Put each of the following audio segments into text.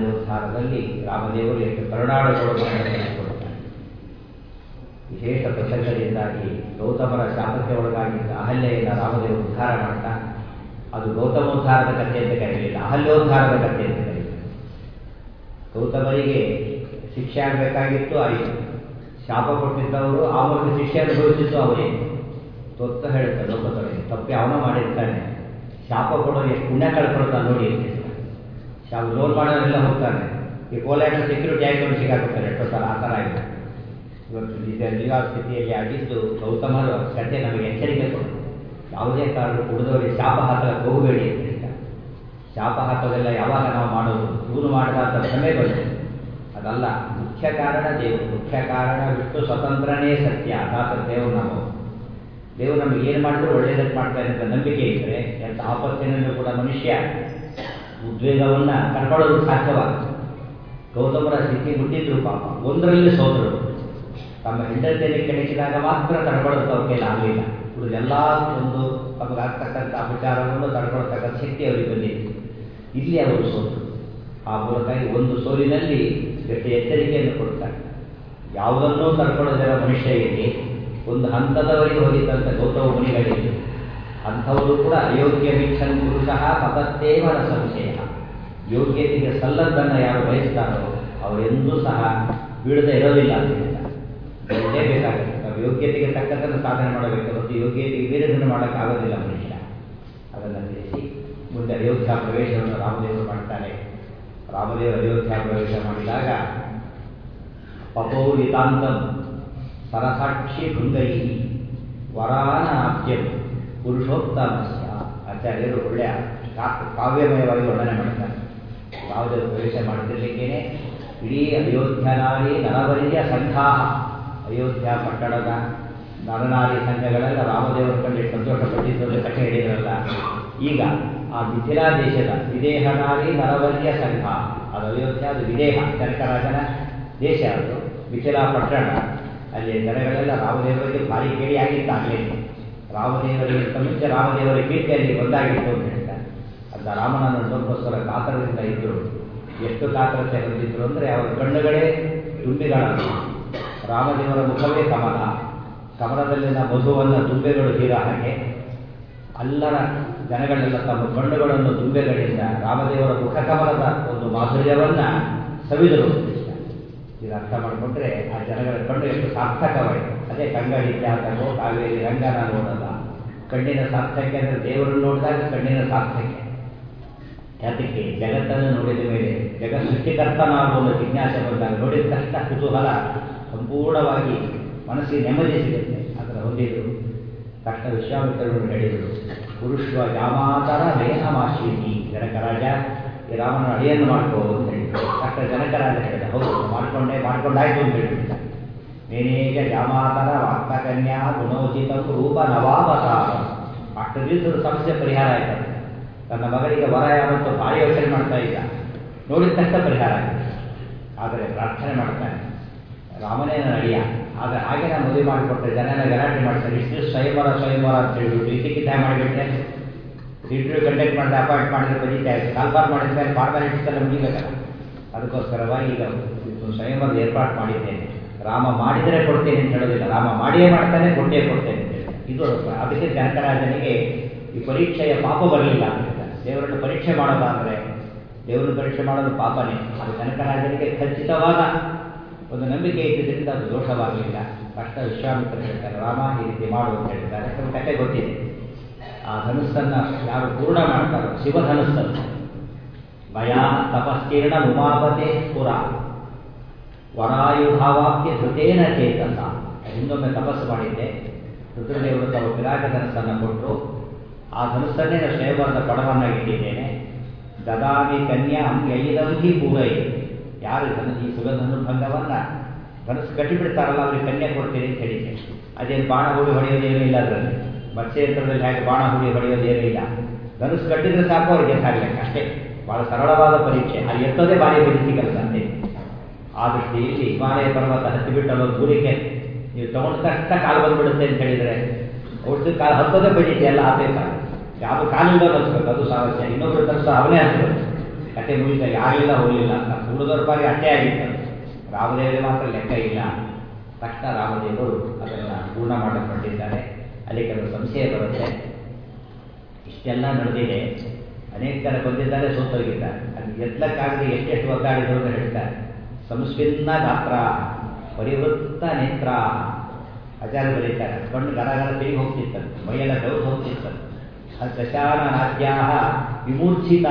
ಅಹಲ್ಯೋದ್ಧಾರದಲ್ಲಿ ರಾಮದೇವರು ಎಷ್ಟು ಕರುಣಾಳುಗಳನ್ನು ತಿಳಿಸಿಕೊಡುತ್ತಾರೆ. ವಿಶೇಷ ಪ್ರಸಂಗದಿಂದಾಗಿ ಗೌತಮರ ಶಾಪಕ್ಕೆ ಒಳಗಾಗಿದ್ದ ಅಹಲ್ಯೆಯನ್ನು ರಾಮದೇವರು ಉದ್ಧಾರ ಮಾಡ್ತಾ, ಅದು ಗೌತಮೋದ್ಧಾರದ ಕಥೆ ಅಂತ ಕರೆಯಲಿಲ್ಲ, ಅಹಲ್ಯೋದ್ಧಾರದ ಕಥೆ ಅಂತ ಕರೆಯಿಲ್ಲ. ಗೌತಮರಿಗೆ ಶಿಕ್ಷೆ ಆಗಬೇಕಾಗಿತ್ತು, ಆಯಿತು. ಶಾಪ ಕೊಟ್ಟಿದ್ದವರು ಆ ಮೂಲಕ ಶಿಕ್ಷೆ ಅನುಭವಿಸಿದ್ದು ಅವರೇ. ತೊತ್ತ ಹೇಳುತ್ತೆ ಲೋಕದೊಳಗೆ ತಪ್ಪಿ ಅವನ ಮಾಡಿರ್ತಾನೆ, ಶಾಪ ಕೊಡೋರು ಎಷ್ಟು ಪುಣ್ಯ ಕಳ್ಕೊಳ್ತಾನೆ ನೋಡಿ. ಶಾಪ ಲೋನ್ ಮಾಡೋರೆಲ್ಲ ಹೋಗ್ತಾನೆ, ಈ ಕೋಲಾರ ಸೆಕ್ಯೂರಿಟಿ ಹಾಕೊಂಡು ಸಿಗಾಕೊಡ್ತಾರೆ ಎಷ್ಟೋ ಸಲ. ಆ ಥರ ಆಗಿದೆ ಇವತ್ತು ನಿಜ ಸ್ಥಿತಿಯಲ್ಲಿ ಆಗಿದ್ದು. ಗೌತಮರ ಕಥೆ ನಮಗೆ ಎಚ್ಚರಿಕೆ ಕೊಡುತ್ತೆ. ಯಾವುದೇ ಕಾರಣ ಕುಡಿದವರಿಗೆ ಶಾಪ ಹಾಕಕ್ಕೆ ಹೋಗಬೇಡಿ ಅಂತ ಹೇಳ್ತಾರೆ. ಶಾಪ ಹಾಕೋದೆಲ್ಲ ಯಾವಾಗ ನಾವು ಮಾಡೋದು, ಇವನು ಮಾಡಿದಂಥ ಭ್ರಮೆ ಬಂತು, ಅದಲ್ಲ. ಮುಖ್ಯ ಕಾರಣ ದೇವರು, ಮುಖ್ಯ ಕಾರಣ ಬಿಟ್ಟು ಸ್ವತಂತ್ರನೇ ಸತ್ಯ. ಅದಾದ ದೇವರು ನಾವು, ದೇವರು ನಮಗೆ ಏನು ಮಾಡಿದ್ರು ಒಳ್ಳೆಯದಕ್ಕೆ ಮಾಡ್ತಾನೆ ಅಂತ ನಂಬಿಕೆ ಇದ್ದರೆ ಎಂಥ ಆಪತ್ತಿನಲ್ಲೂ ಕೂಡ ಮನುಷ್ಯ ಉದ್ವೇಗವನ್ನು ಕಳ್ಕೊಳ್ಳೋದು ಸಾಧ್ಯವಾಗುತ್ತೆ. ಗೌತಮರ ಸ್ಥಿತಿ ಮುಟ್ಟಿದ್ರು ಪಾಪ, ಒಂದರಲ್ಲಿ ಸೋದರು. ತಮ್ಮ ಹೆಂಡತಿಯಲ್ಲಿ ಕೆಣಕಿದಾಗ ಮಾತ್ರ ತಡ್ಕೊಳ್ಳೋದು ಅವ್ರ ಕೈಲಿ ಆಗಲಿಲ್ಲ. ಉಳಿದೆಲ್ಲ ಒಂದು ತಮಗಾಗ್ತಕ್ಕಂಥ ಅಪಚಾರವನ್ನು ತಡ್ಕೊಳ್ತಕ್ಕಂಥ ಶಕ್ತಿ ಅವರಿಗೆ ಬಂದಿದೆ. ಇಲ್ಲಿ ಅವರು ಸೋತರು. ಆ ಮೂಲಕ ಒಂದು ಸೋಲಿನಲ್ಲಿ ಎಷ್ಟು ಎಚ್ಚರಿಕೆಯನ್ನು ಕೊಡ್ತಾರೆ. ಯಾವುದನ್ನೂ ತಡ್ಕೊಳ್ಳೋದಿರೋ ಮನುಷ್ಯ ಇಲ್ಲಿ ಒಂದು ಹಂತದವರೆಗೆ ಹೋಗಿದ್ದಂಥ ಗೌತಮ ಮುನಿಗಳಿದ್ದು, ಅಂಥವರು ಕೂಡ ಅಯೋಗ್ಯ ಮಿಕ್ಷನ್ ಪುರುಷಃ ಪತತ್ತೇವ ನ ಸಂಶಯ. ಯೋಗ್ಯತೆಗೆ ಸಲ್ಲದ್ದನ್ನು ಯಾರು ಬಯಸ್ತಾರೋ ಅವರೆಂದೂ ಸಹ ಬೀಳದೆ ಇರೋದಿಲ್ಲ ಅಂತ ಹೇಳ್ತಾರೆ. ಬೇಕಾಗುತ್ತೆ, ನಾವು ಯೋಗ್ಯತೆಗೆ ತಕ್ಕಂಥನ್ನು ಸಾಧನೆ ಮಾಡಬೇಕು ಮತ್ತು ಯೋಗ್ಯತೆಗೆ ಬೇರೆದನ್ನು ಮಾಡೋಕ್ಕಾಗೋದಿಲ್ಲ ಮನುಷ್ಯ. ಅದನ್ನು ತಿಳಿಸಿ ಮುಂದೆ ಅಯೋಧ್ಯ ಪ್ರವೇಶವನ್ನು ರಾಮದೇವರು ಮಾಡ್ತಾರೆ. ರಾಮದೇವರು ಅಯೋಧ್ಯ ಪ್ರವೇಶ ಮಾಡಿದಾಗ ಪಪೌರಿತಾಂತಂ ಸರಸಾಕ್ಷಿ ಭೃಂಗೈ ವರಾನ ಆಪ್ಯಂ ಪುರುಷೋತ್ತಮಸ್ಯ. ಆಚಾರ್ಯರು ಒಳ್ಳೆಯ ಕಾವ್ಯಮಯವಾಗಿ ವರ್ಣನೆ ಮಾಡ್ತಾರೆ. ರಾಮದೇವರು ಪ್ರವೇಶ ಮಾಡುತ್ತಿರಲಿಕ್ಕೇನೆ ಇಡೀ ಅಯೋಧ್ಯನಾರಿ ನರವರಿಯ ಸಂಘಾ, ಅಯೋಧ್ಯ ಪಟ್ಟಣದ ನರನಾರಿ ಸಂಘಗಳೆಲ್ಲ ರಾಮದೇವರ ಕಂಡು ಸಂತೋಷಪಟ್ಟಿದ್ದು ಕಥೆ ಹೇಳಿದ್ರಲ್ಲ. ಈಗ ಆ ಮಿಥಿಲಾ ದೇಶದ ವಿದೇಹನಾರಿ ನರವರ್ಯ ಸಂಘ, ಅದು ಅಯೋಧ್ಯ, ಅದು ವಿದೇಹ ಜನಕರಾಜನ ದೇಶ, ಅದು ಮಿಥಿಲಾ ಪಟ್ಟಣ. ಅಲ್ಲಿ ಜನಗಳೆಲ್ಲ ರಾಮದೇವರಿಗೆ ಭಾರಿ ಕೇಳಿಯಾಗಿತ್ತಾಗಲೇ. ರಾಮದೇವರಿಗಿಂತ ಮುಂಚೆ ರಾಮದೇವರ ಕೀರ್ತಿಯಲ್ಲಿ ಒಂದಾಗಿತ್ತು ಅಂತ ಹೇಳ್ತಾರೆ. ಅಂತ ರಾಮನನ್ನು ನೋಡೋಕ್ಕೋಸ್ಕರ ಕಾತರದಿಂದ ಇದ್ದರು. ಎಷ್ಟು ಕಾತರತೆ ಹೊಂದಿದ್ರು ಅಂದರೆ ಅವರ ಕಣ್ಣುಗಳೇ ದುಂಬಿಗಳಾಗಿ, ರಾಮದೇವರ ಮುಖವೇ ಕಮಲ, ಕಮಲದಲ್ಲಿನ ಮಧುವನ್ನು ದುಂಬೆಗಳು ಹೀರ ಹಾಗೆ ಎಲ್ಲರ ಜನಗಳೆಲ್ಲ ತಮ್ಮ ಕಣ್ಣುಗಳನ್ನು ದುಂಬೆಗಳಿಂದ ರಾಮದೇವರ ಮುಖಕಮಲದ ಒಂದು ಮಾಧುರ್ಯವನ್ನು ಸವಿದರು. ಇದು ಅರ್ಥ ಮಾಡಿಕೊಂಡ್ರೆ ಆ ಜನಗಳ ಕಣ್ಣು ಎಷ್ಟು ಸಾರ್ಥಕವಾಯಿತು. ಅದೇ ಕಂಗಡಿತ್ಯಾತಗೋ ಕಾವೇರಿ ರಂಗನ ನೋಡಲ್ಲ. ಕಣ್ಣಿನ ಸಾರ್ಥಕ್ಯ ಅಂದರೆ ದೇವರನ್ನು ನೋಡಿದಾಗ ಕಣ್ಣಿನ ಸಾರ್ಥಕ್ಯ. ಯಾತಕ್ಕೆ ಜಗತ್ತನ್ನು ನೋಡಿದ ಮೇಲೆ ಜಗತ್ ಸೃಷ್ಟಿಕರ್ತನಾಗುವ ಜಿಜ್ಞಾಸೆ ಬಂದಾಗ ನೋಡಿದ ತಕ್ಷಣ ಕುತೂಹಲ ಸಂಪೂರ್ಣವಾಗಿ ಮನಸ್ಸಿಗೆ ನೆಮ್ಮದಿ ಸಿಗುತ್ತೆ. ಅದರ ಹೊಂದಿದ್ರು ತಕ್ಷಣ ವಿಶ್ವಾಮಿತ್ರರು ಹೇಳಿದರು, ಪುರುಷ್ವ ಜಾಮಾತರ ಮೇನಮಾಶೀನಿ. ಜನಕರಾಜ ಈ ರಾಮನ ಅಡಿಯನ್ನು ಮಾಡ್ಕೋ ಅಂತ ಹೇಳಿದ್ರು. ತಕ್ಷಣ ಜನಕರಾಜ ಹೇಳಿದ, ಹೌದು ಮಾಡ್ಕೊಂಡಾಯ್ತು ಅಂತ ಹೇಳಿಬಿಟ್ಟ. ಮೇನೇಗ ಜಾಮಾತರ ವಾಕ್ತಕನ್ಯಾ ಗುಣೋಚಿತ ರೂಪ ನವಾವತಾರ. ಅಷ್ಟು ದಿವಸದ ಸಮಸ್ಯೆ ಪರಿಹಾರ ಆಯ್ತದೆ. ತನ್ನ ಮಗಳಿಗೆ ವರ ಯಾವತ್ತು ಭಾರಿ ಯೋಚನೆ ಮಾಡ್ತಾ ಇದ್ದ, ನೋಡಿದ ತಕ್ಷಣ ಪರಿಹಾರ ಆಗಿದೆ. ಆದರೆ ಪ್ರಾರ್ಥನೆ ಮಾಡ್ತಾನೆ, ರಾಮನೇ ನನ್ನ ಅಳಿಯ, ಆದರೆ ಹಾಗೆ ನಾನು ಮದುವೆ ಮಾಡಿಕೊಟ್ರೆ ಜನನ ಗಲಾಟೆ ಮಾಡ್ತಾರೆ. ಇಷ್ಟು ಸ್ವಯಂವರ ಅಂತ ಹೇಳಿಬಿಟ್ಟು ಇದ್ದಕ್ಕಿದ್ದ ಮಾಡಿಬಿಟ್ರೆ ಇಂಟರ್ವ್ಯೂ ಕಂಡಕ್ಟ್ ಮಾಡಿದ್ರೆ ಅಪಾಯಿಂಟ್ ಮಾಡಿದ್ರೆ ಬರೀತಾ ಇತ್ತು. ಕಾಲ್ಪಾರ್ ಮಾಡಿದ ಮೇಲೆ ಫಾರ್ಮಾಲಿಟೀಸ್ ಎಲ್ಲ ಮುಗಿಬೇಕಲ್ಲ. ಅದಕ್ಕೋಸ್ಕರವಾಗಿ ಈಗ ಸ್ವಯಂವರದ ಏರ್ಪಾಡು ಮಾಡಿದ್ದೇನೆ. ರಾಮ ಮಾಡಿದರೆ ಕೊಡ್ತೇನೆ ಅಂತ ಹೇಳೋದಿಲ್ಲ, ರಾಮ ಮಾಡಿಯೇ ಮಾಡ್ತಾನೆ, ಕೊಟ್ಟೇ ಕೊಡ್ತೇನೆ ಅಂತ ಹೇಳಿ. ಇದು ಅದಕ್ಕೆ ಜನಕರಾಜನಿಗೆ ಈ ಪರೀಕ್ಷೆಯ ಪಾಪ ಬರಲಿಲ್ಲ ಅಂತ ಹೇಳ್ತಾರೆ. ದೇವರನ್ನು ಪರೀಕ್ಷೆ ಮಾಡೋದಾದರೆ ದೇವರನ್ನು ಪರೀಕ್ಷೆ ಮಾಡೋದು ಪಾಪನೇ. ಅದು ಜನಕರಾಜನಿಗೆ ಖಚಿತವಾದ ಒಂದು ನಂಬಿಕೆ ಇದ್ದಿದ್ದರಿಂದ ಅದು ದೋಷವಾಗಲಿಲ್ಲ. ತಕ್ಷಣ ವಿಶ್ವಾಮಿತ್ರ ಹೇಳ್ತಾರೆ, ರಾಮ ಈ ರೀತಿ ಮಾಡು ಅಂತ ಹೇಳ್ತಾರೆ. ಕಥೆ ಗೊತ್ತಿದೆ. ಆ ಧನುಸ್ಸನ್ನು ಯಾರು ಪೂರ್ಣ ಮಾಡ್ತಾರೋ, ಶಿವಧನುಸ್ಸನ್ನು ಮಯಾ ತಪಸ್ಕೀರ್ಣ ಉಮಾಪತೆ ಪುರ ವರಾಯುಧಾವಾಕ್ಯ ಧೃತೇನ ಚೇತಸ. ಇನ್ನೊಮ್ಮೆ ತಪಸ್ಸು ಮಾಡಿದ್ದೆ. ರುದ್ರದೇವರು ತಾವು ವಿರಾಟ ಧನಸ್ಸನ್ನು ಕೊಟ್ಟರು. ಆ ಧನುಸ್ಸನ್ನೇ ನಾನು ಶ್ರೇಯಬರದ ಪಡವನ್ನಾಗಿ ಇಟ್ಟಿದ್ದೇನೆ. ದದಾಮಿ ಕನ್ಯಾ ಯೈದಂಹಿ ಪೂರೈ. ಯಾರು ಈ ಸುಗಂಧನುಭಂಗವನ್ನು ಧನಸ್ಸು ಕಟ್ಟಿಬಿಡ್ತಾರಲ್ಲ ಅವ್ರಿಗೆ ಕನ್ಯೆ ಕೊಡ್ತೀನಿ ಅಂತ ಹೇಳಿದ್ದೆ. ಅದೇನು ಬಾಣ ಹೂಡಿ ಹೊಡೆಯೋದೇನೂ ಇಲ್ಲ. ಅದರಲ್ಲಿ ಮತ್ಸ್ಯಯಂತ್ರದಲ್ಲಿ ಹಾಗೆ ಬಾಣ ಹೂಡಿ ಹೊಡೆಯೋದೇನೂ ಇಲ್ಲ. ಧನುಸ್ಸು ಕಟ್ಟಿದ್ರೆ ಸಾಕು ಅವ್ರಿಗೆ ಎತ್ತಾಗಲಿಕ್ಕೆ ಅಷ್ಟೇ. ಭಾಳ ಸರಳವಾದ ಪರೀಕ್ಷೆ. ಅಲ್ಲಿ ಎತ್ತೋದೇ ಭಾರಿ ಪರೀಕ್ಷೆ ಕೆಲಸ ಅಂತೆ. ಆ ದೃಷ್ಟಿಯಲ್ಲಿ ಹಿಮಾಲಯ ಪರ್ವತ ಹತ್ತಿಬಿಟ್ಟು ಅಲ್ಲೊಂದು ದೂರಕ್ಕೆ ನೀವು ತಗೊಂಡ ತಕ್ಷಣ ಕಾಲು ಬಂದುಬಿಡುತ್ತೆ ಅಂತ ಹೇಳಿದರೆ ಔಷಧಿ ಕಾಲು ಹತ್ತೋದೇ ಬಡಿತೆ ಎಲ್ಲ ಆತೈತ. ಯಾವುದು ಕಾಲಿಂದ ಹತ್ಬೇಕು, ಅದು ಸಮಸ್ಯೆ. ಇನ್ನೊಬ್ಬರು ತಕ್ಷಣ ಅವನೇ ಹತ್ಬೇಕು. ಕತೆ ಮುಗಿದ ಯಾರಿಲ್ಲ ಹೋಗಲಿಲ್ಲ ಅಂತ ಉಳಿದವ್ರ ಬಾರಿ ಅಡ್ಡೆ ಆಗಿತ್ತು. ರಾಮದೇವರಿಗೆ ಮಾತ್ರ ಲೆಕ್ಕ ಇಲ್ಲ. ತಕ್ಷಣ ರಾಮದೇವರು ಅದನ್ನು ಪೂರ್ಣ ಮಾಡಿಕೊಂಡಿದ್ದಾರೆ. ಅಲ್ಲಿ ಕೆಲವು ಸಂಶಯ ಬರುತ್ತೆ. ಇಷ್ಟೆಲ್ಲ ನಡೆದಿದೆ, ಅನೇಕ ಜನ ಬಂದಿದ್ದಾರೆ, ಸೋತೋಗಿದ್ದಾರೆ. ಅದು ಎತ್ತಲಕ್ಕಾಗದೆ ಎಷ್ಟೆಷ್ಟು ಒದ್ದಾಡಿದ್ರು ಅಂತ ಹೇಳ್ತಾರೆ. ಸಂಸ್ವಿನ್ನ ಗಾತ್ರ ಪರಿವೃತ್ತ ನೇತ್ರ ಆಚಾರ್ಯ ಬರೀತಾರೆ. ಕಣ್ಣು ಗರಗರ ತಿರುಗಿ ಹೋಗ್ತಿತ್ತಂತೆ, ಮೈಯೆಲ್ಲ ಬೆವರು ಹೋಗ್ತಿತ್ತಂತೆ. ಅದು ದಶಾನ ರಾಜ್ಯಾ ವಿಮೂರ್ಛಿತ.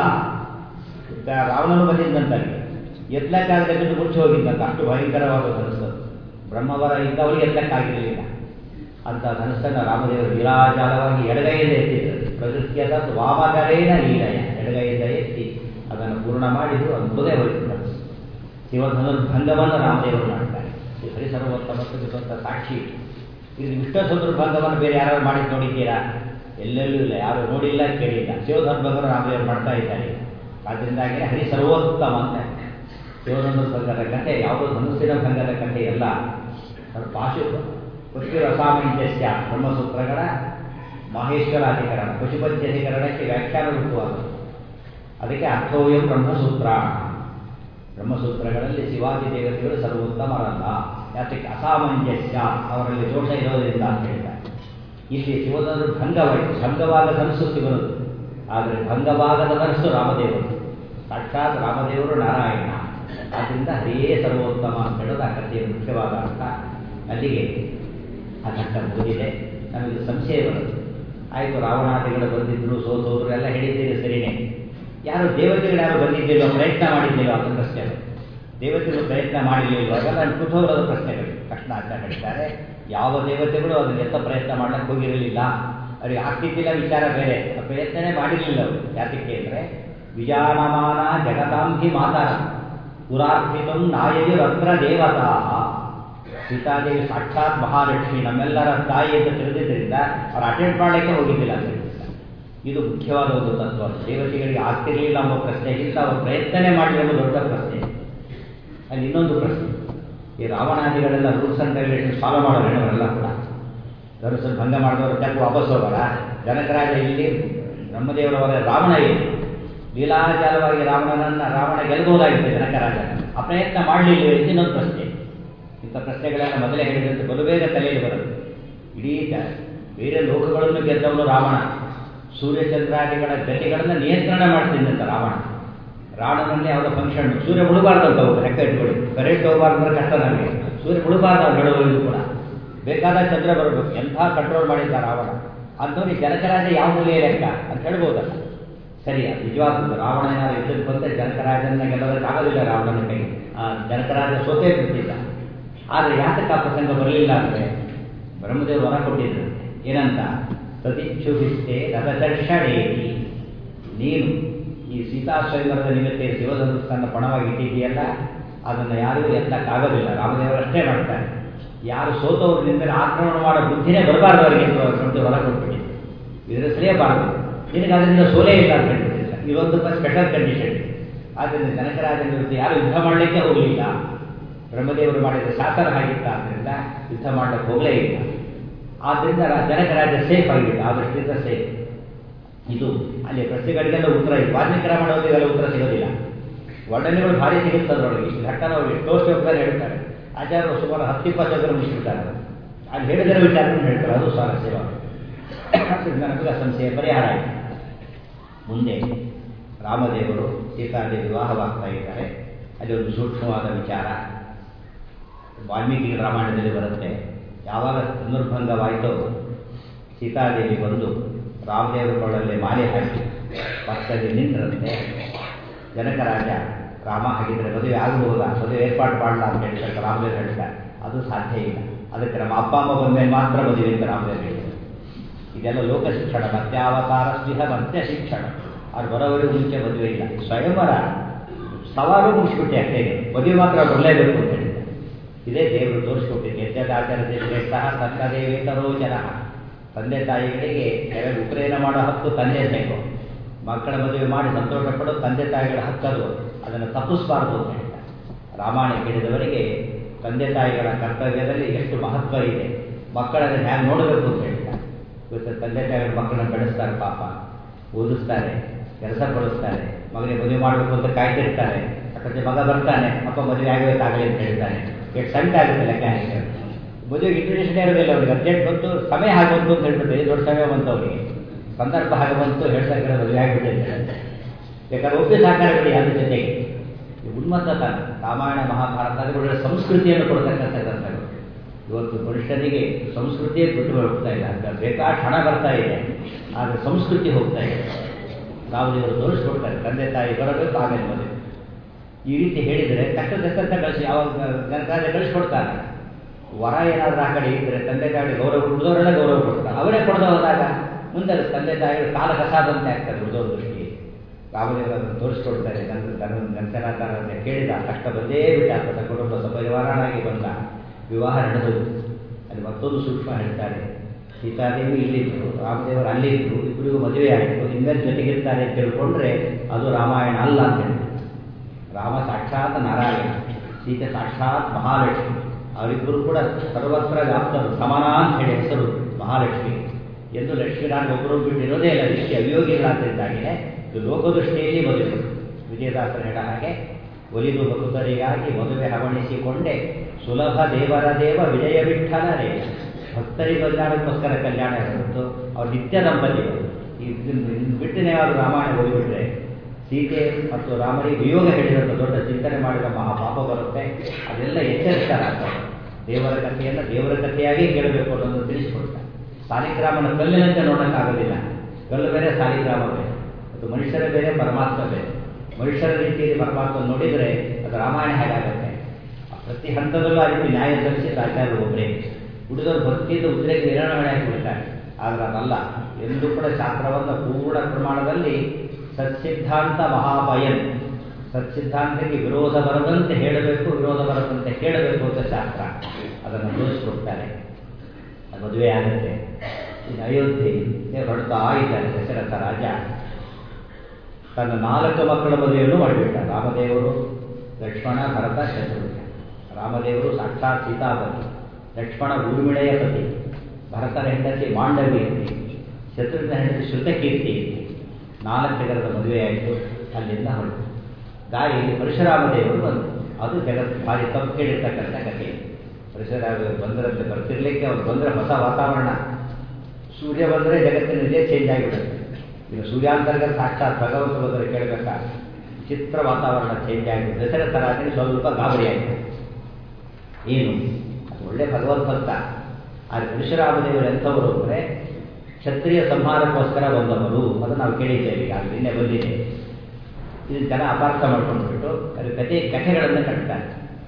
ರಾವಣನು ಬಂದಿದ್ದಂತಾಗಿ ಎತ್ತಲಕ್ಕಾಗದೆ ಬಿದ್ದು ಮುಚ್ಚಿ ಹೋಗಿದ್ದಂತ. ಅಷ್ಟು ಭಯಂಕರವಾದ ಧನಸ್ಸು. ಬ್ರಹ್ಮವರ ಇದ್ದವರಿಗೆ ಎತ್ತಲಕ್ಕಾಗಿರಲಿಲ್ಲ. ಅಂತ ಧನಸ್ಸನ್ನು ರಾಮದೇವರು ವಿರಾಜಾಲವಾಗಿ ಎಡಗೈಯಿಂದ ಎತ್ತಿದ್ರು. ಪ್ರಕೃತಿಯದ ವಾಮಕರೇನ ಲೀಲಯ, ಎಡಗೈಯಿಂದ ಎತ್ತಿ ಅದನ್ನು ಪೂರ್ಣ ಮಾಡಿದ್ರು. ಅದು ಮುಗದೆ ಹೋಯಿತು ಧನಸ್ಸು. ಶಿವಧನುರ್ಭಂಗವನ್ನು ರಾಮದೇವರು ಮಾಡ್ತಾರೆ. ಈ ಹರಿಸರ್ವೋತ್ತಮಕ್ಕೆ ಸ್ವಂತ ಸಾಕ್ಷಿ. ಇದು ವಿಷ್ಣುಧನುರ್ಭಂಗವನ್ನು ಬೇರೆ ಯಾರು ಮಾಡಿ ನೋಡಿದ್ದೀರಾ? ಎಲ್ಲೆಲ್ಲೂ ಇಲ್ಲ, ಯಾರು ನೋಡಿಲ್ಲ, ಕೇಳಿಲ್ಲ. ಶಿವಧನುರ್ಭಂಗವನ್ನು ರಾಮದೇವರು ಮಾಡ್ತಾ ಇದ್ದಾರೆ. ಆದ್ದರಿಂದಾಗಿ ಹರಿಸರ್ವೋತ್ತಮ ಅಂತ. ಶಿವಧನುರ್ಭಂಗದ ಕಥೆ ಯಾವುದೋ ಧನುಸ್ಸಿನ ಭಂಗದ ಕಥೆ ಎಲ್ಲ. ಅದು ಪಾಶು ಪೃಥ್ವಿ ರಸಾಮಂಜಸ್ಯ ಬ್ರಹ್ಮಸೂತ್ರಗಳ ಮಾಹೇಶ್ವರಾಧಿಕರಣ, ಪಶುಪತ್ಯಧಿಕರಣಕ್ಕೆ ವ್ಯಾಖ್ಯಾನ ರೂಪವಾದದ್ದು. ಅದಕ್ಕೆ ಅರ್ಥೋಯಂ ಬ್ರಹ್ಮಸೂತ್ರ. ಬ್ರಹ್ಮಸೂತ್ರಗಳಲ್ಲಿ ಶಿವಾದಿ ದೇವತೆಗಳು ಸರ್ವೋತ್ತಮರಲ್ಲ. ಯಾತಕ್ಕೆ? ಅಸಾಮಂಜಸ್ಯ, ಅವರಲ್ಲಿ ದೋಷ ಇರೋದರಿಂದ ಅಂತ ಹೇಳ್ತಾರೆ. ಇಲ್ಲಿ ಶಿವನನ್ನು ಭಂಗವಾಯಿತು. ಭಂಗವಾದ ಧನಸ್ಸು ಶಿವನದು, ಆದರೆ ಭಂಗವಾಗದ ಧನಸ್ಸು ರಾಮದೇವರು. ಸಾಕ್ಷಾತ್ ರಾಮದೇವರು ನಾರಾಯಣ. ಆದ್ದರಿಂದ ಹರಿಯೇ ಸರ್ವೋತ್ತಮ ಅಂತ ಹೇಳೋದು ಆ ಕಥೆಯ ಮುಖ್ಯವಾದ ಅರ್ಥ. ಅಲ್ಲಿಗೆ ಆ ಘಟ್ಟ ಮುಗಿದಿದೆ. ನಮಗೆ ಸಂಶಯ ಬರುತ್ತೆ. ಆಯಿತು, ರಾವಣಾದಿಗಳು ಬಂದಿದ್ರು, ಸೋತೋದ್ರು ಎಲ್ಲ ಹೇಳಿದ್ದೀರಿ ಸರಿಯೇ. ಯಾರು ದೇವತೆಗಳು ಯಾರು ಬಂದಿದ್ದಿಲ್ಲೋ, ಪ್ರಯತ್ನ ಮಾಡಿದ್ದಿಲ್ಲೋ ಅಂತ ಪ್ರಶ್ನೆ. ದೇವತೆಗಳು ಪ್ರಯತ್ನ ಮಾಡಲಿಲ್ಲೋ, ಅವೆಲ್ಲ ಕುತೂಹಲದ ಪ್ರಶ್ನೆಗಳು. ತಕ್ಷಣ ಅಂತ ಹೇಳ್ತಾರೆ, ಯಾವ ದೇವತೆಗಳು ಅದನ್ನು ಎತ್ತ ಪ್ರಯತ್ನ ಮಾಡಲಿಕ್ಕೆ ಹೋಗಿರಲಿಲ್ಲ. ಅವ್ರಿಗೆ ಆಗ್ತಿದ್ದಿಲ್ಲ, ವಿಚಾರ ಬೇರೆ. ಆ ಪ್ರಯತ್ನನೇ ಮಾಡಿರಲಿಲ್ಲ ಅವರು. ಯಾತಕ್ಕೆ ಅಂದರೆ ವಿಜಾನಮಾನ ಜಗತಾಂಹಿ ಮಾತಾರ ಪುರಾರ್ಪಿತಂ ನಾಯಯುರತ್ರ ದೇವತಾ. ಸೀತಾದೇವಿ ಸಾಕ್ಷಾತ್ ಮಹಾಲಕ್ಷ್ಮಿ, ನಮ್ಮೆಲ್ಲರ ತಾಯಿ ಅಂತ ತಿಳಿದಿದ್ದರಿಂದ ಅವ್ರು ಅಟೆಂಡ್ ಮಾಡಲಿಕ್ಕೆ ಹೋಗಿದ್ದಿಲ್ಲ ಅಂತ ಹೇಳ್ತಾರೆ. ಇದು ಮುಖ್ಯವಾದ ಒಂದು ತತ್ವ. ದೇವತೆಗಳಿಗೆ ಆಗ್ತಿರಲಿಲ್ಲ ಅನ್ನೋ ಪ್ರಶ್ನೆಗಿಂತ ಅವರು ಪ್ರಯತ್ನನೇ ಮಾಡಲಿ ಅನ್ನೋ ದೊಡ್ಡ ಪ್ರಶ್ನೆ. ಅಲ್ಲಿ ಇನ್ನೊಂದು ಪ್ರಶ್ನೆ, ಈ ರಾವಣಾದಿಗಳೆಲ್ಲ ರೂಲ್ಸ್ ಆ್ಯಂಡ್ ರೆಗ್ಯುಲೇಷನ್ಸ್ ಫಾಲೋ ಮಾಡೋರು ಅವರೆಲ್ಲ ಕೂಡ. ಧನುಸ್ಸನ್ನು ಭಂಗ ಮಾಡಿದವರು ತಪ್ಪು ವಾಪಸ್ ಹೋಗೋರ. ಜನಕರಾಜ ಇಲ್ಲಿ ಬ್ರಹ್ಮದೇವರವರ ರಾವಣ ಏನು ಲೀಲಾಜಾಲವಾಗಿ ರಾವಣ ಗೆಲ್ಲಬಹುದಾಗಿತ್ತು ಜನಕರಾಜ. ಆ ಪ್ರಯತ್ನ ಮಾಡಲಿಲ್ಲ ಇನ್ನೊಂದು ಪ್ರಶ್ನೆ. ಇಂಥ ಪ್ರಶ್ನೆಗಳನ್ನು ಮೊದಲೇ ಹೇಳಿದಂತೆ ಬಲು ಬೇಗ ತಲೆಯಲ್ಲಿ ಬರುತ್ತೆ. ಇಡೀ ಬೇರೆ ಲೋಕಗಳನ್ನು ಗೆದ್ದವನು ರಾವಣ. ಸೂರ್ಯಚಂದ್ರಾದಿಗಳ ಗತಿಗಳನ್ನು ನಿಯಂತ್ರಣ ಮಾಡ್ತಿದ್ದಂತ ರಾವಣ. ರಾವಣನಲ್ಲಿ ಅವರ ಫಂಕ್ಷನ್ ಸೂರ್ಯ ಮುಳುಬಾರ್ದಂತ ಹೋಗಿ ಲೆಕ್ಕ ಇಟ್ಕೊಳ್ಳಿ. ಕರೆಂಟ್ ಹೋಗಬಾರ್ದಂದ್ರೆ ಕಷ್ಟ ನಮಗೆ. ಸೂರ್ಯ ಮುಳುಬಾರ್ದು ಅವ್ರು ಹೇಳುವುದು ಕೂಡ. ಬೇಕಾದ ಚಂದ್ರ ಬರಬೇಕು. ಎಂಥ ಕಂಟ್ರೋಲ್ ಮಾಡಿದ್ದ ರಾವಣ. ಅಂಥವ್ರಿಗೆ ಜನಕರಾಜ ಯಾವ ಮೂಲೆಯ ಲೆಕ್ಕ ಅಂತ ಹೇಳ್ಬೋದಲ್ಲ. ಸರಿ, ನಿಜವಾದ ರಾವಣ ಏನಾದ್ರು ಯುದ್ಧಕ್ಕೆ ಬಂದರೆ ಜನಕರಾಜನ ಗೆಲ್ಲೋದಕ್ಕಾಗೋದಿಲ್ಲ. ರಾವಣನ ಕೈ ಜನಕರಾಜ ಸೋತೇ ಬಿಡ್ತಿದ್ದ. ಆದರೆ ಯಾತಕ್ಕೆ ಆ ಪ್ರಸಂಗ ಬರಲಿಲ್ಲ ಅಂದರೆ ಬ್ರಹ್ಮದೇವರು ವರ ಕೊಟ್ಟಿದ್ರು. ಏನಂತ? ಸತಿಚ್ಛುಭಿಷ್ಟೇ ರಥಚರ್ಷಣೇತಿ. ನೀನು ಈ ಸೀತಾ ಸ್ವಯಂವರದ ನಿಮಿತ್ತ ಶಿವಧನುಸ್ಸನ್ನು ಪಣವಾಗಿ ಇಟ್ಟಿದೆಯಲ್ಲ, ಅದನ್ನು ಯಾರಿಗೂ ಎತ್ತಕ್ಕಾಗೋದಿಲ್ಲ. ರಾಮದೇವರಷ್ಟೇ ಮಾಡ್ತಾರೆ. ಯಾರು ಸೋತವ್ರಿಂದ ಆಕ್ರಮಣ ಮಾಡೋ ಬುದ್ಧಿನೇ ಬರಬಾರ್ದು ಅವರಿಗೆ ಅಂತ ಹೊರ ಕೊಟ್ಬಿಟ್ಟಿದೆ. ಇದರ ಸರಿಯಬಾರದು. ನಿನಗೆ ಅದರಿಂದ ಸೋಲೇ ಇಲ್ಲ ಅಂತ ಹೇಳ್ಬಿಟ್ಟಿಲ್ಲ. ಇದೊಂದು ಸ್ಪೆಷಲ್ ಕಂಡೀಷನ್. ಆದ್ದರಿಂದ ಜನಕರಾಜನ ವಿರುದ್ಧ ಯಾರು ಯುದ್ಧ ಮಾಡಲಿಕ್ಕೆ ಹೋಗಲಿಲ್ಲ. ಬ್ರಹ್ಮದೇವರು ಮಾಡಿದ ಶಾಸನ ಆಗಿತ್ತ, ಆದ್ದರಿಂದ ಯುದ್ಧ ಮಾಡಲಿಕ್ಕೆ ಹೋಗಲೇ ಇಲ್ಲ. ಆದ್ದರಿಂದ ಜನಕರಾಜ ಸೇಫ್ ಆಗಿಲ್ಲ. ಆ ದೃಷ್ಟಿಯಿಂದ ಸೇಫ್. ಇದು ಅಲ್ಲಿ ಪ್ರಶ್ನೆಗಳಿಗೆಲ್ಲ ಉತ್ತರ ಇದೆ. ವಾಲ್ಮೀಕಿ ರಾಮಾಯಣದಲ್ಲಿ ಇವೆಲ್ಲ ಉತ್ತರ ಸಿಗೋದಿಲ್ಲ. ವರ್ಣನೆಗಳು ಭಾರಿ ಸಿಗುತ್ತೆ ಅದರೊಳಗೆ. ಇಷ್ಟು ಘಟ್ಟನ ಅವರು ಎಷ್ಟೋ ಶ್ಲೋಕದಲ್ಲಿ ಹೇಳ್ತಾರೆ. ಆಚಾರ್ಯರು ಸುಮಾರು 10-20 ಜನ ಮುಗಿಸ್ಬಿಡ್ತಾರೆ. ಅಲ್ಲಿ ಹೇಳಿದರೆ ವಿಚಾರವನ್ನು ಹೇಳ್ತಾರೆ. ಅದು ಸ್ವಾರಸ್ಯವಾಗ. ನಮಗೆ ಸಂಶಯ ಪರಿಹಾರ ಆಯಿತು. ಮುಂದೆ ರಾಮದೇವರು ಸೀತಾದೇವಿ ವಿವಾಹವಾಗ್ತಾ ಇದ್ದಾರೆ. ಅಲ್ಲಿ ಒಂದು ಸೂಕ್ಷ್ಮವಾದ ವಿಚಾರ ವಾಲ್ಮೀಕಿ ರಾಮಾಯಣದಲ್ಲಿ ಬರುತ್ತೆ. ಯಾವಾಗ ಧನುರ್ಭಂಗವಾಯಿತೋ ಸೀತಾದೇವಿ ಬಂದು ರಾಮದೇವರ ಕೊಳ್ಳಲ್ಲಿ ಮಾಲೆ ಹಾಕಿ ಪಕ್ಕದಲ್ಲಿ ನಿಂತರಂತೆ. ಜನಕರಾಜ ರಾಮ ಹಾಗಿದ್ರೆ ಮದುವೆ ಆಗಬಹುದಾ, ಮದುವೆ ಏರ್ಪಾಡು ಮಾಡಲ್ಲ ಅಂತ ಹೇಳ್ತಾರೆ. ರಾಮದೇವರು ಹೇಳ್ತಾರೆ ಅದು ಸಾಧ್ಯ ಇಲ್ಲ. ಅದಕ್ಕೆ ನಮ್ಮ ಅಪ್ಪ ಅಮ್ಮ ಬಂದಮೇಲೆ ಮಾತ್ರ ಮದುವೆ ಅಂತ ರಾಮದೇವರು ಹೇಳಿದರು. ಇದೆಲ್ಲ ಲೋಕ ಶಿಕ್ಷಣ. ಮತ್ಯಾವತಾರ ಸ್ನೇಹ ಮತ್ಯ ಶಿಕ್ಷಣ. ಅವ್ರು ಬರೋವರೆಗೂ ಮುಂಚೆ ಮದುವೆ ಇಲ್ಲ. ಸ್ವಯಂವರ ಸವಾಲು ಮುಗಿಸ್ಬಿಟ್ಟೆ ಅಷ್ಟೇ. ಮದುವೆ ಮಾತ್ರ ಬರಲೇಬೇಕು ಅಂತ ಹೇಳಿದ್ದಾರೆ. ಇದೇ ದೇವರು ತೋರಿಸ್ಕೊಟ್ಟಿದೆ. ಯಜ್ಞದಾಚರತೆ ಶ್ರೇಷ್ಠ ತಕ್ಕದೇವೇತರೋ ಜನ. ತಂದೆ ತಾಯಿಗಳಿಗೆ ಉಪನಯನ ಮಾಡೋ ಹಕ್ಕು ತಂದೆ ಬೇಕು. ಮಕ್ಕಳ ಮದುವೆ ಮಾಡಿ ಸಂತೋಷ ಪಡೋದು ತಂದೆ ತಾಯಿಗಳ ಹಕ್ಕದು. ಅದನ್ನು ತಪ್ಪಿಸಬಾರದು ಅಂತ ಹೇಳ್ತಾರೆ. ರಾಮಾಯಣ ಕೇಳಿದವರಿಗೆ ತಂದೆ ತಾಯಿಗಳ ಕರ್ತವ್ಯದಲ್ಲಿ ಎಷ್ಟು ಮಹತ್ವ ಇದೆ, ಮಕ್ಕಳನ್ನು ಹೇಗೆ ನೋಡಬೇಕು ಅಂತ ಹೇಳ್ತಾರೆ. ಇವತ್ತು ತಂದೆ ತಾಯಿಗಳು ಮಕ್ಕಳನ್ನ ಬೆಳೆಸ್ತಾರೆ, ಪಾಪ ಓದಿಸ್ತಾರೆ. ಕೆಲಸ ಕೊಡಿಸ್ತಾರೆ, ಮಗನಿಗೆ ಮದುವೆ ಮಾಡಬೇಕು ಅಂತ ಕಾಯ್ತಿರ್ತಾರೆ. ಯಾಕಂದರೆ ಮಗ ಬರ್ತಾನೆ, ಅಪ್ಪ ಮದುವೆ ಆಗಬೇಕಾಗಲಿ ಅಂತ ಹೇಳ್ತಾನೆ. ಎಷ್ಟು ಸಂಕಟ ಆಗುತ್ತೆ ಲೆಕ್ಕ. ಮದುವೆಗೆ ಇಂಟ್ರೊಡಕ್ಷನ್ ಇರೋದಿಲ್ಲ ಅವ್ರಿಗೆ, ಅರ್ಜೆಂಟ್ ಬಂತು, ಸಮಯ ಹಾಗೆ ಬಂತು ಅಂತ ಹೇಳ್ಬಿಟ್ಟು ದೊಡ್ಡ ಸಮಯ ಬಂತು ಅವರಿಗೆ, ಸಂದರ್ಭ ಹಾಗೆ ಬಂತು, ಹೇಳ್ತಾರೆ ಮದುವೆ ಆಗಿಬಿಟ್ಟೆ ಅಂತ. ಬೇಕಾದ್ರೆ ಒಬ್ಬ ಸಾಕಾರ ಬಿಡಿ ಅದ್ರ ಜೊತೆಗೆ ಉನ್ಮತ್ತತನ. ರಾಮಾಯಣ ಮಹಾಭಾರತಗಳ ಸಂಸ್ಕೃತಿಯನ್ನು ಕೊಡ್ತಕ್ಕಂಥ ಗ್ರಂಥಗಳು. ಇವತ್ತು ಮನುಷ್ಯನಿಗೆ ಸಂಸ್ಕೃತಿಯೇ ಬಿಟ್ಟು ಹೋಗ್ತಾ ಇಲ್ಲ. ಅಂತ ಬೇಕಾದ ಹಣ ಬರ್ತಾ ಇದೆ, ಆದರೆ ಸಂಸ್ಕೃತಿ ಹೋಗ್ತಾ ಇದೆ. ರಾಮದೇವರು ತೋರಿಸ್ಕೊಡ್ತಾರೆ, ತಂದೆ ತಾಯಿ ಬರಬೇಕು ಆಮೇಲೆ ಮದುವೆ. ಈ ರೀತಿ ಹೇಳಿದರೆ ತಕ್ಕಂತ ಕಳಿಸಿ ಅವಾಗ ಗಂಗಾದ ಕಳಿಸ್ಕೊಡ್ತಾನೆ. ವರ ಏನಾದರೂ ಆ ಕಡೆ ಇದ್ದರೆ ತಂದೆ ತಾಯಿ ಗೌರವ ಉಳಿದವರೆಲ್ಲ ಗೌರವ ಕೊಡ್ತಾರೆ. ಅವರೇ ಕೊಡದೆ ಹೋದಾಗ ಮುಂದೆ ತಂದೆ ತಾಯಿಗಳು ಕಾಲ ಕಸಾದಂತೆ ಆಗ್ತಾರೆ ಉಳಿದವ್ರ ದೃಷ್ಟಿಗೆ. ರಾಮದೇವರನ್ನು ತೋರಿಸ್ಕೊಡ್ತಾರೆ. ಗಂಗನಾಥನ ಕೇಳಿದ ಕಷ್ಟ ಬಂದೇ ಬಿಟ್ಟ, ತನ್ನ ಕುಟುಂಬ ಸಪರಿವಾರನಾಗಿ ಬಂದ, ವಿವಾಹ ನಡೆದು. ಅಲ್ಲಿ ಮತ್ತೊಂದು ಸೂಕ್ಷ್ಮ ಹೇಳ್ತಾರೆ. ಸೀತಾದೇವಿ ಇಲ್ಲಿದ್ದರು, ರಾಮದೇವರು ಅಲ್ಲಿದ್ದರು, ಇಬ್ಬರಿಗೂ ಮದುವೆ ಆಯಿತು, ಇನ್ಮೇಲೆ ಜೊತೆಗಿರ್ತಾರೆ ಅಂತ ತಿಳ್ಕೊಂಡ್ರೆ ಅದು ರಾಮಾಯಣ ಅಲ್ಲ ಅಂತ ಹೇಳ್ತಾರೆ. ರಾಮ ಸಾಕ್ಷಾತ್ ನಾರಾಯಣ, ಸೀತೆ ಸಾಕ್ಷಾತ್ ಮಹಾಲಕ್ಷ್ಮಿ. ಅವರಿಬ್ಬರು ಕೂಡ ಸರ್ವತ್ರ ವ್ಯಾಪ್ತರು, ಸಮಾನ ಅಂತ ಹೇಳಿ ಹೆಸರು ಮಹಾಲಕ್ಷ್ಮಿ ಎಂದು. ಲಕ್ಷ್ಮೀನಾರಾಯಣ ಒಬ್ಬರು ಬಿಟ್ಟಿರೋದೇ ಇಲ್ಲ, ರೀತಿ ಅವಿಯೋಗಿಗಳಾದ್ದರಿಂದಾಗಿದೆ. ಇದು ಲೋಕದೃಷ್ಟಿಯಲ್ಲಿ ಮದುವೆ. ವಿಜಯದಾಸರು ಹೇಳ ಹಾಗೆ, ಒಲಿದು ಭಕ್ತರಿಗಾಗಿ ಮದುವೆ ಹವಣಿಸಿಕೊಂಡೆ, ಸುಲಭ ದೇವರ ದೇವ ವಿಜಯ ವಿಠಲರೇ. ಭಕ್ತರಿಗೆ ಕಲ್ಯಾಣಕ್ಕೋಸ್ಕರ ಕಲ್ಯಾಣ ಇರಬಹುದು, ಅವ್ರು ನಿತ್ಯ ದಂಪತಿಗಳು. ಬಿಟ್ಟಿನೇವಾದ್ರು ರಾಮಾಯಣ ಓದಿಬಿಟ್ರೆ ಸೀತೆ ಮತ್ತು ರಾಮನಿಗೆ ವಿಯೋಗ ಹೇಳಿದಂಥ ದೊಡ್ಡ ಚಿಂತನೆ ಮಾಡಿದ ಮಹಾಪಾಪ ಬರುತ್ತೆ. ಅದೆಲ್ಲ ಎಚ್ಚರಿಸ್ತಾರಾಗ್ತದೆ. ದೇವರ ಕಥೆಯನ್ನು ದೇವರ ಕಥೆಯಾಗಿ ಕೇಳಬೇಕು ಅನ್ನೋದನ್ನು ತಿಳಿಸ್ಕೊಡ್ತಾರೆ. ಸಾಲಿಗ್ರಾಮನ ಕಲ್ಲಿನಂತೆ ನೋಡೋಕ್ಕಾಗೋದಿಲ್ಲ. ಕಲ್ಲು ಬೇರೆ, ಸಾಲಿಗ್ರಾಮ ಬೇರೆ. ಅದು ಮನುಷ್ಯರ ಬೇರೆ, ಪರಮಾತ್ಮ ಬೇರೆ. ಮನುಷ್ಯರ ರೀತಿಯಲ್ಲಿ ಪರಮಾತ್ಮ ನೋಡಿದರೆ ಅದು ರಾಮಾಯಣ ಹೇಗಾಗುತ್ತೆ. ಪ್ರತಿ ಹಂತದಲ್ಲೂ ಆ ರೀತಿ ನ್ಯಾಯ ಸಲ್ಲಿಸಿದ ಆಚಾರ್ಯರು ಒಬ್ಬರೇ. ಉಳಿದವರು ಭಕ್ತಿಯಿಂದ ಉದ್ರೇಕ ನಿರ್ವಹಣೆ ಆಗಿಬಿಡ್ತಾರೆ. ಆದರೆ ಅದಲ್ಲ. ಎಂದೂ ಕೂಡ ಶಾಸ್ತ್ರವನ್ನು ಪೂರ್ಣ ಪ್ರಮಾಣದಲ್ಲಿ ಸತ್ಸಿದ್ಧಾಂತ ಮಹಾಭಯನ್, ಸತ್ಸಿದ್ಧಾಂತಕ್ಕೆ ವಿರೋಧ ಬರದಂತೆ ಹೇಳಬೇಕು, ವಿರೋಧ ಬರದಂತೆ ಕೇಳಬೇಕು ಅಂತ ಶಾಸ್ತ್ರ ಅದನ್ನು ತೋರಿಸ್ಕೊಡ್ತಾರೆ. ಅದು ಮದುವೆ ಆಗುತ್ತೆ. ಇನ್ನು ಅಯೋಧ್ಯೆ ಹೊರಡ್ತಾ ಇದ್ದಾರೆ. ದಶರಥ ರಾಜ ತನ್ನ 4 ಮಕ್ಕಳ ಮದುವೆಯನ್ನು ಮಾಡಿಬಿಟ್ಟ. ರಾಮದೇವರು, ಲಕ್ಷ್ಮಣ, ಭರತ, ಶತ್ರುಘ್ನ. ರಾಮದೇವರು ಸಾಕ್ಷಾತ್ ಸೀತಾಪತಿ, ಲಕ್ಷ್ಮಣ ಊರ್ಮಿಳೆಯ ಪತಿ, ಭರತನ ಹೆಂಡತಿ ಮಾಂಡವಿ ಇರ್ತಿ, ಶತ್ರುಘ್ನ ಹೆಂಡತಿ ಶ್ರುತಕೀರ್ತಿ ಇರ್ತಿ. 4 ಜಗರದ ಮದುವೆಯಾಯಿತು. ಅಲ್ಲಿಂದ ಹೊರಟು ದಾರಿಯಲ್ಲಿ ಪರಶುರಾಮ ದೇವರು ಬಂದರು. ಅದು ಜಗತ್ತು ಭಾರಿ ತಪ್ಪು ಕೇಳಿರ್ತಕ್ಕಂಥ ಕಥೆ. ಪರಶುರಾಮ ಬಂದರಂತೆ, ಬರ್ತಿರ್ಲಿಕ್ಕೆ ಅವ್ರು ಬಂದರೆ ಹೊಸ ವಾತಾವರಣ. ಸೂರ್ಯ ಬಂದರೆ ಜಗತ್ತಿನಲ್ಲೇ ಚೇಂಜ್ ಆಗಿಬಿಡುತ್ತೆ. ಈಗ ಸೂರ್ಯಾಂತರ್ಗತ ಸಾಕ್ಷಾತ್ ಭಗವಂತ ಬಂದರೆ ಕೇಳಬೇಕಾ, ಚಿತ್ರ ವಾತಾವರಣ ಚೇಂಜ್ ಆಗಿದೆ. ದಶರಥ ರಾಜನಿಗೆ ಸ್ವಲ್ಪ ಗಾಬರಿ ಆಯಿತು. ಏನು ಅದು ಒಳ್ಳೆ ಭಗವಂತ. ಆದರೆ ಪರಶುರಾಮದೇವರು ಎಂಥವರು ಅಂದರೆ ಕ್ಷತ್ರಿಯ ಸಂಹಾರಕ್ಕೋಸ್ಕರ ಬಂದವರು. ಅದು ನಾವು ಕೇಳಿದ್ದೇವೆ, ಈಗ ನಿನ್ನೆ ಬಂದಿದೆ. ಇದನ್ನು ಜನ ಅಪಾರ್ಥ ಮಾಡ್ಕೊಂಡ್ಬಿಟ್ಟು ಅದು ಕಥೆಗಳನ್ನು ಕಟ್ತಾರೆ.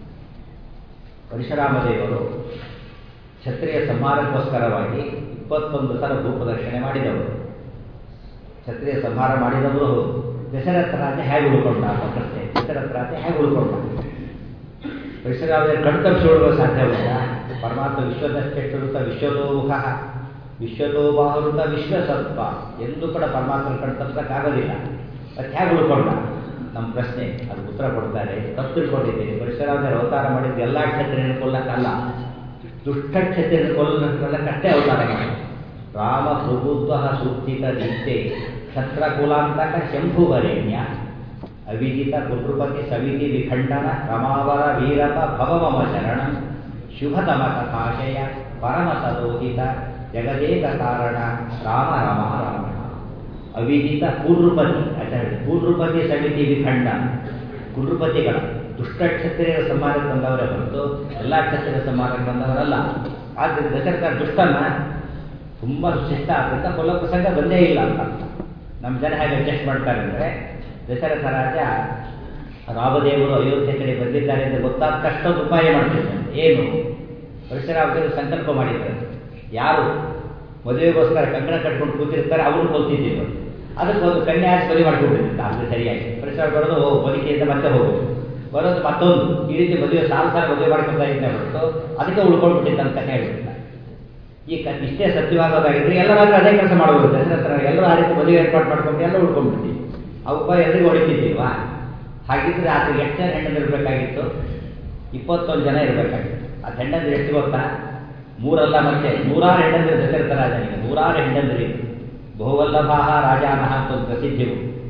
ಪರಶುರಾಮದೇವರು ಕ್ಷತ್ರಿಯ ಸಂಹಾರಕ್ಕೋಸ್ಕರವಾಗಿ 21 ಸಲ ಭೂಪ್ರದಕ್ಷಿಣೆ ಮಾಡಿದವರು. ಕ್ಷತ್ರಿಯ ಸಂಹಾರ ಮಾಡಿದವರು. ದಶರಥ ರಾಜ ಹೇಗೆ ಉಳ್ಕೊಂಡ ಪ್ರಶ್ನೆ. ದಶರಥ ರಾಜ ಹೇಗೆ ಉಳ್ಕೊಂಡ? ಪರಶುರಾಮದೇವರು ಕಣ್ತಪ್ಪಿಸಿಕೊಳ್ಳುವ ಸಾಧ್ಯವಿಲ್ಲ. ಪರಮಾತ್ಮ ವಿಶ್ವದಷ್ಟೆಷ್ಟುತ ವಿಶ್ವತೋಮುಖ ವಿಶ್ವತೋಬಾಹುತ ವಿಶ್ವಸತ್ವ ಎಂದು ಕೂಡ ಪರಮಾತ್ಮನ ಕಣ್ತಪ್ಪಿಸಕ್ಕಾಗೋದಿಲ್ಲ. ಅದು ಹೇಗೆ ಉಳ್ಕೊಂಡ ನಮ್ಮ ಪ್ರಶ್ನೆ. ಅದು ಉತ್ತರ ಕೊಡ್ತಾರೆ. ತಪ್ಪು ತಿಳ್ಕೊಂಡಿದ್ದೀನಿ. ಪರಶುರಾಮದೇವರು ಅವತಾರ ಮಾಡಿದ್ದು ಎಲ್ಲ ಕ್ಷತ್ರಿಯರನ್ನು ಕೊಲ್ಲಕ್ಕಲ್ಲ, ದುಷ್ಟ ಕ್ಷತ್ರಿಯರನ್ನು ಕೊಲ್ಲಕ್ಕಷ್ಟೇ ಅವತಾರ ಮಾಡಿ. ರಾಮ ಪ್ರಭುತ್ವ ಸೂಚಿತ ದೀಪ್ತೆ ಕ್ಷತ್ರಕುಲಾಂತಕ ಶಂಭುವರೇಣ್ಯ ಅವಿಜಿತ ಕುರುಪತಿ ಸವಿತಿ ವಿಖಂಡನ ರಮಾವರ ವೀರತ ಭವಮಮ ಶರಣ ಶುಭತಮ ಕಥಾಶಯ ಪರಮ ಸದೋಹಿತ ಜಗದೇಕ ಕಾರಣ ರಾಮ ರಾಮ ರಾಮ. ಅವಿಜಿತ ಕೂರ್ಪತಿ ಆಚಾರ್ಯ, ಕೂರ್ಪತಿ ಸಮಿತಿ ವಿಖಂಡ. ಕುರುಪತಿಗಳ ದುಷ್ಟ ಕ್ಷತ್ರಿಯರ ಸಂಹಾರಕ್ಕೆ ಬಂದವರೇ ಹೊರತು ಎಲ್ಲ ಕ್ಷತ್ರಿಯರ ಸಂಹಾರಕ್ಕೆ ಬಂದವರಲ್ಲ. ಆದರೆ ದಶರಥ ದುಷ್ಟನ ತುಂಬ ಶಿಷ್ಟ ಆದ್ದರಿಂದ ಕೊಲ್ಲೋ ಪ್ರಸಂಗ ಬಂದೇ ಇಲ್ಲ ಅಂತ. ನಮ್ಮ ಜನ ಹೇಗೆ ಅಡ್ಜಸ್ಟ್ ಮಾಡ್ತಾರೆ ಅಂದರೆ, ದಶರಥ ರಾಜ ರಾಮದೇವರು ಅಯೋಧ್ಯೆ ಕಡೆ ಬಂದಿದ್ದಾರೆ ಅಂತ ಗೊತ್ತಾದ ತಕ್ಷಣ ಉಪಾಯ ಮಾಡ್ತಿದ್ದಾನೆ. ಏನು? ಪರಶುರಾಮದೇವರು ಸಂಕಲ್ಪ ಮಾಡಿದ್ದಾರೆ. ಯಾರು ಮದುವೆಗೋಸ್ಕರ ಕಂಕಣ ಕಟ್ಕೊಂಡು ಕೂತಿರ್ತಾರೆ ಅವ್ರನ್ನ ಕೊಲ್ತಿದ್ದೀವಿ. ಅದಕ್ಕೆ ಒಂದು ಕನ್ಯೆ ಆಗಿ ಬಲಿ ಮಾಡ್ಕೊಂಡಿರ್ತಾರೆ. ಅದು ಸರಿಯಾಗಿ ಪರಶುರಾಮ ಬರೋದು ಬದುಕಿಯಿಂದ ಮತ್ತೆ ಹೋಗೋದು, ಬರೋದು ಮತ್ತೊಂದು. ಈ ರೀತಿ ಮದುವೆ ಸಾಲ ಮದುವೆ ಮಾಡ್ಕೊತಾ ಇದ್ದೆ ಹೊರತು ಅದಕ್ಕೆ ಉಳ್ಕೊಂಡ್ಬಿಟ್ಟಿದ್ದಂತ ಹೇಳ್ಬಿಡ್ತಾರೆ. ಈ ಇಷ್ಟೇ ಸತ್ಯವಾಗೋದಾಗಿದ್ರೆ ಎಲ್ಲರಾದ್ರೂ ಅದೇ ಕೆಲಸ ಮಾಡ್ಬೋದು. ದಶರಥರ ಎಲ್ಲರೂ ಆ ರೀತಿ ಮದುವೆ ಏರ್ಪಾಡು ಮಾಡ್ಕೊಂಡು ಎಲ್ಲ ಉಳ್ಕೊಂಡ್ಬಿಡ್ತೀವಿ. ಆ ಉಪಾಯ ಎಲ್ಲರಿಗೂ ಹೊಡಿತಿದ್ದೀವಾ? ಹಾಗಿದ್ರೆ ಆತಗೆ ಎಷ್ಟು ಜನ ಹೆಣ್ಣಂದ್ರೆ ಇರಬೇಕಾಗಿತ್ತು? 21 ಜನ ಇರಬೇಕಾಗಿತ್ತು. ಆ ಹೆಣ್ಣಂದ್ರೆ ಎಷ್ಟು ಗೊತ್ತಾ? 3 ಅಲ್ಲ, ಮತ್ತೆ 100 ಹೆಣ್ಣಂದ್ರೆ ದಶರಥ ರಾಜನಿಗೆ 100 ಹೆಣ್ಣಂದ್ರಿ. ಬಹುವಲ್ಲಭಾಹ ರಾಜಾನಹ ಅಂತ ಒಂದು ಪ್ರಸಿದ್ಧಿವು.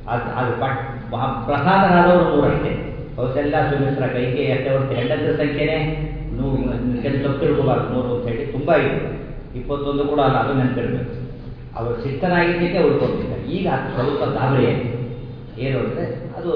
ಅದು ಪ್ರಧಾನರಾದವರು ಮೂರಷ್ಟೇ. ಕೌಸಲ್ಯ ಸುಮಿತ್ರ ಕೈಕೇಯಿ ಅಷ್ಟೇ ಹೊರತು ಹೆಂಡತಿಯ ಸಂಖ್ಯೆನೇ ತಪ್ಪು ತಿಳ್ಕೋಬಾರ್ದು 3 ಅಂತ ಹೇಳಿ ತುಂಬ ಇದೆ. 21 ಕೂಡ ಅಲ್ಲ, ಅದು ನೆನಪಿರಬೇಕು. ಅವರು ಸಿದ್ಧನಾಗಿದ್ದಕ್ಕೆ ಉಳ್ಕೊಂಡಿದ್ದಾರೆ. ಈಗ ಅದು ಸ್ವಲ್ಪ ಗಾಬರಿಯಾಗಿದೆ. ಏನು ಅಂದರೆ ಅದು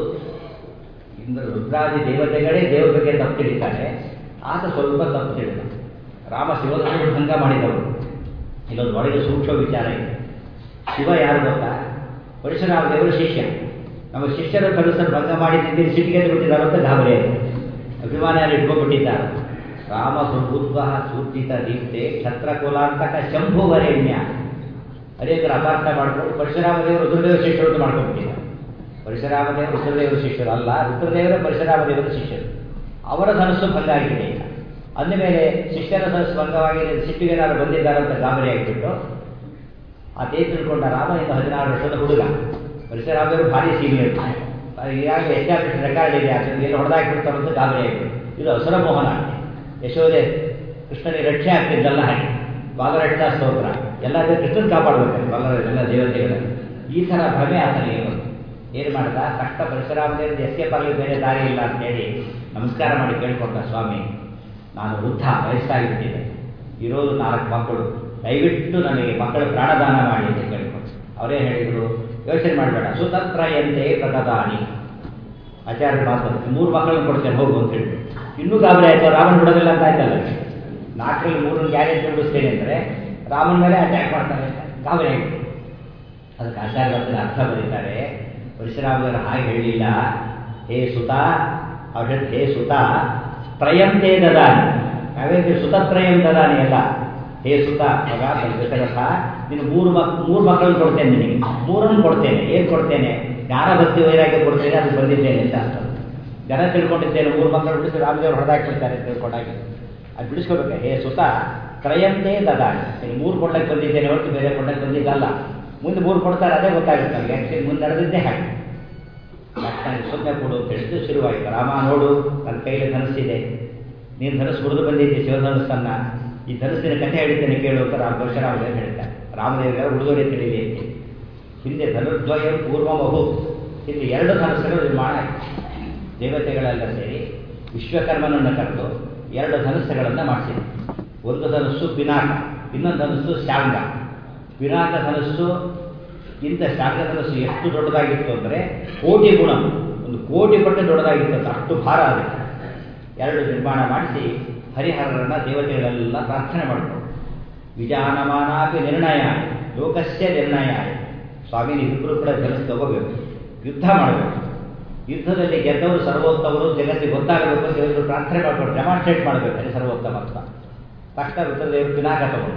ಇಂದ್ರ ರುದ್ರಾದಿ ದೇವತೆಗಳೇ ದೇವ್ರ ಬಗ್ಗೆ ತಪ್ಪು ತಿಳಿತಾರೆ, ಆತ ಸ್ವಲ್ಪ ತಪ್ಪು ತಿಳಿದ. ರಾಮ ಶಿವನನ್ನು ಭಂಗ ಮಾಡಿದವರು. ಇಲ್ಲೊಂದು ಒಳಗೆ ಸೂಕ್ಷ್ಮ ವಿಚಾರ ಇದೆ. ಶಿವ ಯಾರು ಗೊತ್ತಾ? ಪರಶುರಾಮ ದೇವರ ಶಿಷ್ಯ. ನಮ್ಮ ಶಿಷ್ಯರ ಕನಸನ್ನು ಭಂಗ ಮಾಡಿದ್ದೀನಿ ಸಿಟ್ಟಿಗೆ ಬಿಟ್ಟಿದ್ದಾರೆ ಅಂತ ಗಾಬರಿಯಾಗಿದೆ. ಅಭಿಮಾನ ಯಾರು ಇಟ್ಕೊಂಡ್ಬಿಟ್ಟಿದ್ದಾರೆ. ರಾಮ ಭೂತ್ವ ಸೂರ್ಜಿತ ದೀಪ್ತೆ ಕ್ಷತ್ರಕುಲಾಂತಕ ಶಂಭುವರೇಣ್ಯ. ಅನೇಕರು ಅಪಾರ್ಥ ಮಾಡಿಕೊಂಡು ಪರಶುರಾಮ ದೇವರು ರುದ್ರದೇವರ ಶಿಷ್ಯರು ಅಂತ ಮಾಡ್ಕೊಂಡ್ಬಿಟ್ಟಿದ್ದಾರೆ. ಪರಶುರಾಮ ದೇವರು ರುದ್ರದೇವರ ಶಿಷ್ಯರು ಅಲ್ಲ, ರುದ್ರದೇವರ ಪರಶುರಾಮ ದೇವರ ಶಿಷ್ಯರು. ಅವರ ಧನಸ್ಸು ಭಂಗ ಆಗಿದೆ. ಈಗ ಅಂದಮೇಲೆ ಶಿಷ್ಯರ ಧನಸ್ಸು ಭಂಗವಾಗಿದೆ, ಸಿಟ್ಟಿಗೆ ಏನಾದ್ರು ಬಂದಿದ್ದಾರೆ ಅಂತ ಗಾಬರಿ ಆಗಿಬಿಟ್ಟು ಅದೇ ತಿಳ್ಕೊಂಡ. ರಾಮ ಇನ್ನು 16 ವರ್ಷದ ಹುಡುಗ. ಪರಶುರಾಮ ದೇವರು ಭಾರಿ ಸೀನಿಯರ್. ಈಗಾಗಲೇ ಎಸ್ಟಾಬ್ಲಿಷ್ ರೆಕಾರ್ಡ್ ಇದೆ. ಅದನ್ನು ಏನು ಹೊಡೆದಾಕಿಬಿಡ್ತಾರೆ ಅಂತ ಗಾಬರಿ ಆಗಿಬಿಟ್ಟು. ಇದು ಅಸುರ ಮೋಹನ. ಯಶೋದೆ ಕೃಷ್ಣನಿಗೆ ರಕ್ಷೆ ಆಗ್ತಿದ್ದಲ್ಲ ಹಾಗೆ ಬಾಲರಕ್ಷಾ ಸ್ತೋತ್ರ ಎಲ್ಲ ಕೃಷ್ಣನ್ ಕಾಪಾಡಬೇಕು ಬಾಲರ ಎಲ್ಲ ದೇವತೆಗಳಲ್ಲಿ. ಈ ಥರ ಭ್ರಮೆ ಆತನಿಗೆ ಏನು ಮಾಡ್ದ? ಕಷ್ಟ ಪರಶುರಾಮದೇವರಿಗೆ ಎಸ್ಕೇಪ್ ಆಗಲಿ, ಬೇರೆ ದಾರಿ ಇಲ್ಲ ಅಂತೇಳಿ ನಮಸ್ಕಾರ ಮಾಡಿ ಕೇಳ್ಕೊಂಡ. ಸ್ವಾಮಿ, ನಾನು ವೃದ್ಧ, ವಯಸ್ಸಾಗಿಬಿಟ್ಟಿದೆ, ಇರೋದು 4 ಮಕ್ಕಳು, ದಯವಿಟ್ಟು ನನಗೆ ಮಕ್ಕಳ ಪ್ರಾಣದಾನ ಮಾಡಿ ಅಂತ ಕೇಳ್ಕೊಂಡು. ಅವರೇ ಹೇಳಿದರು, ಯೋಚನೆ ಮಾಡಬೇಡ, ಸುತಂತ್ರಯಂತೆ ಪ್ರದದಾನಿ. ಆಚಾರ್ಯ ಮಾತು 3 ಮಕ್ಕಳನ್ನು ಕೊಡ್ತೇನೆ ಹೋಗು ಅಂತ ಹೇಳಿದ್ರು. ಇನ್ನೂ ಗಾಬರಿ ಆಯಿತು. ರಾಮನ್ ಬಿಡೋದಿಲ್ಲ ಅಂತ ಆಯ್ತಲ್ಲ. 4ರಲ್ಲಿ 3 ಗ್ಯಾರಂಟಿ ಬಿಡಿಸ್ತೇನೆ ಅಂದರೆ ರಾಮನ ಮೇಲೆ ಅಟ್ಯಾಕ್ ಮಾಡ್ತಾರೆ. ಗಾಬರಿ ಆಗಿದೆ. ಅದಕ್ಕೆ ಆಚಾರ್ಯ ಅರ್ಥ ಬರೀತಾರೆ. ಪರಶುರಾಮದೇವರು ಹಾಗೆ ಹೇಳಲಿಲ್ಲ. ಹೇ ಸುತ, ಅವ್ರು ಹೇಳಿದ ಹೇ ಸುತ ತ್ರಯಂತೇ ದದಾನಿ. ನಾವೇನು ಸುತತ್ರಯಂ ದದಾನಿ ಅಲ್ಲ. ಹೇ ಸುತ ಮಗ ದಶರಥ, ನೀನು 3 ಮಕ್ಕಳನ್ನು ಕೊಡ್ತೇನೆ, ನಿನಗೆ 3 ಕೊಡ್ತೇನೆ. ಏನು ಕೊಡ್ತೇನೆ? ಜ್ಞಾನ ಭಕ್ತಿ ವೈರಾಗ್ಯ ಕೊಡ್ತೇನೆ, ಅದು ಬಂದಿದ್ದೇನೆ ಅಂತ ಅರ್ಥ. ಜನ ತಿಳ್ಕೊಂಡಿದ್ದೇನೆ 3 ಮಕ್ಕಳು ಬಿಡಿಸಿ ರಾಮದೇವರು ಹೊಡೆದಾಕ್ಬಿಡ್ತಾರೆ ಅಂತ ತಿಳ್ಕೊಂಡಾಗಿ ಅದು ಬಿಡಿಸ್ಕೋಬೇಕು. ಹೇ ಸುತ ತ್ರಯಂತೇ ದದಾನಿ, ನೀನು 3 ಕೊಡ್ಲಕ್ಕೆ ಬಂದಿದ್ದೇನೆ ಹೊರತು ಬೇರೆ ಕೊಡ್ಲಕ್ಕೆ ಬಂದಿದ್ದಲ್ಲ. ಮುಂದೆ 3 ಕೊಡ್ತಾರೆ, ಅದೇ ಗೊತ್ತಾಗುತ್ತೆ ನಮಗೆ. ಆ್ಯಕ್ಚುಲಿ ಮುಂದೆ ನಡೆದಿದ್ದೇ ಹಾಗೆ. ನನಗೆ ಸುಮ್ಮನೆ ಕೊಡು ಅಂತ ಹೇಳಿದ್ದು ಶುರುವಾಯಿತು. ರಾಮ ನೋಡು, ನನ್ನ ಕೈಯಲ್ಲಿ ಧನಸ್ಸಿದೆ, ನೀನು ಧನಸ್ಸು ಮುರಿದು ಬಂದಿದ್ದೆ ಶಿವಧನಸ್ಸನ್ನು, ಈ ಧನಸ್ಸಿನ ಕಥೆ ಹೇಳಿದ್ದೇನೆ ಕೇಳು ಅಂತ ಪರಶುರಾಮದೇವರು ಹೇಳ್ತಾರೆ. ರಾಮದೇವರ ಉಡುಗೊರೆ ತಿಳಿಲಿ ಅಂತ. ಹಿಂದೆ ಧನುರ್ದ್ವಯ ಪೂರ್ವಮಹು, ಇಲ್ಲಿ 2 ಧನಸ್ಸುಗಳು ನಿರ್ಮಾಣ ಆಯಿತು. ದೇವತೆಗಳೆಲ್ಲ ಸೇರಿ ವಿಶ್ವಕರ್ಮನನ್ನು ಕರೆದು 2 ಧನಸ್ಸುಗಳನ್ನು ಮಾಡಿಸಿದ್ರು. ಒಂದು ಧನಸ್ಸು ಪಿನಾಕ, ಇನ್ನೊಂದು ಧನಸ್ಸು ಶಾಂಗ. ಪಿನಾಕ ಧನಸ್ಸು ಇಂಥ ಶಾಂಗ ಧನಸ್ಸು ಎಷ್ಟು ದೊಡ್ಡದಾಗಿತ್ತು ಅಂದರೆ 1,000,000 ಗುಣ, 1,000,000 ಪಟ್ಟು ದೊಡ್ಡದಾಗಿತ್ತು ಅಂತ. ಅಷ್ಟು ಭಾರ ಆಗುತ್ತೆ. 2 ನಿರ್ಮಾಣ ಮಾಡಿಸಿ ಹರಿಹರರನ್ನು ದೇವತೆಗಳೆಲ್ಲ ಪ್ರಾರ್ಥನೆ ಮಾಡಿಕೊಂಡು, ವಿಜಾನಮಾನಾಪಿ ನಿರ್ಣಯ ಲೋಕಸ್ಯ ನಿರ್ಣಯ. ಸ್ವಾಮಿ, ನೀವಿಬ್ಬರು ಕೂಡ ಧನಸ್ಸು ತಗೋಬೇಕು, ಯುದ್ಧ ಮಾಡಬೇಕು. ಯುದ್ಧದಲ್ಲಿ ಗೆದ್ದವರು ಸರ್ವೋತ್ತಮರು, ಜಗತ್ತಿಗೆ ಗೊತ್ತಾಗಬೇಕು ಅಂತ ದೇವರು ಪ್ರಾರ್ಥನೆ ಮಾಡ್ಕೊಂಡು ಡೆಮಾನ್ಸ್ಟ್ರೇಟ್ ಮಾಡಬೇಕು ಅಲ್ಲಿ ಸರ್ವೋತ್ತಮ ಅಂತ. ತಕ್ಷಣ ರುದ್ರದೇವರು ಪಿನಾಕ ತಗೊಂಡು,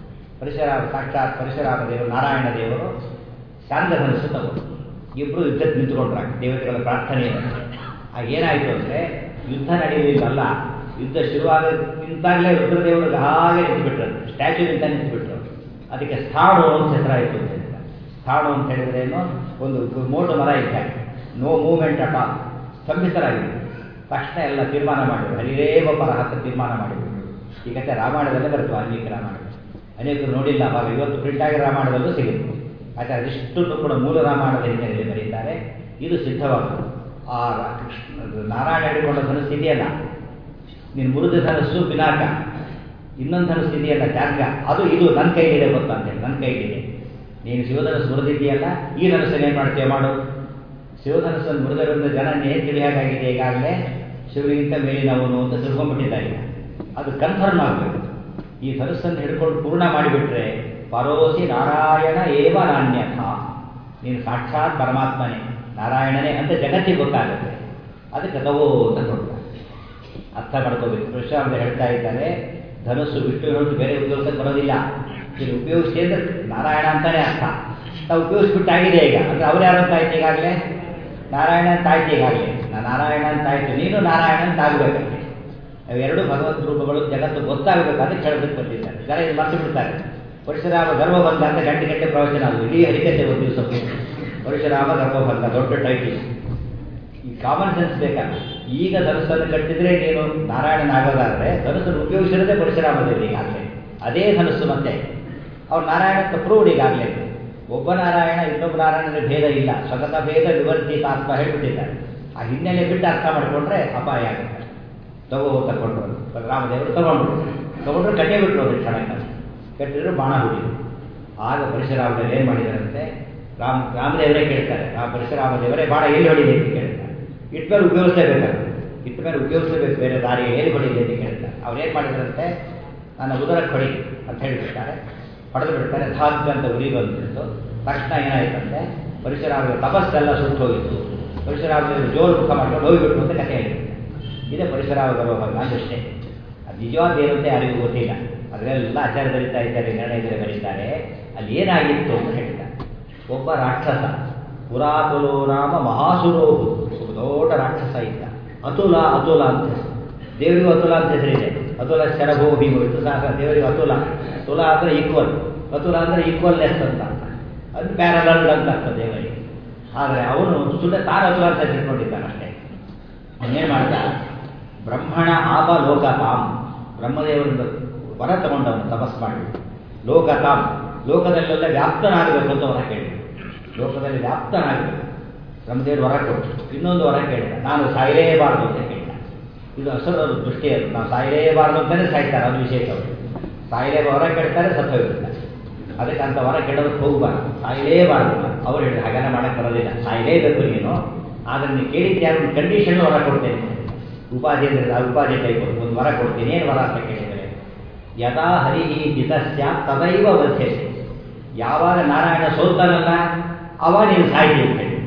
ಸಾಕ್ಷಾತ್ ಪರಶುರಾಮ ದೇವರು ನಾರಾಯಣ ದೇವರು ಶಾಂತ ಧನಸ್ಸು ತಗೊಂಡು ಇಬ್ಬರು ಯುದ್ಧಕ್ಕೆ ನಿಂತುಕೊಂಡ್ರ ದೇವತೆಗಳ ಪ್ರಾರ್ಥನೆಯನ್ನು. ಆಗ ಏನಾಯಿತು ಅಂದರೆ ಯುದ್ಧ ನಡೆಯಲಿಲ್ಲಲ್ಲ, ಯುದ್ಧ ಶುರುವಾದ ನಿಂತಾಗಲೇ ರುದ್ರದೇವರು ಹಾಗೆ ನಿಂತುಬಿಟ್ರು, ಸ್ಟ್ಯಾಚ್ಯೂನಿಂದ ನಿಂತುಬಿಟ್ರು. ಅದಕ್ಕೆ ಸ್ಥಾಣು ಅಂತ ಹೆಸರಾಯಿತು ಅಂತ ಹೇಳಿದ. ಸ್ಥಾಣು ಅಂತ ಹೇಳಿದ್ರೆ ಏನು, ಒಂದು ಮೋಟು ಮರ ಇದ್ದಾಗ ನೋ ಮೂವ್ಮೆಂಟ್ ಅಟ್ ಆಲ್, ಸ್ತಂಭಿತರಾಗಿದೆ. ತಕ್ಷಣ ಎಲ್ಲ ತೀರ್ಮಾನ ಮಾಡಿದ್ರು, ಹರಿರೇವ ಪರಹ ಅಂತ ತೀರ್ಮಾನ ಮಾಡಿದ್ರು. ಈ ಕಥೆ ರಾಮಾಯಣದಲ್ಲೇ ಬರುತ್ತೆ, ವಾಲ್ಮೀಕಿ ರಾಮಾಯಣ. ಅನೇಕರು ನೋಡಿಲ್ಲ, ಅವಾಗ ಇವತ್ತು ಪ್ರಿಂಟಾಗಿ ರಾಮಾಯಣದಲ್ಲೂ ಸಿಗುತ್ತೆ. ಯಾಕಂದರೆ ಇಷ್ಟನ್ನು ಕೂಡ ಮೂಲ ರಾಮಾಯಣದ ಹಿನ್ನೆಲೆಯಲ್ಲಿ ಬರೀತಾರೆ. ಇದು ಸಿದ್ಧವಾಗುವುದು. ಆ ಕೃಷ್ಣ ನಾರಾಯಣ ಹಿಡಿಕೊಂಡ ಧನಸ್ಸು ಇದೆಯಲ್ಲ, ನೀನು ಮುರಿದ ಧನಸ್ಸು ಪಿನಾಕ, ಇನ್ನೊಂದು ಧನಸ್ಸು ಇದೆಯಲ್ಲ ಜಾರ್ಗ, ಅದು ಇದು ನನ್ನ ಕೈಲಿದೆ ಗೊತ್ತಾ ಅಂತೇಳಿ. ನನ್ನ ಕೈಲಿದೆ. ನೀನು ಶಿವಧನಸ್ಸು ಮುರಿದಿದೆಯಲ್ಲ, ಈ ಧನಸ್ಸನ್ನು ಏನು ಮಾಡ್ತೀಯ ಮಾಡು. ಶಿವಧನಸ್ಸನ್ನು ಮುರಿದರಿಂದ ಜನ ಏನು ತಿಳಿಯಾಗಿದೆ ಈಗಾಗಲೇ, ಶಿವನಿಗಿಂತ ಮೇಲಿನವನು ಅಂತ ತಿಳ್ಕೊಂಡ್ಬಿಟ್ಟಿದ್ದಾರೆ. ಅದು ಕನ್ಫರ್ಮ್ ಆಗಬೇಕು. ಈ ಧನಸ್ಸನ್ನು ಹಿಡ್ಕೊಂಡು ಪೂರ್ಣ ಮಾಡಿಬಿಟ್ರೆ ಪರೋಸಿ ನಾರಾಯಣ ಏವ ನಾಣ್ಯಥ, ನೀನು ಸಾಕ್ಷಾತ್ ಪರಮಾತ್ಮನೇ ನಾರಾಯಣನೇ ಅಂತ ಜಗತ್ತಿಗೆ ಗೊತ್ತಾಗುತ್ತೆ. ಅದಕ್ಕೆ ತಗೋ ಅಂತ ಕೊಡ್ತಾರೆ. ಅರ್ಥ ಮಾಡ್ಕೋಬೇಕು. ಪರಶುರಾಮ ಹೇಳ್ತಾ ಇದ್ದಾರೆ, ಧನಸ್ಸು ಬಿಟ್ಟು ಹೊರತು ಬೇರೆ ಉಪಯೋಗಕ್ಕೆ ಬರೋದಿಲ್ಲ. ಇದು ಉಪಯೋಗಿಸಿ ಅಂದರೆ ನಾರಾಯಣ ಅಂತಾನೆ ಅರ್ಥ. ನಾವು ಉಪಯೋಗಿಸ್ಬಿಟ್ಟಾಗಿದೆ ಈಗ. ಅಂದರೆ ಅವ್ರು ಯಾರು ಅಂತ ಆಯ್ತು ಈಗಾಗಲೇ, ನಾರಾಯಣ ಅಂತ ಆಯ್ತು ಈಗಾಗಲೇ. ನಾರಾಯಣ ಅಂತ ಆಯಿತು, ನೀನು ನಾರಾಯಣ ಅಂತ ಆಗಬೇಕಂತೆ. ಅವೆರಡು ಭಗವದ್ ರೂಪಗಳು ಜಗತ್ತು ಗೊತ್ತಾಗಬೇಕು. ಅದಕ್ಕೆ ಹೇಳೋದಕ್ಕೆ ಬಂದಿದ್ದಾರೆ. ಜನ ಇದು ಮರ್ತು ಬಿಡ್ತಾರೆ. ಪರಶುರಾಮ ಗರ್ಭಭಂಗ ಅಂತ ಗಂಟೆ ಪ್ರವಚನ ಅದು. ಇಡೀ ಹರಿಕತೆ ಒಂದು ದಿವಸ ಪರಶುರಾಮ ಗರ್ಭಭಂಗ, ದೊಡ್ಡ ಟೈಟಲ್. ಈ ಕಾಮನ್ ಸೆನ್ಸ್ ಬೇಕಲ್ಲ. ಈಗ ಧನಸ್ಸನ್ನು ಕಟ್ಟಿದ್ರೆ ನೀನು ನಾರಾಯಣನ ಆಗೋದಾದರೆ ಧನಸ್ಸನ್ನು ಉಪಯೋಗಿಸಿರೋದೇ ಪರಶುರಾಮ ದೇವರು ಈಗಾಗಲೇ. ಅದೇ ಧನಸ್ಸು ಮತ್ತೆ ಅವ್ರು ನಾರಾಯಣಕ್ಕೆ ಪ್ರೂವ್ಡ್ ಈಗಾಗಲೇ. ಒಬ್ಬ ನಾರಾಯಣ ಇನ್ನೊಬ್ಬ ನಾರಾಯಣನ ಭೇದ ಇಲ್ಲ, ಸ್ವಗತ ಭೇದ ವಿವರ್ಜಿತಾತ್ಮ ಹೇಳ್ಬಿಟ್ಟಿದ್ದಾರೆ. ಆ ಹಿನ್ನೆಲೆ ಬಿಟ್ಟು ಅರ್ಥ ಮಾಡಿಕೊಂಡ್ರೆ ಅಪಾಯ ಆಗುತ್ತೆ. ತಗೊಂಡ್ರು ರಾಮದೇವರು ತಗೊಂಡ್ರು ಕಟ್ಟೆ ಬಿಟ್ಟರು ಅದು ಕ್ಷಣಕ್ಕೆ, ಕಟ್ಟಿದ್ರು ಬಾಣ ಹುಡಿದ್ರು. ಆಗ ಪರಶುರಾಮದೇವರು ಏನು ಮಾಡಿದಾರಂತೆ, ರಾಮದೇವರೇ ಕೇಳ್ತಾರೆ, ಪರಶುರಾಮದೇವರೇ ಬಾಣ ಎಲ್ಲಿ ಹೊಡಿದೆ ಅಂತ ಕೇಳ್ತಾರೆ. ಇಟ್ಮೇಲೆ ಉಪಯೋಗಿಸಬೇಕು, ಬೇರೆ ದಾರಿ ಎಲ್ಲಿ ಹೊಡಿದೆ ಅಂತ ಕೇಳ್ತಾರೆ. ಅವ್ರೇನು ಮಾಡಿದಾರಂತೆ, ನನ್ನ ಉದರಕ್ಕೆ ಹೊಡಿ ಅಂತ ಹೇಳಿಬಿಡ್ತಾರೆ. ಹೊಡೆದು ಬಿಡ್ತಾರೆ. ಧಾತ್ ಅಂತ ಉರಿ ಬಂದ್ಬಿಟ್ಟು ತಕ್ಷಣ ಏನಾಯ್ತಂತೆ, ಪರಶುರಾಮದೇವರು ತಪಸ್ಸೆಲ್ಲ ಸುಟ್ಟು ಹೋಗಿತ್ತು. ಪರಶುರಾಮದೇವರು ಜೋರು ಮುಖ ಮಾಡ್ಕೊಂಡು ಹೋಗಿಬಿಟ್ಟು ಅಂತ ಕಥೆ ಹೇಳಿರುತ್ತೆ. ಇದೇ ಪರಶುರಾಮದೇವರ ನಾದೃಷ್ಟೇ. ಅದು ನಿಜವಾದ ಏನಂತೆ ಯಾರಿಗೂ ಗೊತ್ತಿಲ್ಲ. ಅದರೆಲ್ಲ ಆಚಾರ ಬರೀತಾ ಇದ್ದಾರೆ, ನಿರ್ಣಯದಲ್ಲಿ ಬರೀತಾರೆ. ಅಲ್ಲಿ ಏನಾಗಿತ್ತು ಅಂತ ಹೇಳ್ತಾರೆ. ಒಬ್ಬ ರಾಕ್ಷಸ, ಪುರಾತುಲೋ ನಾಮ ಮಹಾಸುರೋಹು, ಒಬ್ಬ ದೊಡ್ಡ ರಾಕ್ಷಸ ಇದ್ದ. ಅತುಲ ಅಂತ ಹೆಸರು. ದೇವರಿಗೂ ಅತುಲ ಅಂತ ಹೆಸರಿದೆ. ಅತುಲ ಶರಭೋ ಭೀಮು ಇತ್ತು ಸಾಕ. ದೇವರಿಗೆ ಅತುಲ, ತುಲ ಅಂದರೆ ಈಕ್ವಲ್, ಅತುಲ ಅಂದರೆ ಈಕ್ವಲ್ನೆಸ್ ಅಂತ, ಅದು ಪ್ಯಾರಲಲ್ ಅಂತ ಅರ್ಥ ದೇವರಿಗೆ. ಆದರೆ ಅವನು ಸುಳ್ಳ ತಾನು ಅತುಲ ಅಂತ ತಿಳ್ಕೊಂಡಿದ್ದಾನಷ್ಟೇ. ಅವನೇನು ಮಾಡ್ದ, ಬ್ರಹ್ಮಣ ಆಪ ಲೋಕತಾಂ, ಬ್ರಹ್ಮದೇವರಿಂದ ವರ ತಗೊಂಡವನು ತಪಸ್ ಮಾಡಿಬಿಟ್ಟು. ಲೋಕತಾಂ, ಲೋಕದಲ್ಲೆಲ್ಲ ವ್ಯಾಪ್ತನಾಗಬೇಕು ಅಂತ ವರ ಕೇಳಿದ್ರು. ಲೋಕದಲ್ಲಿ ವ್ಯಾಪ್ತನಾಗಬೇಕು ಬ್ರಹ್ಮದೇವರು ವರ ಕೊಟ್ಟು. ಇನ್ನೊಂದು ವರ ಕೇಳಿದ, ನಾನು ಸಾಯಲೇಬಾರದು ಅಂತ ಕೇಳಿದ. ಇದು ಅಸುರರ ದೃಷ್ಟಿ. ಅದು ನಾವು ಸಾಯಲೇಬಾರದು ಅಂತಲೇ ಸಾಯ್ತಾರೆ, ಅದು ವಿಶೇಷ. ಅವರು ಸಾಯಲೇಬಾರ ವರ ಕೇಳ್ತಾರೆ, ಸತ್ತೋಗಿರ್ತಾರೆ. ಅದಕ್ಕೆ ಅಂತ ವರ ಕೇಳೋದಕ್ಕೆ ಹೋಗಬಾರ್ದು, ಸಾಯಲೇಬಾರದು. ಅವ್ರು ಹೇಳಿದ್ರೆ ಹಾಗೆಲ್ಲ ಮಾಡಕ್ಕೆ ಬರೋದಿಲ್ಲ, ಸಾಯಲೇಬೇಕು ನೀನು. ಆದರೆ ನೀವು ಕೇಳಿದ್ದೆ ಯಾರು ಕಂಡೀಷನ್ ವರ ಕೊಡ್ತೇನೆ, ಉಪಾಧಿ ಅಂದರೆ ಆ ಉಪಾಧಿ ಟೈಪ್ ಒಂದು ವರ ಕೊಡ್ತೀನಿ. ಏನು ವರ ಅಂತ ಕೇಳಿದರೆ, ಯದಾ ಹರಿಹಿ ಜಿತಸ್ಯ ತದೈವ ವರ್ಧತೆ. ಯಾವಾಗ ನಾರಾಯಣ ಸೋಲ್ತಾನಲ್ಲ ಅವಾಗ ನೀನು ಸಾಯ್ತಿ ಅಂತ ಹೇಳಿ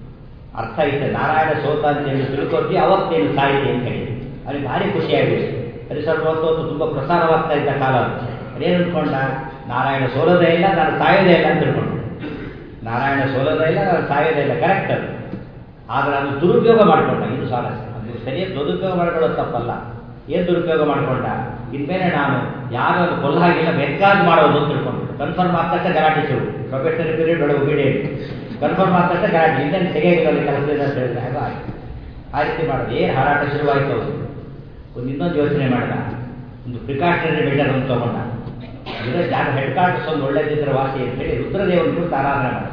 ಅರ್ಥ ಐತೆ. ನಾರಾಯಣ ಸೋತ ಅಂತೇಳಿ ತಿಳ್ಕೊಳ್ತೀವಿ, ಅವತ್ತೇನು ಸಾಯ್ತಿ ಅಂತ ಹೇಳಿ ಅವ್ರಿಗೆ ಭಾರಿ ಖುಷಿಯಾಗಿದೆ. ಅದು ಸ್ವಲ್ಪ ಹೊತ್ತು ತುಂಬ ಪ್ರಸಾರವಾಗ್ತಾ ಇದ್ದ ಕಾಲ. ಅದೇನು ಅಂದ್ಕೊಂಡ, ನಾರಾಯಣ ಸೋಲೋದೇ ಇಲ್ಲ, ನಾನು ಸಾಯೋದೇ ಇಲ್ಲ ಅಂತ ತಿಳ್ಕೊಂಡು. ನಾರಾಯಣ ಸೋಲೋದೇ ಇಲ್ಲ, ನಾನು ಸಾಯೋದೇ ಇಲ್ಲ, ಕರೆಕ್ಟ್ ಅದು. ಆದರೆ ಅದು ದುರುಪಯೋಗ ಮಾಡಿಕೊಂಡ. ಇದು ಸ್ವಾರಸ್ಯ. ಅದು ಸರಿಯಾಗಿ ದುರುಪಯೋಗ ಮಾಡ್ಕೊಳ್ಳೋದು ತಪ್ಪಲ್ಲ. ಏನು ದುರುಪಯೋಗ ಮಾಡಿಕೊಂಡ, ಇನ್ಮೇಲೆ ನಾನು ಯಾರು ಅದು ಕೊಲ್ಲ ಹಾಗಿಲ್ಲ, ಬೇಕಾದ್ ಮಾಡೋದು ಅಂತ ತಿಳ್ಕೊಂಡು. ಕನ್ಫರ್ಮ್ ಆದ ತಕ್ಷಣ ಗಲಾಟೆ ಶುರು. ಪ್ರೊಫೆಷನಲ್ ಪೀರಿಯಡ್ ಒಳಗೆ ಹೋಗಿಡೇ ಕನ್ಫರ್ಮ್ ಆದ ತಕ್ಷಣ ಗಲಾಟೆ, ಇನ್ನೇನು ತೆಗೆಯಲ್ಲ ಕೆಲಸದಿಂದ ಅಂತ ಹೇಳಿದ್ರೆ ಹಾಗೆ ಆಯಿತು. ಆ ರೀತಿ ಮಾಡೋದು. ಏನು ಹಾರಾಟ ಶುರುವಾಯಿತು ಅವರು. ಇನ್ನೊಂದು ಯೋಚನೆ ಮಾಡಿದ, ಒಂದು ಪ್ರಿಕಾಷನರಿ ಮೆಜರ್ ಅಂತ ತಗೊಂಡ. ಇದರ ಜಾಗ ಹೆಡ್ ಕ್ವಾರ್ಟರ್ಸ್ ಒಂದು ಒಳ್ಳೆದಿದ್ದರೆ ವಾಸಿ ಅಂತ ಹೇಳಿ ರುದ್ರದೇವನ ಕುರಿತು ಆರಾಧನೆ ಮಾಡಿದ.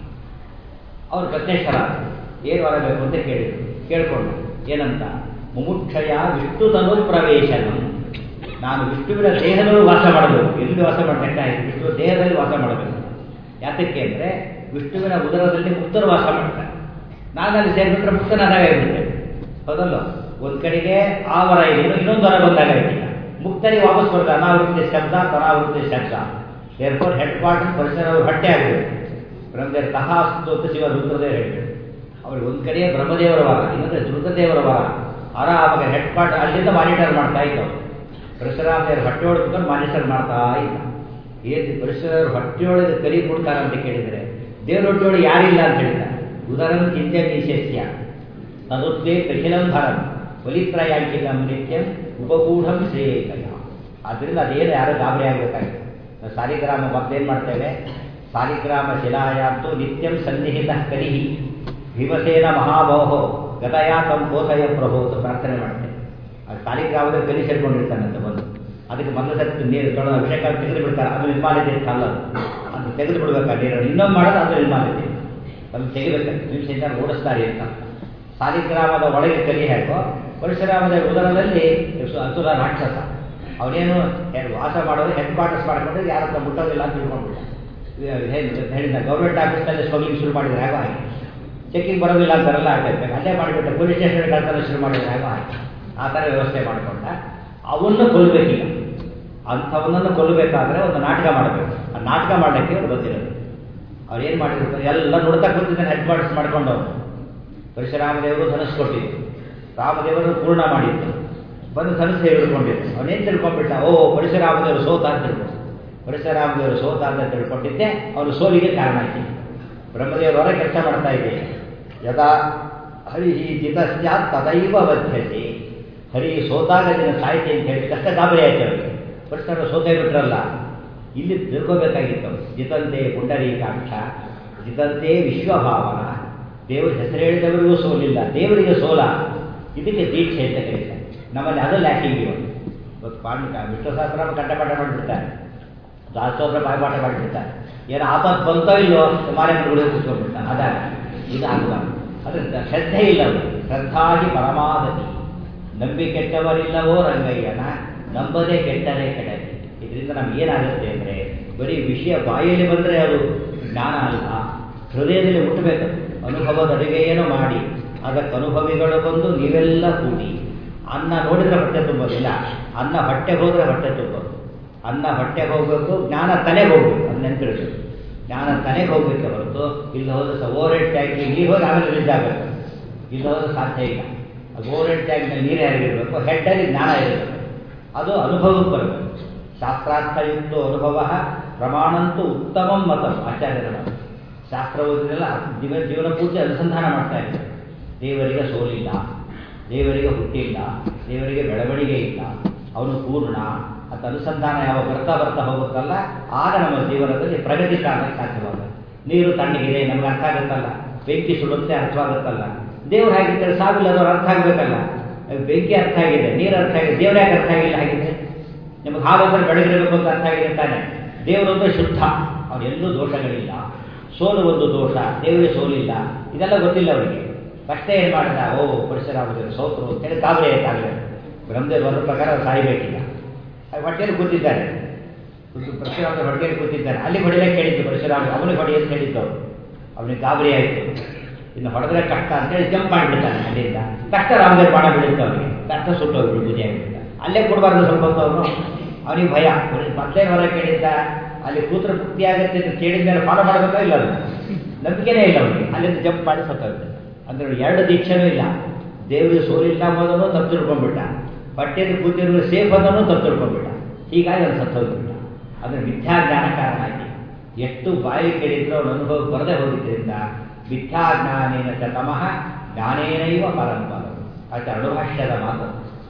ಅವರು ಪ್ರತ್ಯಕ್ಷರ ಏನು ವರ ಬೇಕು ಅಂತ ಕೇಳಿದರು. ಕೇಳಿಕೊಂಡು ಏನಂತ, ಮುಮುಕ್ಷಯ ವಿಷ್ಣು ತನು ಪ್ರವೇಶನ, ನಾನು ವಿಷ್ಣುವಿನ ದೇಹದಲ್ಲೂ ವಾಸ ಮಾಡಬೇಕು. ಎಲ್ಲಿ ವಾಸ ಮಾಡಬೇಕಾಯ್ತು, ವಿಷ್ಣು ದೇಹದಲ್ಲಿ ವಾಸ ಮಾಡಬೇಕು. ಯಾತಕ್ಕೆ ಅಂದರೆ ವಿಷ್ಣುವಿನ ಉದರದಲ್ಲಿ ಮುಕ್ತರು ವಾಸ ಮಾಡ್ತಾರೆ. ನಾನು ಅಲ್ಲಿ ಸೇರಿಬಿಟ್ರೆ ಮುಕ್ತನಾದಾಗಿರ್ತೇನೆ, ಹೌದಲ್ಲ. ಒಂದು ಕಡೆಗೆ ಆ ವರ ಇದೆ, ಇನ್ನೊಂದು ವರ ಬಂದಾಗಿಲ್ಲ. ಮುಕ್ತರಿಗೆ ವಾಪಸ್ ಬರ್ತಾರೆ. ಅನಾವೃತ್ತಿ ಶಬ್ದ, ತನಾವೃತ್ತಿ ಶಬ್ದ. ಏರ್ಪೋರ್ಟ್ ಹೆಡ್ ಕ್ವಾರ್ಟರ್ ಪರಿಸರ ಹೊಟ್ಟೆ ಆಗಬೇಕು. ಬ್ರಹ್ಮದೇವರು ತಹಾಸ್ತು ಅಂತ ಶಿವ ರುದ್ರದೇವರು ಹೇಳಬೇಕು. ಅವ್ರಿಗೆ ಒಂದು ಕಡೆಗೆ ಬ್ರಹ್ಮದೇವರ ವರ, ಇನ್ನೊಂದು ರುದ್ರದೇವರ ವರ. ಆರಾಮಾಗ ಹೆಡ್ ಕ್ವಾರ್ಟರ್ ಅಲ್ಲಿಂದ ಮಾನಿಟರ್ ಮಾಡ್ತಾ ಇದ್ದವು. ಪರಶುರಾಮದೇವರು ಹೊಟ್ಟೆ ಹೊಡೆದುಕೊಂಡು ಮಾನಿಟರ್ ಮಾಡ್ತಾ ಇದ್ದ. ಏನು ಪರಶುರಾಮರು ಹೊಟ್ಟೆಯೊಳಗೆ ಕಲಿ ಕೊಡ್ತಾರೆ ಅಂತ ಕೇಳಿದರೆ, ದೇವ್ರ ಹೊಟ್ಟೆಯೊಳಗೆ ಯಾರಿಲ್ಲ ಅಂತ ಹೇಳ್ತಾರೆ. ಉದಾಹರಣೆ ಚಿಂತೆ ನಿಶೇಷ್ಯ ತದುದ್ವೇ ಕಖಿಲಂ ಭರಂ ಬಲಿತ್ರಯಾಂಕಿತಂ ನಿತ್ಯಂ ಉಪಗೂಢಂ ಶ್ರೇಯಕಯ. ಆದ್ದರಿಂದ ಅದೇನು ಯಾರು ಗಾಬರಿ ಆಗಬೇಕಾಗಿದೆ. ನಾವು ಸಾಲಿಗ್ರಾಮ ಮತ್ತೇನು ಮಾಡ್ತೇವೆ, ಸಾಲಿಗ್ರಾಮ ಶಿಲಾಯಾಂತೂ ನಿತ್ಯಂ ಸನ್ನಿಹಿತ ಕಲಿಹಿ ಭೀಮಸೇನ ಮಹಾಬಾಹೋ ಗದಯಾ ತಂ ಕೋಸಯ ಪ್ರಭೋ ಅಂತ ಪ್ರಾರ್ಥನೆ ಮಾಡ್ತೇವೆ. ಅದು ಸಾಲಿಗ್ರಾಮದಲ್ಲಿ ಕಲಿ ಸೇರ್ಕೊಂಡಿರ್ತಾನಂತ ಬಂದು, ಅದಕ್ಕೆ ಮೊದಲ ಸತ್ತು ನೀರು ತೊಳೆದು ಅಭಿಷೇಕ ತೆಗೆದು ಬಿಡ್ತಾರೆ. ಅದು ನಿರ್ಮಾಲ್ಯತೆ ಅಲ್ಲ, ಅದು ತೆಗೆದು ಬಿಡ್ಬೇಕಾ ನೀರು. ಇನ್ನೊಂದು ಮಾಡೋದು ಅದು ನಿರ್ಮಾಲ್ಯತೆ, ಅದು ತೆಗಿಬೇಕು. ನಿಮಿಷದಿಂದ ಓಡಿಸ್ತಾರೆ ಅಂತ. ಸಾಲಿಗ್ರಾಮದ ಒಳಗೆ ಕಲಿ ಹಾಕೋ, ಪರಶುರಾಮದ ಉದರದಲ್ಲಿ ಅಸುರ ರಾಕ್ಷಸ. ಅವನೇನು ವಾಸ ಮಾಡೋದು ಹೆಡ್ ಕ್ವಾರ್ಟರ್ಸ್ ಮಾಡಿಕೊಂಡು ಯಾರತ್ರ ಮುಟ್ಟೋದಿಲ್ಲ ಅಂತ ತಿಳ್ಕೊಂಡ್ಬಿಟ್ಟ. ಹೇಳಿದ ಗೌರ್ಮೆಂಟ್ ಆಫೀಸ್ನಲ್ಲಿ ಸ್ಮಗ್ಲಿಂಗ್ ಶುರು ಮಾಡಿದ್ರೆ ಹೇಗೋ ಹಾಗೆ, ಚೆಕಿಂಗ್ ಬರೋದಿಲ್ಲ ಅಂತಾರೆಲ್ಲ ಆಗಬೇಕು. ಅಲ್ಲೇ ಮಾಡಿಬಿಟ್ಟು ಪೊಲೀಸ್ ಸ್ಟೇಷನ್ ಕಳ್ತಾನೆ ಶುರು ಮಾಡಿದ್ರೆ ಹೇಗೋ ಹಾಗೆ ಆ ಥರ ವ್ಯವಸ್ಥೆ ಮಾಡಿಕೊಂಡ. ಅವನ್ನು ಕೊಲ್ಲಬೇಕಿಲ್ಲ. ಅಂಥವನ್ನನ್ನು ಕೊಲ್ಲಬೇಕಾದ್ರೆ ಒಂದು ನಾಟಕ ಮಾಡಬೇಕು. ಆ ನಾಟಕ ಮಾಡಲಿಕ್ಕೆ ಅವ್ರು ಗೊತ್ತಿರೋದು. ಅವ್ರು ಏನು ಮಾಡಿರ್ತಾರೆ, ಎಲ್ಲ ನೋಡ್ತಾ ಕೂತಿದ್ದಾನೆ ಹೆಡ್ ಕ್ವಾರ್ಟರ್ಸ್ ಮಾಡ್ಕೊಂಡವ್ರು. ಪರಶುರಾಮದೇವರು ಧನಸ್ಸು ಕೊಟ್ಟಿದ್ದು, ರಾಮದೇವರು ಪೂರ್ಣ ಮಾಡಿದ್ದು, ಬಂದು ಧನಸ್ಸು ಹಿಡ್ಕೊಂಡಿದ್ದು. ಅವನೇನು ತಿಳ್ಕೊಂಡ್ಬಿಟ್ಟ, ಓ ಪರಶುರಾಮದೇವರು ಸೋತ ಅಂತ ತಿಳ್ಕೊಂಡು. ಪರಶುರಾಮದೇವರು ಸೋತ ಅಂತ ತಿಳ್ಕೊಂಡಿದ್ದೆ ಅವನು ಸೋಲಿಗೆ ಕಾರಣ ಆಯ್ತು. ಬ್ರಹ್ಮದೇವರ ಹೊರ ಕೆಲಸ ಮಾಡ್ತಾ ಇದೆ. ಯದಾ ಹರಿ ಜಿತಸ್ಯಾತ್ ತದೈವ ಬದ್ಧತೆ. ಹರಿ ಸೋತಾಗ ದಿನ ಸಾಹಿತ್ಯ ಅಂತ ಹೇಳಿ ಕಷ್ಟ ಗಾಬರಿ ಆಯ್ತು ಅವರಿಗೆ. ಪರಶುರಾಮ ಸೋತೇ ಬಿಟ್ರಲ್ಲ, ಇಲ್ಲಿ ತಿಳ್ಕೋಬೇಕಾಗಿತ್ತು. ಜಿತಂತೆ ಪುಂಡರೀಕಾಕ್ಷ, ಜಿತಂತೆ ವಿಶ್ವಭಾವನ. ದೇವರ ಹೆಸರು ಹೇಳಿದವರಿಗೂ ಸೋಲಿಲ್ಲ, ದೇವರಿಗೆ ಸೋಲ. ಇದಕ್ಕೆ ದೀಕ್ಷೆ ಅಂತ ಕರೀತಾರೆ. ನಮ್ಮಲ್ಲಿ ಅದು ಲ್ಯಾಕಿಂಗ್ ಇವತ್ತು. ಪಾಂಡಿಕ ವಿಷ್ಣು ಸಹಸ್ರನಾಮ ಕಂಠಪಾಠ ಮಾಡಿಬಿಡ್ತಾರೆ. ದಾಸೋದ್ರ ಬಾಯ್ಪಾಠ ಮಾಡಿಬಿಡ್ತಾರೆ. ಏನೋ ಆಪತ್ತು ಬಂತೋ ಇಲ್ಲೋ ಮಾರೆ ಗುಡಿ ಕೂತ್ಕೊಂಡ್ಬಿಡ್ತಾನೆ. ಅದಾಗ ಇದು ಆಗಬಾರ್ದು. ಅದರಿಂದ ಶ್ರದ್ಧೆ ಇಲ್ಲ. ಶ್ರದ್ಧಾಗಿ ಪರಮಾಗತಿ. ನಂಬಿ ಕೆಟ್ಟವರಿಲ್ಲವೋ ರಂಗಯ್ಯನ, ನಂಬದೇ ಕೆಟ್ಟರೆ ಕೆಡಲಿ. ಇದರಿಂದ ನಮ್ಗೆ ಏನಾಗುತ್ತೆ ಅಂದರೆ, ಬರೀ ವಿಷಯ ಬಾಯಲ್ಲಿ ಬಂದರೆ ಅದು ಜ್ಞಾನ ಅಲ್ಲ, ಹೃದಯದಲ್ಲಿ ಮುಟ್ಟಬೇಕು. ಅನುಭವದ ಅಡುಗೆಯನ್ನು ಮಾಡಿ ಅದಕ್ಕೆ ಅನುಭವಿಗಳು ಬಂದು ನೀವೆಲ್ಲ ಕೂಡಿ. ಅನ್ನ ನೋಡಿದರೆ ಹೊಟ್ಟೆ ತುಂಬೋದಿಲ್ಲ, ಅನ್ನ ಹೊಟ್ಟೆಗೆ ಹೋದರೆ ಹೊಟ್ಟೆ ತುಂಬೋದು. ಅನ್ನ ಹೊಟ್ಟೆಗೆ ಹೋಗಬೇಕು, ಜ್ಞಾನ ತಲೆಗೆ ಹೋಗ್ಬೇಕು. ಅದು ನೆನಪಿಡಬೇಕು. ಜ್ಞಾನ ತಲೆಗೆ ಹೋಗ್ಬೇಕೆ ಹೊರತು ಇಲ್ಲಿ ಹೋದ್ರೆ ಓವರ್ ಹೆಡ್ ಟ್ಯಾಂಕ್ಗೆ ನೀರು ಹೋಗಿ ಆಮೇಲೆ ರಿಲೀಸ್ ಆಗಬೇಕು. ಇಲ್ಲಿ ಹೋದ್ರೆ ಸಾಧ್ಯ ಇಲ್ಲ. ಅದು ಓವರ್ ಹೆಡ್ ಟ್ಯಾಂಕ್ನಲ್ಲಿ ನೀರು ಹರಿಗಿರಬೇಕು, ಹೆಡ್ಡಲ್ಲಿ ಜ್ಞಾನ ಇರಬೇಕು. ಅದು ಅನುಭವಕ್ಕೆ ಬರಬೇಕು. ಶಾಸ್ತ್ರಾರ್ಥಯುಕ್ತ ಅನುಭವ ಪ್ರಮಾಣಂತೂ ಉತ್ತಮಂ ಮತಂ. ಆಚಾರ್ಯರ ಶಾಸ್ತ್ರ ಓದಿದೆಲ್ಲ ಜೀವನ ಪೂರ್ತಿ ಅನುಸಂಧಾನ ಮಾಡ್ತಾ ಇದ್ದಾರೆ. ದೇವರಿಗೆ ಸೋಲಿಲ್ಲ, ದೇವರಿಗೆ ಹುಟ್ಟಿಲ್ಲ, ದೇವರಿಗೆ ಬೆಳವಣಿಗೆ ಇಲ್ಲ, ಅವನು ಪೂರ್ಣ ಅಂತ ಅನುಸಂಧಾನ ಯಾವ ಬರ್ತಾ ಬರ್ತಾ ಹೋಗುತ್ತಲ್ಲ, ಆಗ ನಮ್ಮ ಜೀವನದಲ್ಲಿ ಪ್ರಗತಿ ಕಾಣಕ್ಕೆ ಸಾಧ್ಯವಾಗುತ್ತೆ. ನೀರು ತಣ್ಣಗಿದೆ ನಮ್ಗೆ ಅರ್ಥ ಆಗುತ್ತಲ್ಲ, ಬೆಂಕಿ ಸುಡುತ್ತೆ ಅರ್ಥವಾಗುತ್ತಲ್ಲ. ದೇವ್ರು ಹಾಗಿದ್ದರೆ ಸಾವಿಲ್ಲದವ್ರು ಅರ್ಥ ಆಗಬೇಕಲ್ಲ. ಬೆಂಕಿ ಅರ್ಥ ಆಗಿದೆ, ನೀರು ಅರ್ಥ ಆಗಿದೆ, ದೇವ್ರ ಯಾಕೆ ಅರ್ಥ ಆಗಿಲ್ಲ? ಹಾಗಿದ್ರೆ ನಿಮಗೆ ಹಾಗಾದ್ರೆ ಬೆಳಗಿರಬೇಕು ಅಂತ ಅರ್ಥ ಆಗಿದೆ ತಾನೆ. ದೇವರೊಂದು ಶುದ್ಧ, ಅವರೆಲ್ಲೂ ದೋಷಗಳಿಲ್ಲ. ಸೋಲು ಒಂದು ದೋಷ, ದೇವರಿಗೆ ಸೋಲಿಲ್ಲ, ಇದೆಲ್ಲ ಗೊತ್ತಿಲ್ಲ ಅವರಿಗೆ. ಕಷ್ಟೇ ಏನು ಮಾಡಿದ, ಓ ಪರಶುರಾಮದೇವರು ಸೋತರು ಅಂತೇಳಿ ಕಾಬರಿ ಆಯ್ತಾಗಲೇ. ಬ್ರಹ್ಮದೇವರ ಪ್ರಕಾರ ಅವ್ರು ಸಾಯಬೇಕಿಲ್ಲ. ಹೊಟ್ಟೆಯಲ್ಲಿ ಕೂತಿದ್ದಾರೆ, ಪರಶುರಾಮದೇವರು ಹೊಟ್ಟೆಯಲ್ಲಿ ಕೂತಿದ್ದಾರೆ. ಅಲ್ಲಿ ಹೊಡಿಲಿಕ್ಕೆ ಹೇಳಿದ್ದು ಪರಶುರಾಮ, ಅವನಿಗೆ ಹೊಡಿ ಅಂತ ಹೇಳಿದ್ದು. ಅವನಿಗೆ ಗಾಬರಿ ಆಯಿತು. ಇನ್ನು ಹೊಡೆದ್ರೆ ಕಷ್ಟ ಅಂತೇಳಿ ಜಂಪ್ ಮಾಡಿಬಿಡ್ತಾನೆ ಅಲ್ಲಿಂದ. ಕಷ್ಟ ರಾಮದೇವ್ ಬಾಣ ಬೀಳುತ್ತೆ ಅವನಿಗೆ, ಕಷ್ಟ ಸುಟ್ಟೋಗ್ಬಿಟ್ಟು ಬುದ್ಧಿ ಆಗಿಬಿಟ್ಟ. ಅಲ್ಲೇ ಕೊಡಬಾರ್ದು ಸ್ವಲ್ಪ ಹೊತ್ತು ಅವನು. ಅವನಿಗೆ ಭಯ, ಮತ್ತೆ ಹೊರ ಕೇಳಿದ್ದ. ಅಲ್ಲಿ ಕೂತ್ರ ತೃಪ್ತಿ ಆಗುತ್ತೆ ಅಂತ ಕೇಳಿದ ಮೇಲೆ ಫಾಲೋ ಮಾಡಬೇಕೋ ಇಲ್ಲ, ಅದು ನಂಬಿಕೆನೇ ಇಲ್ಲ ಅವನಿಗೆ. ಅಲ್ಲಿಂದ ಜಂಪ್ ಮಾಡಿ ಸತ್ತೋಗ್ತಾನೆ. ಅಂದರೆ ಎರಡು ದೀಕ್ಷೆನೂ ಇಲ್ಲ. ದೇವರಿಗೆ ಸೋಲಿಲ್ಲ ಅನ್ನೋದನ್ನು ತಪ್ಪು ತಿಳ್ಕೊಂಡ್ಬಿಟ್ಟ, ಹೊಟ್ಟೆಯಲ್ಲಿ ಕೂತಿರುವ ಸೇಫ್ ಅನ್ನೋನು ತಪ್ಪು ತಿಳ್ಕೊಂಡ್ಬಿಟ್ಟ. ಹೀಗಾಗಿ ಅವನು ಸತ್ತೋಗ್ಬಿಟ್ಟ. ಅಂದರೆ ಮಿಥ್ಯಾಜ್ಞಾನ ಕಾರಣ ಆಗಿ ಎಷ್ಟು ಬಾಯಿ ಕೇಳಿದ್ರು ಅವನ ಅನುಭವ ಬರದೇ ಹೋಗಿದ್ದರಿಂದ ಮಿಥ್ಯಾಜ್ಞಾನೇನ ಚ ತಮಃ ಜ್ಞಾನೇನೈವ ಪರಂಪರ. ಆಚೆ ಅಣುಭಾಷ್ಯದ ಮಾತು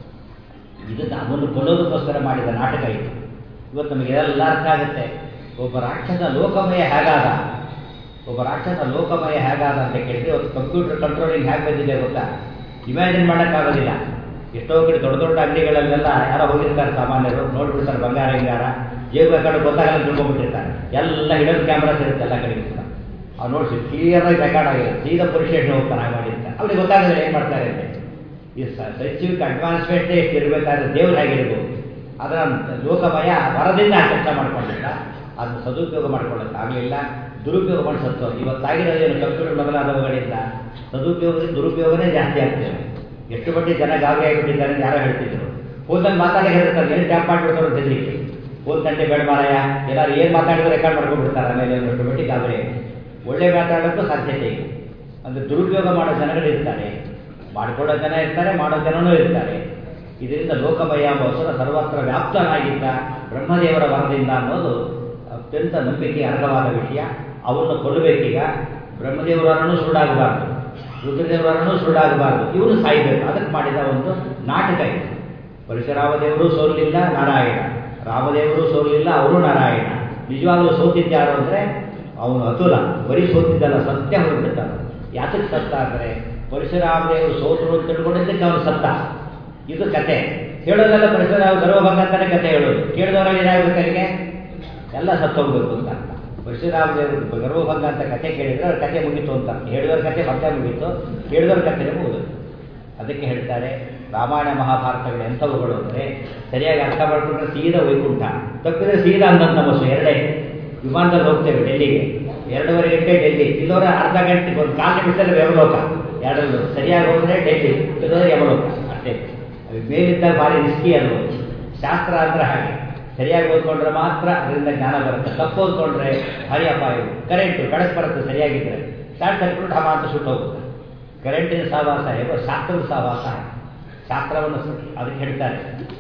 ಇದು. ಅವನು ಕೊಲ್ಲೋದಕ್ಕೋಸ್ಕರ ಮಾಡಿದ ನಾಟಕ ಇದು. ಇವತ್ತು ನಮಗೆ ಎಲ್ಲ ಅರ್ಥ ಆಗುತ್ತೆ. ಒಬ್ಬ ರಾಕ್ಷಸ ಲೋಕಮಯ ಹೇಗಾದ, ಒಬ್ಬ ರಾಕ್ಷಸ ಲೋಕಮಯ ಹೇಗಾದ ಅಂತ ಕೇಳಿದ್ರೆ ಇವತ್ತು ಕಂಪ್ಯೂಟರ್ ಕಂಟ್ರೋಲಿಂಗ್ ಹೇಗೆ ಬಂದಿದೆ ಗೊತ್ತಾ? ಇಮ್ಯಾಜಿನ್ ಮಾಡೋಕ್ಕಾಗೋದಿಲ್ಲ. ಎಷ್ಟೋ ಕಡೆ ದೊಡ್ಡ ದೊಡ್ಡ ಅಂಗಡಿಗಳಲ್ಲೆಲ್ಲ ಯಾರೋ ಹೋಗಿರ್ತಾರೆ ಸಾಮಾನ್ಯರು, ನೋಡ್ಬಿಡ್ತಾರೆ ಬಂಗಾರ ಹಿಂಗಾರ, ಜೇಬು ಕಡೆ ಗೊತ್ತಾಗಲ್ಲ ತಿಳ್ಕೊಂಡ್ಬಿಟ್ಟಿರ್ತಾರೆ. ಎಲ್ಲ ಹಿಡನ್ ಕ್ಯಾಮ್ರಾಸ್ ಇರುತ್ತೆ ಎಲ್ಲ ಕಡೆ ಕೂಡ. ಅವ್ರು ನೋಡಿಸಿ ಕ್ಲಿಯರಾಗಿ ರೆಕಾರ್ಡ್ ಆಗಿಲ್ಲ, ಸೀದಾ ಪೊಲೀಸ್ ಸ್ಟೇಷನ್ ಹೋಗ್ತಾನೆ ಮಾಡಿರ್ತಾರೆ. ಅವ್ರಿಗೆ ಗೊತ್ತಾಗಲ್ಲ ಏನು ಮಾಡ್ತಾರೆ ಅಂತ. ಈ ಸೈನ್ಸಿಫಿಕ್ ಅಡ್ವಾನ್ಸ್ಮೆಂಟೇ ಎಷ್ಟು ಇರಬೇಕಾದ್ರೆ ದೇವ್ರು ಹೇಗಿರ್ಬೋದು. ಅದರ ಲೋಕಮಯ ವರದಿಂದ ಕೆಲಸ ಮಾಡ್ಕೊಂಡಿಲ್ಲ, ಅದನ್ನು ಸದುಪಯೋಗ ಮಾಡ್ಕೊಳ್ಳೋಕ್ಕಾಗಲಿಲ್ಲ, ದುರುಪಯೋಗ ಮಾಡಿ ಸತ್ತು. ಇವತ್ತಾಗಿರೋದೇನು ಕಂಪ್ಯೂಟರ್ ಮೊದಲಾದವುಗಳಿಂದ ಸದುಪಯೋಗದಿಂದ ದುರುಪಯೋಗನೇ ಜಾಸ್ತಿ ಆಗ್ತದೆ. ಎಷ್ಟು ಮಟ್ಟಿಗೆ ಜನ ಗಾಬರಿ ಆಗಿಬಿಟ್ಟಿದ್ದಾರೆ ಯಾರೋ ಹೇಳ್ತಿದ್ರು. ಫೋನಲ್ಲಿ ಮಾತಾಡಿ ಹೇಳ್ತಾರೆ, ಏನು ಟ್ಯಾಪ್ ಮಾಡಿಬಿಡ್ತಾರೆ ಅಂತ ಹೆದರಿಕೆ. ಫೋನ್ ತಂದೆ ಬೇಡ ಮಾರಾಯ, ಎಲ್ಲರೂ ಏನು ಮಾತಾಡಿದ್ರು ರೆಕಾರ್ಡ್ ಮಾಡ್ಕೊಂಡ್ಬಿಡ್ತಾರೆ. ಆಮೇಲೆ ಎಷ್ಟು ಮಟ್ಟಿಗೆ ಗಾಬರಿ. ಒಳ್ಳೆ ಮಾತಾಡೋಕ್ಕೂ ಸಾಧ್ಯತೆ ಇದೆ. ಅಂದರೆ ದುರುಪಯೋಗ ಮಾಡೋ ಜನಗಳಿರ್ತಾರೆ, ಮಾಡಿಕೊಳ್ಳೋ ಜನ ಇರ್ತಾರೆ, ಮಾಡೋ ಜನನೂ ಇರ್ತಾರೆ. ಇದರಿಂದ ಲೋಕಮಯ ಎಂಬ ಅಸುರ ಸರ್ವತ್ರ ವ್ಯಾಪ್ತನಾಗಿದ್ದ ಬ್ರಹ್ಮದೇವರ ವರದಿಂದ ಅನ್ನೋದು ಅತ್ಯಂತ ನಂಬಿಕೆ ಅರ್ಹವಾದ ವಿಷಯ. ಅವನ್ನು ಕೊಲ್ಲಬೇಕೀಗ. ಬ್ರಹ್ಮದೇವರನ್ನು ಸುರುಡಾಗಬಾರ್ದು, ರುದ್ರದೇವರನ್ನು ಸುರುಡಾಗಬಾರ್ದು, ಇವರು ಸಾಯಬೇಕು. ಅದಕ್ಕೆ ಮಾಡಿದ ಒಂದು ನಾಟಕ ಇದೆ. ಪರಶುರಾಮದೇವರು ಸೋಲಿಲ್ಲ, ನಾರಾಯಣ. ರಾಮದೇವರು ಸೋಲಿಲ್ಲ, ಅವರು ನಾರಾಯಣ. ನಿಜವಾಗಲೂ ಸೋತಿದ್ದಾರು ಅಂದರೆ ಅವನು ಅತುಲ. ಬರೀ ಸೋತಿದ್ದಲ್ಲ, ಸತ್ಯ ಹೊರಬಿಡ್ತಾನೆ. ಯಾತಕ್ಕೆ ಸತ್ತ ಅಂದರೆ ಪರಶುರಾಮದೇವರು ಸೋತರು ಅಂತ ತಿಳ್ಕೊಂಡಿದ್ದಕ್ಕೆ ಅವನು ಸತ್ತ. ಇದು ಕತೆ ಹೇಳೋದೆಲ್ಲ ಪರಶುರಾಮ ಗರ್ವಭಂಗ ಅಂತಾನೆ ಕತೆ ಹೇಳೋದು. ಕೇಳಿದವರಲ್ಲಿ ಏನಾಗಬೇಕು, ಅಲ್ಲಿಗೆ ಎಲ್ಲ ಸತ್ತೋಗ್ಬೇಕು ಅಂತ. ಪರಶುರಾಮದೇವರು ಗರ್ವಭಂಗ ಅಂತ ಕತೆ ಕೇಳಿದ್ರೆ ಅವ್ರ ಕತೆ ಮುಗೀತು ಅಂತ. ಹೇಳಿದವ್ರ ಕತೆ ಮತ್ತೆ ಮುಗೀತು, ಕೇಳಿದವ್ರ ಕಥೆನೇ ಮುಗಿದು. ಅದಕ್ಕೆ ಹೇಳ್ತಾರೆ ರಾಮಾಯಣ ಮಹಾಭಾರತಗಳು ಎಂಥವುಗಳು ಅಂದರೆ ಸರಿಯಾಗಿ ಅರ್ಥ ಮಾಡ್ಕೊಂಡ್ರೆ ಸೀದಾ ವೈಕುಂಠ, ತಪ್ಪಿದ್ರೆ ಸೀದಾ ಅಂದಂತ ಬಸ್ಸು. ಎರಡೇ ವಿಮಾನದಲ್ಲಿ ಹೋಗ್ತೇವೆ ಡೆಲ್ಲಿಗೆ, 2.5 ಗಂಟೆ ಡೆಲ್ಲಿ. ಇಲ್ಲೋರ ಅರ್ಧ ಗಂಟೆ ಒಂದು ಕಾಲು ನಿಮಿಷದಲ್ಲಿ ಯಮಲೋಕ. ಎರಡಲ್ಲೂ ಸರಿಯಾಗಿ ಹೋದರೆ ಡೆಲ್ಲಿ, ಇಲ್ಲೋದ್ರೆ ಯಮಲೋಕ ಅಷ್ಟೇ. ಮೇಲಿದ್ದಾಗ ಭಾರಿ ರಿಸ್ಕಿ ಅದು. ಶಾಸ್ತ್ರ ಅಂದರೆ ಹಾಗೆ, ಸರಿಯಾಗಿ ಓದ್ಕೊಂಡ್ರೆ ಮಾತ್ರ ಅದರಿಂದ ಜ್ಞಾನ ಬರುತ್ತೆ. ತಪ್ಪು ಓದ್ಕೊಂಡ್ರೆ ಭಾರಿ ಅಪಾಯ. ಕರೆಂಟು ಬೆಳಕು ಬರುತ್ತೆ ಸರಿಯಾಗಿದ್ದರೆ, ಶಾರ್ಟ್ ಸರ್ಕ್ಯೂಟ್ ಹಮ ಅಂತ ಸುಟ್ಟು ಹೋಗುತ್ತೆ. ಕರೆಂಟಿನ ಸಹವಾಸ ಹೇಗೋ ಶಾಸ್ತ್ರದ ಸಹವಾಸ. ಶಾಸ್ತ್ರವನ್ನು ಅದಕ್ಕೆ ಹೇಳ್ತಾರೆ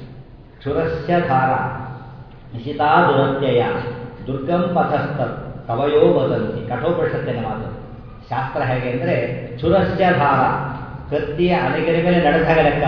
ಕ್ಷುರಸ್ಯ ಧಾರ ನಿಶಿತಾ ದುರತ್ಯಯ ದುರ್ಗಂ ಪಥಸ್ಥ ಕವಯೋ ವದಂತಿ. ಕಠೋಪನಿಷತ್ತಿನ ಮಾತು. ಶಾಸ್ತ್ರ ಹೇಗೆ ಅಂದರೆ ಕ್ಷುರಸ್ಯ ಧಾರ, ಕತ್ತಿಯ ಅಲೆಗೆರೆ ಮೇಲೆ ನಡೆದಾಗ ಲೆಕ್ಕ.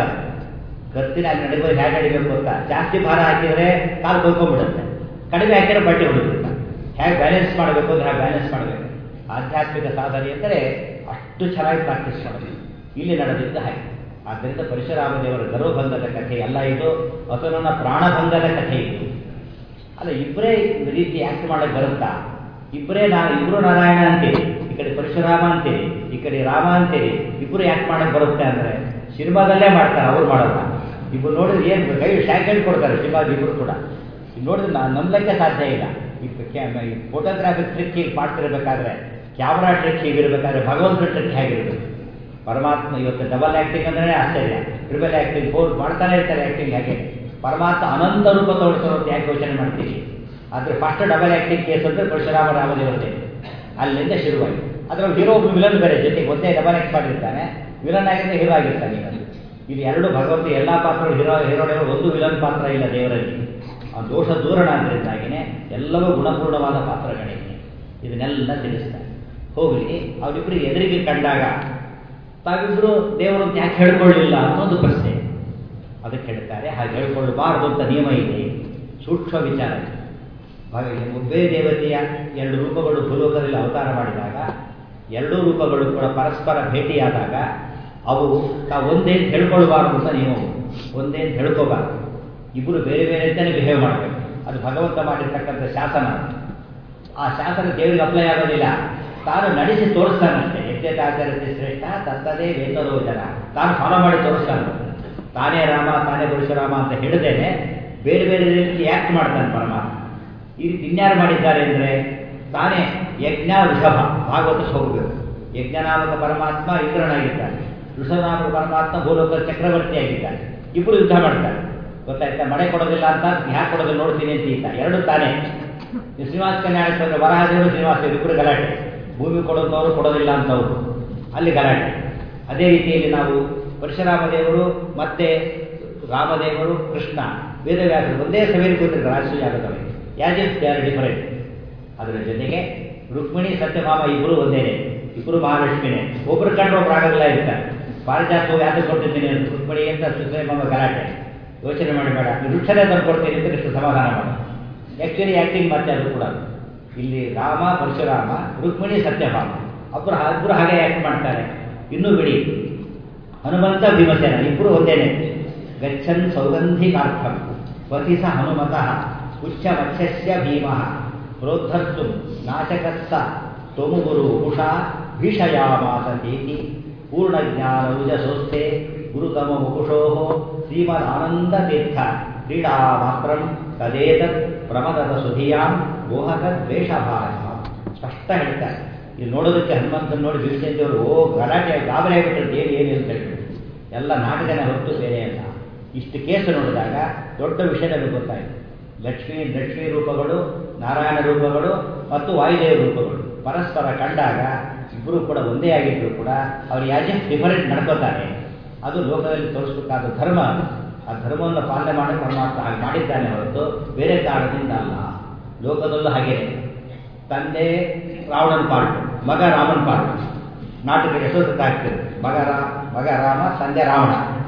ಕತ್ತಿನ ಅಲ್ಲಿ ನಡೆಬೋದು ಹೇಗೆ ನಡಿಬೇಕು ಗೊತ್ತಾ? ಜಾಸ್ತಿ ಭಾರ ಹಾಕಿದರೆ ಕಾಲು ಕೊಯ್ಕೊಂಡ್ಬಿಡುತ್ತೆ, ಕಡಿಮೆ ಹಾಕಿದ್ರೆ ಬಟ್ಟೆ ಹುಡುಗುತ್ತೆ. ಹೇಗೆ ಬ್ಯಾಲೆನ್ಸ್ ಮಾಡಬೇಕು ಅಂದರೆ ಹಾಗೆ ಬ್ಯಾಲೆನ್ಸ್ ಮಾಡಬೇಕು. ಆಧ್ಯಾತ್ಮಿಕ ಸಾಧನೆ ಅಂದರೆ ಅಷ್ಟು ಚೆನ್ನಾಗಿ ಪ್ರಾಕ್ಟೀಸ್ ಮಾಡಬೇಕು. ಇಲ್ಲಿ ನಡೆದಿದ್ದ ಹಾಗೆ. ಆದ್ದರಿಂದ ಪರಶುರಾಮದೇವರ ಗರ್ವಭಂಗದ ಕಥೆ ಎಲ್ಲ ಇದು, ಅಸುರನ ಪ್ರಾಣಭಂಗದ ಕಥೆ ಇದು. ಅಲ್ಲ ಇಬ್ಬರೇ ರೀತಿ ಆಕ್ಟ್ ಮಾಡಕ್ಕೆ ಬರುತ್ತಾ? ಇಬ್ಬರು ನಾರಾಯಣ ಅಂತೀರಿ, ಈ ಕಡೆ ಪರಶುರಾಮ ಅಂತೀರಿ, ಈ ಕಡೆ ರಾಮ ಅಂತೀರಿ, ಇಬ್ಬರು ಯಾಕೆ ಮಾಡಕ್ಕೆ ಬರುತ್ತೆ ಅಂದರೆ ಸಿನಿಮಾದಲ್ಲೇ ಮಾಡ್ತಾರೆ, ಅವ್ರು ಮಾಡೋಲ್ಲ. ಇಬ್ಬರು ನೋಡಿದ್ರೆ ಏನು ಕೈ ಶಾಕೆಂಡ್ ಕೊಡ್ತಾರೆ ಸಿನಿಮಾದ ಇಬ್ಬರು ಕೂಡ. ನೋಡಿದ್ರೆ ನಂಬಲಿಕ್ಕೆ ಸಾಧ್ಯ ಇಲ್ಲ. ಈ ಫೋಟೋಗ್ರಾಫಿ ಟ್ರಿಕ್ ಹೀಗೆ ಮಾಡ್ತಿರ್ಬೇಕಾದ್ರೆ, ಕ್ಯಾಮ್ರಾ ಟ್ರಿಕ್ ಹೀಗಿರ್ಬೇಕಾದ್ರೆ ಭಗವಂತನ ಟ್ರಿಕ್ ಹೇಗಿರ್ಬೇಕು? ಪರಮಾತ್ಮ ಇವತ್ತು ಡಬಲ್ ಆ್ಯಕ್ಟಿಂಗ್ ಅಂದ್ರೆ ಆಶ್ಚರ್ಯ, ಟ್ರಿಬಲ್ ಆ್ಯಕ್ಟಿಂಗ್, ಫೋರ್ ಮಾಡ್ತಾನೆ ಇರ್ತಾರೆ ಆ್ಯಕ್ಟಿಂಗ್. ಹಾಗೆ ಪರಮಾತ್ಮ ಅನಂತ ರೂಪ ತೋರಿಸೋರು ಅಂತ ಯಾಕೆ ಯೋಚನೆ ಮಾಡ್ತೀವಿ? ಆದರೆ ಫಸ್ಟ್ ಡಬಲ್ ಆ್ಯಕ್ಟಿಂಗ್ ಕೇಸ್ ಅಂದರೆ ಪರಶುರಾಮ ರಾಮದೇವತೆ, ಅಲ್ಲಿಂದ ಶುರುವಾಯಿತು. ಅದರಲ್ಲಿ ಹೀರೋ ವಿಲನ್ ಬೇರೆ ಜೊತೆಗೆ ಒಂದೇ ಡಬಲ್ ಆ್ಯಕ್ಟ್ ಮಾಡಿರ್ತಾನೆ, ವಿಲನ್ ಆಗಿಂದ ಹೀರೋ ಆಗಿರ್ತಾನೆ. ಇದು ಎರಡು ಭಗವಂತ ಎಲ್ಲ ಪಾತ್ರಗಳು ಹೀರೋಡೆಗಳು, ಒಂದು ವಿಲನ್ ಪಾತ್ರ ಇಲ್ಲ ದೇವರಲ್ಲಿ. ಆ ದೋಷ ದೂರಣ ಅಂದ್ರಿಂದಾಗಿನೇ ಎಲ್ಲವೂ ಗುಣಪೂರ್ಣವಾದ ಪಾತ್ರಗಳಿವೆ. ಇದನ್ನೆಲ್ಲ ತಿಳಿಸ್ತಾರೆ. ಹೋಗಲಿ, ಅವರಿಬ್ಬರಿಗೆ ಎದುರಿಗೆ ಕಂಡಾಗ ತಾವಿಬ್ಬರು ದೇವರು ಅಂತ ಯಾಕೆ ಹೇಳ್ಕೊಳ್ಳಿಲ್ಲ ಅನ್ನೋದು ಪ್ರಶ್ನೆ. ಅದಕ್ಕೆ ಹೇಳ್ತಾರೆ, ಹಾಗೆ ಹೇಳ್ಕೊಳ್ಳಬಾರ್ದು ಅಂತ ನಿಯಮ ಇದೆ, ಸೂಕ್ಷ್ಮ ವಿಚಾರ. ಒಬ್ಬೇ ದೇವತೆಯ ಎರಡು ರೂಪಗಳು ಭೂಲೋಕದಲ್ಲಿ ಅವತಾರ ಮಾಡಿದಾಗ, ಎರಡೂ ರೂಪಗಳು ಕೂಡ ಪರಸ್ಪರ ಭೇಟಿಯಾದಾಗ ಅವು ತಾವು ಒಂದೇ ಅಂತ ಹೇಳ್ಕೊಳ್ಬಾರ್ದು ಅಂತ ನಿಯಮವು. ಒಂದೇ ಅಂತ ಹೇಳ್ಕೋಬಾರ್ದು, ಇಬ್ಬರು ಬೇರೆ ಬೇರೆ ಅಂತಲೇ ಬಿಹೇವ್ ಮಾಡಬೇಕು. ಅದು ಭಗವಂತ ಮಾಡಿರ್ತಕ್ಕಂಥ ಶಾಸನ. ಆ ಶಾಸನ ದೇವರಿಗೆ ಅಪ್ಲೈ ಆಗೋದಿಲ್ಲ, ತಾನು ನಡೆಸಿ ತೋರಿಸ್ತಾನಷ್ಟೇ. ಯಜ್ಞಾಚಾರ್ಯತೆ ಶ್ರೇಷ್ಠ ತತ್ತದೇ ವೇತರೋ ಜನ, ತಾನು ಫಾಲೋ ಮಾಡಿ ತೋರಿಸ್ತಾನೆ. ತಾನೇ ರಾಮ ತಾನೇ ಪರಶುರಾಮ ಅಂತ ಹೇಳಿದೇನೆ ಬೇರೆ ಬೇರೆ ರೀತಿ ಆ್ಯಕ್ಟ್ ಮಾಡ್ತಾನೆ ಪರಮಾತ್ಮ. ಈ ರೀತಿ ಇನ್ಯಾರು ಮಾಡಿದ್ದಾರೆ ಅಂದರೆ, ತಾನೇ ಯಜ್ಞ ಋಷಭ ಭಾಗವತ ಹೋಗಬೇಕು. ಯಜ್ಞನಾಮಕ ಪರಮಾತ್ಮ ಇಂದ್ರನಾಗಿದ್ದಾನೆ, ಋಷಭನಾಮಕ ಪರಮಾತ್ಮ ಭೂಲೋಕ ಚಕ್ರವರ್ತಿಯಾಗಿದ್ದಾನೆ. ಇಬ್ಬರು ಯುದ್ಧ ಮಾಡ್ತಾರೆ, ಗೊತ್ತಾಯ್ತಾ? ಮಳೆ ಕೊಡೋದಿಲ್ಲ ಅಂತ ಯಾಕೆ ಕೊಡೋದಿಲ್ಲ ನೋಡ್ತೀನಿ ಅಂತ ಈತ ಎರಡು ತಾನೇ. ಶ್ರೀನಿವಾಸ ಕನ್ಯಾಸ್ವಾಮಿ ವರಹದೇವರು ಶ್ರೀನಿವಾಸ ಇಬ್ಬರು ಗಲಾಟೆ, ಭೂಮಿ ಕೊಡೋದವರು ಕೊಡೋದಿಲ್ಲ ಅಂತವರು, ಅಲ್ಲಿ ಗಲಾಟೆ. ಅದೇ ರೀತಿಯಲ್ಲಿ ನಾವು ಪರಶುರಾಮ ದೇವರು ಮತ್ತೆ ರಾಮದೇವರು ಕೃಷ್ಣ ವೇದವ್ಯಾಸರು ಒಂದೇ ಸಭೆಯಲ್ಲಿ ಕೂತಿರ್ತಾರೆ ರಾಷ್ಟ್ರೀಯಾಗದವೇ. Yes if they are different. ಅದರ ಜೊತೆಗೆ ರುಕ್ಮಿಣಿ ಸತ್ಯಭಾಮ ಇಬ್ಬರು ಒಂದೇನೆ, ಇಬ್ಬರು ಮಹಾಲಕ್ಷ್ಮಿನೇ. ಒಬ್ಬರು ಕಂಡ್ರೆ ಒಬ್ರು ಆಗಲ್ಲ ಇರ್ತಾರೆ. ಪಾರಿಜಾತ ಯಾವ್ದು ಕೊಟ್ಟಿದ್ದೀನಿ ಅಂತ ರುಕ್ಮಿಣಿ ಅಂತ ಸತ್ಯಭಾಮ ಗಲಾಟೆ. ಯೋಚನೆ ಮಾಡಬೇಡ, ವೃಕ್ಷನೇ ತಂದು ಕೊಡ್ತೀನಿ ಅಂತ ಕೃಷ್ಣ ಸಮಾಧಾನ ಮಾಡ. ಆ್ಯಕ್ಚುಲಿ ಆ್ಯಕ್ಟಿಂಗ್ ಮತ್ತೆ ಅದು ಕೂಡ ಇಲ್ಲಿ ರಾಮ ಪರಶುರಾಮ ರುಕ್ಮಿಣಿ ಸತ್ಯಭಾಮ ಇಬ್ಬರು ಹಾಗೆ ಆ್ಯಕ್ಟ್ ಮಾಡ್ತಾರೆ. ಇನ್ನೂ ಬಿಡಿ, ಹನುಮಂತ ಭೀಮಸೇನ ಇಬ್ಬರು ಒಂದೇನೆ. ಗಚ್ಚನ್ ಸೌಗಂಧಿಕಾರ್ಥಂ ಪತಿಸ ಹನುಮತಃ ಉಚ್ಚ ಮತ್ಸ್ಯ ಭೀಮಃ ಪ್ರೋದ್ಧರ್ತು ನಾಶಕತ್ಸ ತ್ವಮುಗುರು ಉಷಾ ಭೀಷಯಾಮಾಸತೀತಿ ಪೂರ್ಣಜ್ಞಾನೌಜಸೋಸ್ತೆ ಗುರುತಮ ಮುಕುಶೋ ಶ್ರೀಮದಾನಂದತೀರ್ಥ ಕ್ರೀಡಾ ಮಾತ್ರಂ ತದೇತತ್ ಪ್ರಮದದ ಸುಧಿಯಾಂ ಮೋಹಕದ್ವೇಷಭಾರ. ಸ್ಪಷ್ಟ ಹೇಳ್ತಾರೆ. ಇದು ನೋಡೋದಕ್ಕೆ ಹನುಮಂತನ ನೋಡಿ ಭೀಮಸೇನದೇವರು ಗಲಾಟೆ ಗಾಬರಿ ಆಗಿಬಿಟ್ಟಿರುತ್ತೆ, ಏನು ಅಂತ ಹೇಳ್ಬಿಟ್ಟು ಎಲ್ಲ ನಾಟಕನ ಹೊರತು ಬೇರೆ ಅಲ್ಲ. ಇಷ್ಟು ಕೇಸು ನೋಡಿದಾಗ ದೊಡ್ಡ ವಿಷಯ ನಮಗೆ ಗೊತ್ತಾಯಿತು. ಲಕ್ಷ್ಮೀ ರೂಪಗಳು, ನಾರಾಯಣ ರೂಪಗಳು ಮತ್ತು ವಾಯುದೇವ ರೂಪಗಳು ಪರಸ್ಪರ ಕಂಡಾಗ ಇಬ್ಬರು ಕೂಡ ಒಂದೇ ಆಗಿದ್ರು ಕೂಡ ಅವ್ರು ಯಾಕೆ ಡಿಫರೆಂಟ್ ನಡ್ಕೋತಾರೆ. ಅದು ಲೋಕದಲ್ಲಿ ತೋರಿಸಬೇಕಾದ ಧರ್ಮ. ಆ ಧರ್ಮವನ್ನು ಪಾಲನೆ ಮಾಡಿ ಪರಮಾತ್ಮ ಹಾಗೆ ಮಾಡಿದ್ದಾನೆ ಹೊರತು ಬೇರೆ ಕಾರಣದಿಂದ ಅಲ್ಲ. ಲೋಕದಲ್ಲೂ ಹಾಗೆ ತಂದೆ ರಾವಣನ ಪಾರ್ಟ್, ಮಗ ರಾಮನ ಪಾರ್ಟ್. ನಾಟಕ ಯಶೋತ್ತಾಗ್ತದೆ. ಮಗ ರಾಮ, ತಂದೆ ರಾವಣ.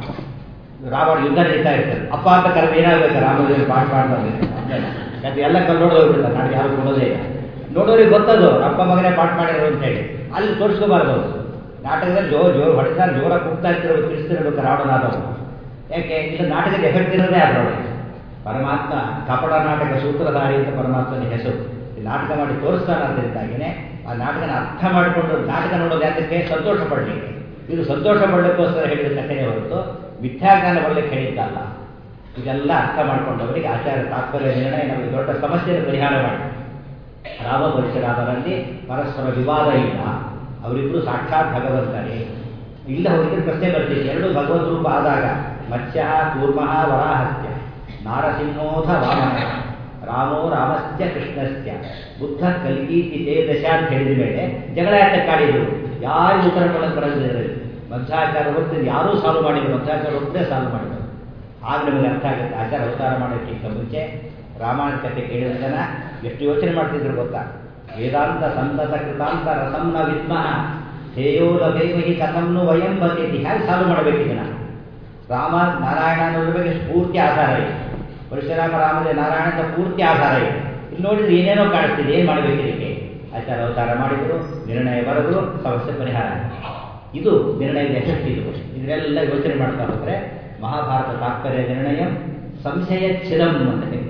ರಾವಣ ಯುದ್ಧ ನಡೀತಾ ಇರ್ತಾರೆ. ಅಪ್ಪ ಅಂತ ಕರೆದು ಏನಾಗಬೇಕು, ರಾಮದೇವ ಪಾಠ ಮಾಡ್ತಾರೆ. ಅದು ಎಲ್ಲ ಕಲ್ಲೋಡು ಹೋಗ್ಬಿಡ್ತಾರೆ. ನಾಟಕ ಯಾರು ಕೊಡೋದೇ ಇಲ್ಲ. ನೋಡೋರಿಗೆ ಗೊತ್ತದು ಅಪ್ಪ ಮಗನೇ ಪಾಠ ಮಾಡಿರೋ ಅಂತ ಹೇಳಿ. ಅಲ್ಲಿ ತೋರಿಸ್ಕೋಬಾರ್ದು ಅವರು. ನಾಟಕದಲ್ಲಿ ಜೋರು ಹೊಡೆದಾರೆ, ಜೋರಾಗಿ ಕೂಗ್ತಾ ಇರ್ತಿರೋ ತಿಳಿಸ್ತಿರ್ಬೇಕು ರಾವಣನಾದವರು. ಯಾಕೆ ಇದು ನಾಟಕದ ಎಫೆಕ್ಟ್ ಇರೋದೇ ಅದರೊಳಗೆ. ಪರಮಾತ್ಮ ಕಪಟ ನಾಟಕ ಸೂತ್ರಧಾರಿ ಅಂತ ಪರಮಾತ್ಮನ ಹೆಸರು. ಈ ನಾಟಕ ಮಾಡಿ ತೋರಿಸ್ತಾನಂತಾಗಿನೇ ಆ ನಾಟಕನ ಅರ್ಥ ಮಾಡಿಕೊಂಡು ನಾಟಕ ನೋಡೋದು ಯಾಕೆ ಸಂತೋಷ ಪಡಲಿಕ್ಕೆ. ಇದು ಸಂತೋಷ ಪಡಲಿಕ್ಕೋಸ್ಕರ ಹೇಳಿದ ಕಥೆನೇ ಹೊರತು ಮಿಥ್ಯಾಜ್ಞಾನ ಬರಲಿಕ್ಕೆ ಹೇಳಿದ್ದಲ್ಲ. ಇದೆಲ್ಲ ಅರ್ಥ ಮಾಡಿಕೊಂಡವರಿಗೆ ಆಚಾರ್ಯ ತಾತ್ಪರ್ಯ ನಿರ್ಣಯ ನಮಗೆ ದೊಡ್ಡ ಸಮಸ್ಯೆಯನ್ನು ಪರಿಹಾರ ಮಾಡಿ. ರಾಮ ಪರಶುರಾಮರಲ್ಲಿ ಪರಸ್ಪರ ವಿವಾದ ಇಲ್ಲ, ಅವರಿಬ್ಬರು ಸಾಕ್ಷಾತ್ ಭಗವಂತನೇ. ಇಲ್ಲ ಹೋಗಿದ್ರೆ ಪ್ರಶ್ನೆ ಬರ್ತೀವಿ. ಎರಡು ಭಗವದ್ ರೂಪ ಆದಾಗ ಮತ್ಸ್ಯ ಕೂರ್ಮಃ ವರಾಹಸ್ಯ ನಾರಸಿಂಹೋಥ ವಾಮನ ರಾಮೋ ರಾಮಸ್ಯ ಕೃಷ್ಣಸ್ಯ ಬುದ್ಧ ಕಲ್ಗೀತಿ ತೇ ದಶ ಅಂತ ಹೇಳಿದ ಮೇಲೆ ಜಗಳ ಯಾಕೆ ಕಾಡಿದ್ರು? ಯಾರು ಉತ್ತರ ಕೊಡಕ್ಕೆ ಬರೋದಿಲ್ಲ. ಮಧ್ವಾಚಾರ್ಯ ಹೊರತು ಯಾರೂ ಸಾಲ್ವ್ ಮಾಡಿದ್ರು, ಮಧ್ವಾಚಾರ್ಯ ಒಬ್ಬರೇ ಸಾಲ್ವ್ ಮಾಡಿದ್ರು. ಆಗ ನಮಗೆ ಅರ್ಥ ಆಗುತ್ತೆ. ಆಚಾರ ಅವತಾರ ಮಾಡೋಕ್ಕಿಂತ ಮುಂಚೆ ರಾಮಾಯಣ ಕಥೆ ಕೇಳಿದ ಜನ ಎಷ್ಟು ಯೋಚನೆ ಮಾಡ್ತಿದ್ರು ಗೊತ್ತಾ? ವೇದಾಂತ ಸಂತತ ಕೃತಾಂತ ರಸಂನ ವಿದ್ಮಃ ಹೇಯೋಲ ಬೇಮಹಿ ಕಥಂನು ವಯಂ ಬತೀತಿ. ಹೇಗೆ ಸಾಲ್ವ್ ಮಾಡಬೇಕಿದೆ? ರಾಮ ನಾರಾಯಣ ಅನ್ನೋದ್ರ ಬಗ್ಗೆ ಪೂರ್ತಿ ಆಧಾರ ಇದೆ. ಪರಶುರಾಮ ರಾಮದೇ ನಾರಾಯಣದ ಪೂರ್ತಿ ಆಧಾರ ಇದೆ. ಇಲ್ಲಿ ನೋಡಿದ್ರೆ ಏನೇನೋ ಕಾಣಿಸ್ತಿದೆ. ಏನು ಮಾಡಬೇಕು ಇದಕ್ಕೆ? ಆಚಾರ ಅವತಾರ ಮಾಡಿದ್ರು, ನಿರ್ಣಯ ಬರೆದ್ರು, ಸಮಸ್ಯೆ ಪರಿಹಾರ. ಇದು ನಿರ್ಣಯದ ಎಫೆಕ್ಟ್. ಇದನ್ನೆಲ್ಲ ಯೋಚನೆ ಮಾಡ್ತಾ ಹೋದರೆ ಮಹಾಭಾರತ ತಾತ್ಪರ್ಯ ನಿರ್ಣಯ ಸಂಶಯ ಛಿದಂ ಅಂತ ಹೇಳಿ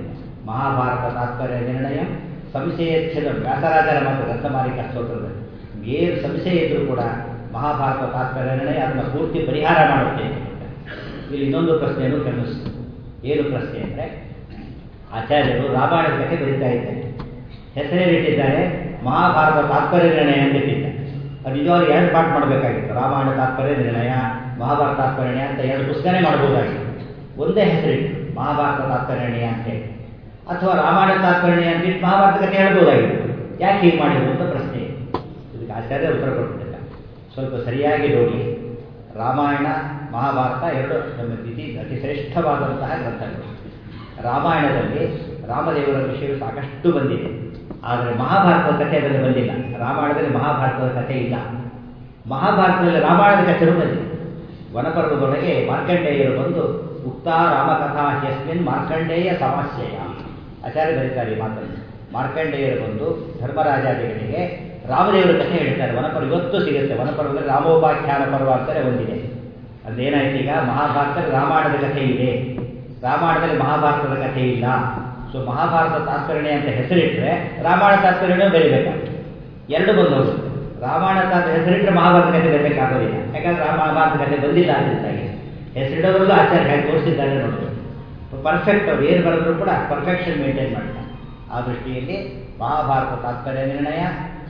ಮಹಾಭಾರತ ತಾತ್ಪರ್ಯ ನಿರ್ಣಯ ಸಂಶಯಚ್ಛೇದ ವ್ಯಾಸರಾಜರ ಮಾತು ಗ್ರಂಥಮಾಲಿಕಾ ಸ್ತೋತ್ರದಲ್ಲಿ ಏನು ಸಂಶಯ ಇದ್ರೂ ಕೂಡ ಮಹಾಭಾರತ ತಾತ್ಪರ್ಯ ನಿರ್ಣಯ ಅದನ್ನು ಪೂರ್ತಿ ಪರಿಹಾರ ಮಾಡುತ್ತೆ ಅಂತ ಹೇಳ್ತಾರೆ. ಇಲ್ಲಿ ಇನ್ನೊಂದು ಪ್ರಶ್ನೆಯನ್ನು ಗಮನಿಸ್ತು. ಏನು ಪ್ರಶ್ನೆ ಅಂದರೆ ಆಚಾರ್ಯರು ರಾಮಾಯಣದ ಕಥೆ ಬರೀತಾ ಇದ್ದಾರೆ, ಹೆಸರೇನಿಟ್ಟಿದ್ದಾರೆ ಮಹಾಭಾರತ ತಾತ್ಪರ್ಯ ನಿರ್ಣಯ ಅಂತ ಇಟ್ಟಿದ್ದಾರೆ. ಅದು ನಿಜವಾಗ್ಲೂ ಎರಡು ಪಾಠ ಮಾಡಬೇಕಾಗಿತ್ತು. ರಾಮಾಯಣ ತಾತ್ಪರ್ಯ ನಿರ್ಣಯ, ಮಹಾಭಾರತ ತಾತ್ಪರ್ಯ ನಿರ್ಣಯ ಅಂತ ಎರಡು ಪುಸ್ತಕನೇ ಮಾಡಬಹುದಾಗಿತ್ತು. ಒಂದೇ ಹೆಸರಿಟ್ಟು ಮಹಾಭಾರತ ತಾತ್ಪರ್ಯ ನಿರ್ಣಯ ಅಂತೇಳಿ, ಅಥವಾ ರಾಮಾಯಣ ತಾತ್ಪರ್ಯ ನಿರ್ಣಯ ಅಂತಿಟ್ಟು ಮಹಾಭಾರತ ಕಥೆ ಹೇಳ್ಬೋದಾಗಿತ್ತು. ಯಾಕೆ ಹೀಗೆ ಮಾಡಿದ್ರು ಅಂತ ಪ್ರಶ್ನೆ. ಇದಕ್ಕೆ ಆಚಾರ್ಯ ಉತ್ತರ ಕೊಡ್ತಿಲ್ಲ. ಸ್ವಲ್ಪ ಸರಿಯಾಗಿ ನೋಡಿ, ರಾಮಾಯಣ ಮಹಾಭಾರತ ಎರಡು ನಮ್ಮ ಅತಿ ಶ್ರೇಷ್ಠವಾದಂತಹ ಗ್ರಂಥಗಳು. ರಾಮಾಯಣದಲ್ಲಿ ರಾಮದೇವರ ವಿಷಯ ಸಾಕಷ್ಟು ಬಂದಿದೆ, ಆದರೆ ಮಹಾಭಾರತದ ಕಥೆ ಅದರಲ್ಲಿ ಬಂದಿಲ್ಲ. ರಾಮಾಯಣದಲ್ಲಿ ಮಹಾಭಾರತದ ಕಥೆ ಇಲ್ಲ. ಮಹಾಭಾರತದಲ್ಲಿ ರಾಮಾಯಣದ ಕಥೆಯೂ ಬಂದಿದೆ. ವನಪರ್ವದೊಳಗೆ ಮಾರ್ಕಂಡೇಯರು ಬಂದು ಉಕ್ತ ರಾಮಕಥಾ ಯಸ್ಮಿನ್ ಮಾರ್ಕಂಡೇಯ ಸಮಸ್ಯೆಯ ಆಚಾರ್ಯ ಬರೀತಾರೆ ಈ ಮಾತನ್ನು. ಮಾರ್ಕಂಡೇಯರು ಬಂದು ಧರ್ಮರಾಜಾದಿಗಳಿಗೆ ರಾಮದೇವರ ಕಥೆ ಹೇಳ್ತಾರೆ. ವನಪರ್ವ ಇವತ್ತು ಸಿಗುತ್ತೆ. ವನಪರ್ವದಲ್ಲಿ ರಾಮೋಪಾಖ್ಯಾನ ಪರ್ವ ಅಂತಾರೆ ಒಂದಿದೆ. ಅದೇನಾಯ್ತು, ಈಗ ಮಹಾಭಾರತದಲ್ಲಿ ರಾಮಾಯಣದ ಕಥೆ ಇದೆ, ರಾಮಾಯಣದಲ್ಲಿ ಮಹಾಭಾರತದ ಕಥೆ ಇಲ್ಲ. ಸೊ ಮಹಾಭಾರತ ತಾತ್ಪರ್ಯ ಅಂತ ಹೆಸರಿಟ್ಟರೆ ರಾಮಾಯಣ ತಾತ್ಪರ್ಯ ಬರೀಬೇಕಾಗುತ್ತೆ. ಎರಡು ಬಂದು ಹೋಗುತ್ತೆ. ರಾಮಾಯಣ ಹೆಸರಿಟ್ಟರೆ ಮಹಾಭಾರತ ಕಥೆ ಬರಬೇಕಾಗೋದಿಲ್ಲ, ಯಾಕಂದ್ರೆ ಮಹಾಭಾರತ ಕಥೆ ಬಂದಿಲ್ಲ ಅದರಿಂದಾಗಿ. ಹೆಸರಿಡೋದ್ರಲ್ಲೂ ಆಚಾರ್ಯ ಹೇಗೆ ತೋರಿಸಿದ್ದಾರೆ ನೋಡಬೇಕು. ಪರ್ಫೆಕ್ಟ್ ಅವ್ರು ಏನು ಬರೆದ್ರು ಕೂಡ ಪರ್ಫೆಕ್ಷನ್ ಮೇಂಟೈನ್ ಮಾಡ್ತಾರೆ. ಆ ದೃಷ್ಟಿಯಲ್ಲಿ ಮಹಾಭಾರತ ತಾತ್ಪರ್ಯ ನಿರ್ಣಯ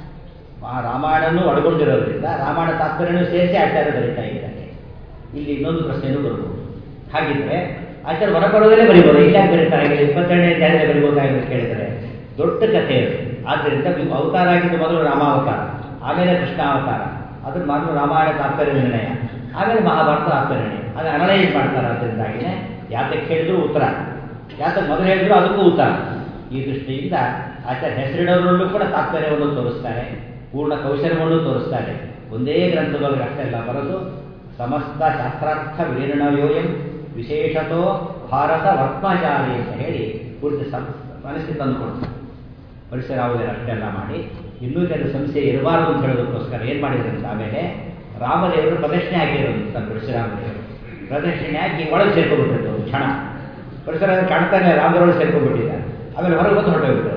ರಾಮಾಯಣನೂ ಒಳಗೊಂಡಿರೋದ್ರಿಂದ ರಾಮಾಯಣ ತಾತ್ಪರ್ಯನೂ ಸೇರಿಸಿ ಆಚಾರ್ಯ ಬರೀತಾ ಇದ್ದಾರೆ. ಇಲ್ಲಿ ಇನ್ನೊಂದು ಪ್ರಶ್ನೆಯೂ ಬರ್ಬೋದು. ಹಾಗಿದ್ರೆ ಆಚಾರ್ಯ ವನಪರ್ವದಲ್ಲೇ ಬರೀಬೋದು, ಇಲ್ಲಾಗಿ ಬರೀತಾರೆ 22ನೇ ಅಧ್ಯಾಯದಲ್ಲಿ ಬರೀಬೇಕಾಗಿ ಕೇಳಿದರೆ ದೊಡ್ಡ ಕಥೆ. ಆದ್ದರಿಂದ ಅವತಾರ ಆಗಿದ್ದು ಮೊದಲು ರಾಮಾವತಾರ, ಆಮೇಲೆ ಕೃಷ್ಣಾವತಾರ, ಅದ್ರ ಮೊದಲು ರಾಮಾಯಣ ತಾತ್ಪರ್ಯ ನಿರ್ಣಯ, ಆಮೇಲೆ ಮಹಾಭಾರತ ತಾತ್ಪರ್ಯ ನಿರ್ಣಯ. ಅದು ಅನಲೈಸ್ ಮಾಡ್ತಾರೆ. ಅದರಿಂದಾಗಿನೇ ಯಾತಕ್ಕೆ ಹೇಳಿದ್ರು ಉತ್ತರ, ಯಾತಕ್ಕೆ ಮೊದಲು ಹೇಳಿದ್ರು ಅದಕ್ಕೂ ಉತ್ತರ. ಈ ದೃಷ್ಟಿಯಿಂದ ಆಚಾರ್ಯ ಹೆಸರಿಡೋರಲ್ಲೂ ಕೂಡ ತಾತ್ಪರ್ಯವನ್ನು ತೋರಿಸ್ತಾರೆ, ಪೂರ್ಣ ಕೌಶಲ್ಯವನ್ನು ತೋರಿಸ್ತಾರೆ. ಒಂದೇ ಗ್ರಂಥದೊಳಗೆ ಅಷ್ಟೆಲ್ಲ ಬರೆದು ಸಮಸ್ತ ಶಾಸ್ತ್ರಾರ್ಥ ವಿಲೀರ್ಣಯೋಯಂ ವಿಶೇಷತೋ ಭಾರತ ವರ್ತ್ಮಾಚಾರಿ ಅಂತ ಹೇಳಿ ಪೂರ್ತಿ ಮನಸ್ಸಿಗೆ ತಂದುಕೊಡ್ತಾರೆ. ಪರಿಸರಾವುದೇನು ಅಷ್ಟೆಲ್ಲ ಮಾಡಿ ಇನ್ನೂ ಕೆಲವು ಸಂಶಯ ಇರಬಾರ್ದು ಅಂತ ಹೇಳೋದಕ್ಕೋಸ್ಕರ ಏನು ಮಾಡಿದ್ರು ಅಂತ ಆಮೇಲೆ ರಾಮದೇವರು ಪ್ರದಕ್ಷಿಣೆ ಹಾಕಿರೋದು ಅಂತ ಪರಶುರಾಮದೇವರು ಪ್ರದಕ್ಷಿಣೆ ಹಾಕಿ ಒಳಗೆ ಸೇರ್ಕೊಂಡ್ಬಿಟ್ಟಿದ್ದು ಒಂದು ಕ್ಷಣ. ಪರಶುರಾಮ ಕಾಣ್ತಾನೆ ರಾಮದೇವರೊಳಗೆ ಸೇರ್ಕೊಂಡ್ಬಿಟ್ಟಿದ್ದಾರೆ. ಆಮೇಲೆ ಹೊರಗೆ ಬಂದು ಹೊರಟೋಗ್ಬಿಟ್ರು.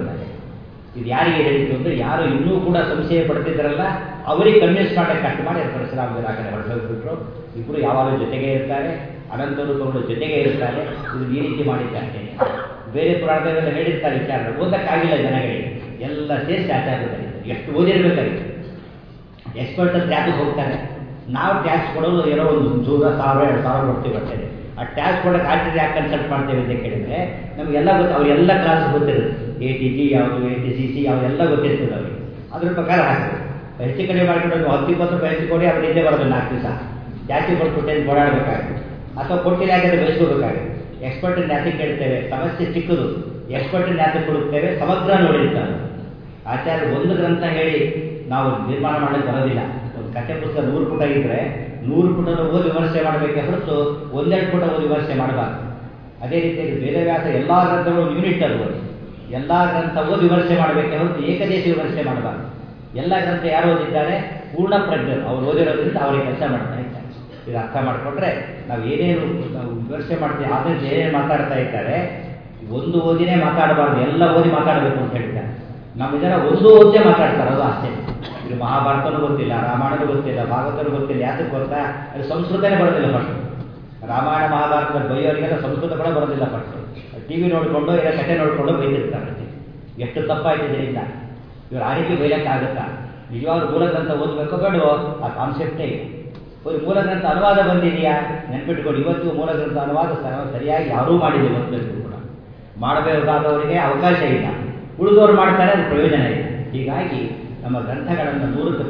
ಇದು ಯಾರಿಗೆ ಹೇಳಿತ್ತು ಅಂದರೆ ಯಾರು ಇನ್ನೂ ಕೂಡ ಸಂಶಯ ಪಡ್ತಿದ್ದಾರಲ್ಲ ಅವರಿಗೆ ಕನ್ವಿನ್ಸ್ ಮಾಡಕ್ಕೆ ಕಷ್ಟ ಮಾಡಿ ಪರಶುರಾಮದೇವರು ಆ ಕಡೆ ಹೊರಟೋಗ್ಬಿಟ್ರು. ಇಬ್ಬರು ಯಾವಾಗಲೂ ಜೊತೆಗೆ ಇರ್ತಾರೆ, ಅನಂತರು ತಗೊಂಡು ಜೊತೆಗೆ ಇರ್ತಾರೆ. ಇದು ಈ ರೀತಿ ಮಾಡಿದ್ದಾರೆ. ಬೇರೆ ಪುರಾಣದಲ್ಲೆಲ್ಲ ಹೇಳಿರ್ತಾರೆ ವಿಚಾರ, ಓದಕ್ಕಾಗಿಲ್ಲ ಜನಗಳಿಗೆ, ಎಲ್ಲ ಸೇರಿಸಿ ಆಚಾರ್ಯದಲ್ಲಿ ಎಷ್ಟು ಓದಿರ್ಬೇಕಾಗಿತ್ತು. ಎಕ್ಸ್ಪರ್ಟ್ ಅಂತ ಟ್ಯಾಕ್ಸ್ ಹೋಗ್ತಾರೆ. ನಾವು ಟ್ಯಾಕ್ಸ್ ಕೊಡೋದು ಏನೋ ಒಂದು 100,000-2,000 ಕೊಡ್ತೀವಿ ಬರ್ತೇವೆ. ಆ ಟ್ಯಾಕ್ಸ್ ಕೊಡೋಕೆ ಆಚಾರ್ಯ ಯಾಕೆ ಕನ್ಸಲ್ಟ್ ಮಾಡ್ತೇವೆ ಅಂತ ಕೇಳಿದರೆ ನಮಗೆಲ್ಲ ಗೊತ್ತು. ಅವರೆಲ್ಲ ಕ್ಲಾಸ್ ಗೊತ್ತಿರುತ್ತೆ. ATG ಯಾವುದು, ATCC ಯಾವುದು ಎಲ್ಲ ಗೊತ್ತಿರ್ತದೆ ಅವರಿಗೆ. ಅದ್ರ ಪ್ರಕಾರ ಹಾಕ್ತಾರೆ. ಹೆಚ್ಚು ಕಡಿಮೆ ಮಾಡಿಕೊಂಡು 10-20 ರೂಪಾಯಿ ಹೆಚ್ಚು ಕೊಡಿ, ಅವ್ರು ನಿದ್ದೆ ಬರೋದು 4 ದಿವಸ ಜಾಸ್ತಿ ಕೊಟ್ಬಿಟ್ಟು ಓಡಾಡಬೇಕಾಗುತ್ತೆ. ಅಥವಾ ಕೊಟ್ಟಿಲ್ಲ ಯಾಕಂದರೆ ಬಯಸ್ಕೋಬೇಕಾಗುತ್ತೆ. ಎಕ್ಸ್ಪರ್ಟ್ ನ್ಯಾತಿಗೆ ಕೇಳ್ತೇವೆ, ಸಮಸ್ಯೆ ಚಿಕ್ಕದು. ಎಕ್ಸ್ಪರ್ಟ್ ನ್ಯಾತಿಗೆ ಕೊಡುತ್ತೇವೆ, ಸಮಗ್ರ ನೋಡಿರ್ತಾರೆ. ಆಚಾರ್ಯ ಒಂದು ಗ್ರಂಥ ಹೇಳಿ ನಾವು ನಿರ್ಮಾಣ ಮಾಡಲಿಕ್ಕೆ ಬರೋದಿಲ್ಲ. ಒಂದು ಕಥೆ ಪುಸ್ತಕ 100 ಪುಟ ಇದ್ದರೆ 100 ಪುಟನ ಓದಿ ವಿಮರ್ಶೆ ಮಾಡಬೇಕೆ ಹೊರತು 1-2 ಪುಟ ಓದಿ ವಿಮರ್ಶೆ ಮಾಡಬಾರ್ದು. ಅದೇ ರೀತಿಯಾಗಿ ವೇದವ್ಯಾಸ ಎಲ್ಲ ಗ್ರಂಥಗಳು ಯೂನಿಟ್ ಅಲ್ಬೋದು. ಎಲ್ಲ ಗ್ರಂಥ ಓದಿ ವಿಮರ್ಶೆ ಮಾಡಬೇಕೆ ಹೊರತು ಏಕದೇಶ ವಿಮರ್ಶೆ ಮಾಡಬಾರ್ದು. ಎಲ್ಲ ಗ್ರಂಥ ಯಾರು ಓದಿದ್ದಾರೆ ಪೂರ್ಣ ಪ್ರಜ್ಞರು, ಅವ್ರು ಓದಿರೋದ್ರಿಂದ ಅವರಿಗೆ ಕೆಲಸ ಮಾಡ್ತಾ ಇದ್ದಾರೆ. ಇದು ಅರ್ಥ ಮಾಡಿಕೊಂಡ್ರೆ ನಾವು ಏನೇನು ನಾವು ವಿಮರ್ಶೆ ಮಾಡ್ತೀವಿ ಆದ್ರಿಂದ ಏನೇನು ಮಾತಾಡ್ತಾ ಇದ್ದಾರೆ, ಒಂದು ಓದಿನೇ ಮಾತಾಡಬಾರ್ದು, ಎಲ್ಲ ಓದಿ ಮಾತಾಡಬೇಕು ಅಂತ ಹೇಳ್ತಾರೆ. ನಮ್ಮ ಜನ ಒಂದು ಓದೇ ಮಾತಾಡ್ತಾರೆ, ಅದು ಆಶ್ಚರ್ಯ. ಇದು ಮಹಾಭಾರತನೂ ಗೊತ್ತಿಲ್ಲ, ರಾಮಾಯಣನೂ ಗೊತ್ತಿಲ್ಲ, ಭಾಗವತನೂ ಗೊತ್ತಿಲ್ಲ. ಯಾತಕ್ಕೆ ಗೊತ್ತಾ? ಅದು ಸಂಸ್ಕೃತನೇ ಬರೋದಿಲ್ಲ ಫಸ್ಟ್. ರಾಮಾಯಣ ಮಹಾಭಾರತದ ಬೈಯೋರಿಗೆಲ್ಲ ಸಂಸ್ಕೃತ ಕೂಡ ಬರೋದಿಲ್ಲ ಫಸ್ಟ್. TV ನೋಡಿಕೊಂಡು ಇಲ್ಲ ಕಥೆ ನೋಡಿಕೊಂಡು ಬೈದಿರ್ತಾರೆ. ಎಷ್ಟು ತಪ್ಪಾಯ್ತಿದ್ರಿಂದ ಇವರು ಆ ರೀತಿ ಬೈಯೋಕ್ಕಾಗುತ್ತಾ? ನಿಜವಾಗ್ಲೂ ಮೂಲ ಗ್ರಂಥ ಓದಬೇಕು ಬೇಡವೋ ಆ ಕಾನ್ಸೆಪ್ಟೇ ಇದೆ. ಒಂದು ಮೂಲ ಗ್ರಂಥ ಅನುವಾದ ಬಂದಿದೆಯಾ ನೆನ್ಪಿಟ್ಕೊಂಡು. ಇವತ್ತು ಮೂಲ ಗ್ರಂಥ ಅನುವಾದ ಸರಿಯಾಗಿ ಯಾರೂ ಮಾಡಿಲ್ಲ. ಇವತ್ತು ಕೂಡ ಮಾಡಬೇಕಾದವರಿಗೆ ಅವಕಾಶ ಇಲ್ಲ, ಉಳಿದವರು ಮಾಡ್ತಾರೆ, ಅದು ಪ್ರಯೋಜನ ಇಲ್ಲ. ಹೀಗಾಗಿ ನಮ್ಮ ಗ್ರಂಥಗಳನ್ನು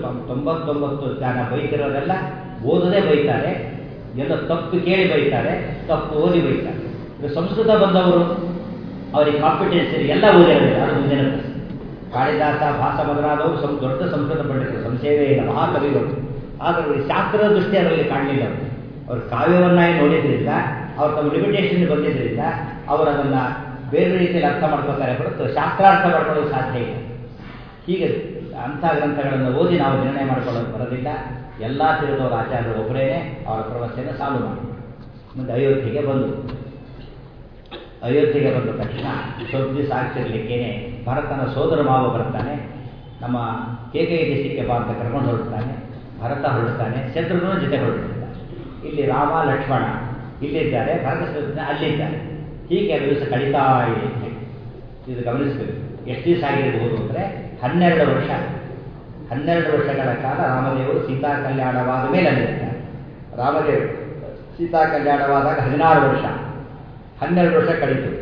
199 ಜನ ಬೈತಿರೋದೆಲ್ಲ ಓದದೇ ಬೈತಾರೆ, ಎಲ್ಲ ತಪ್ಪು ಕೇಳಿ ಬೈತಾರೆ, ತಪ್ಪು ಓದಿ ಬೈತಾರೆ. ಸಂಸ್ಕೃತ ಬಂದವರು ಅವರಿಗೆ ಕಾಂಪಿಟೆನ್ಸ್ ಎಲ್ಲ ಓದಿರೋದಿಲ್ಲ, ಅದು ಮುಂದಿನ ಪ್ರಶ್ನೆ. ಕಾಳಿದಾಸ, ಭಾಸ ಮೊದಲಾದವರು ದೊಡ್ಡ ಸಂಸ್ಕೃತ ಪಂಡಿತರು, ಸಂಶಯವೇ ಇಲ್ಲ, ಮಹಾಕವಿಗಳು. ಆದರೆ ಅವರಿಗೆ ಶಾಸ್ತ್ರದ ದೃಷ್ಟಿ ಅದರಲ್ಲಿ ಕಾಣಲಿಲ್ಲ. ಅವರು ಕಾವ್ಯವನ್ನಾಗಿ ನೋಡಿದ್ರಿಂದ, ಅವ್ರು ತಮ್ಮ ಲಿಮಿಟೇಷನ್ ಬಂದಿದ್ದರಿಂದ ಅವರು ಅದನ್ನು ಬೇರೆ ರೀತಿಯಲ್ಲಿ ಅರ್ಥ ಮಾಡ್ಕೋತಾರೆ ಹೊರತು ಶಾಸ್ತ್ರಾರ್ಥ ಮಾಡ್ಕೊಳ್ಳೋದು ಸಾಧ್ಯ ಇಲ್ಲ. ಹೀಗೆ ಅಂಥ ಗ್ರಂಥಗಳನ್ನು ಓದಿ ನಾವು ನಿರ್ಣಯ ಮಾಡ್ಕೊಳ್ಳೋದು ಬರೋದಿಲ್ಲ. ಎಲ್ಲ ತಿಳಿದವರು ಆಚಾರ್ಯರು ಒಬ್ಬರೇ ಅವರ ಪ್ರವಚನ ಸಾಲು ಮಾಡಿ ಮುಂದೆ ಅಯೋಧ್ಯೆಗೆ ಬಂದು ಅಯೋಧ್ಯೆಗೆ ಬಂದ ತಕ್ಷಣ ಸ್ವಲ್ಪ ದಿವಸ ಆಗ್ತಿರ್ಲಿಕ್ಕೇನೆ ಭರತನ ಸೋದರ ಮಾವ ಬರ್ತಾನೆ. ನಮ್ಮ ಕೇಕೆಯ ದೇಶಕ್ಕೆ ಬಾ ಅಂತ ಕರ್ಕೊಂಡು ಹೊರಡ್ತಾನೆ. ಭರತ ಹೊರಡ್ತಾನೆ, ಶತ್ರುಘ್ನ ಜೊತೆ ಹೊರಡ್ತಾನೆ. ಇಲ್ಲಿ ರಾಮ ಲಕ್ಷ್ಮಣ ಇಲ್ಲಿದ್ದಾರೆ, ಭರತ ಶತ್ರುಘ್ನ ಅಲ್ಲಿದ್ದಾರೆ. ಹೀಗೆ ದಿವಸ ಕಳೀತಾ ಇದೆ. ಇದು ಗಮನಿಸಬೇಕು. ಎಷ್ಟು ದಿವಸ ಆಗಿರಬಹುದು ಅಂದರೆ 12 ವರ್ಷ. 12 ವರ್ಷಗಳ ಕಾಲ ರಾಮದೇವರು ಸೀತಾ ಕಲ್ಯಾಣವಾದ ಮೇಲೆ ಅಲ್ಲಿರ್ತಾರೆ. ರಾಮದೇವರು ಸೀತಾ ಕಲ್ಯಾಣವಾದಾಗ 16 ವರ್ಷ, 12 ವರ್ಷ ಕಳೀತು.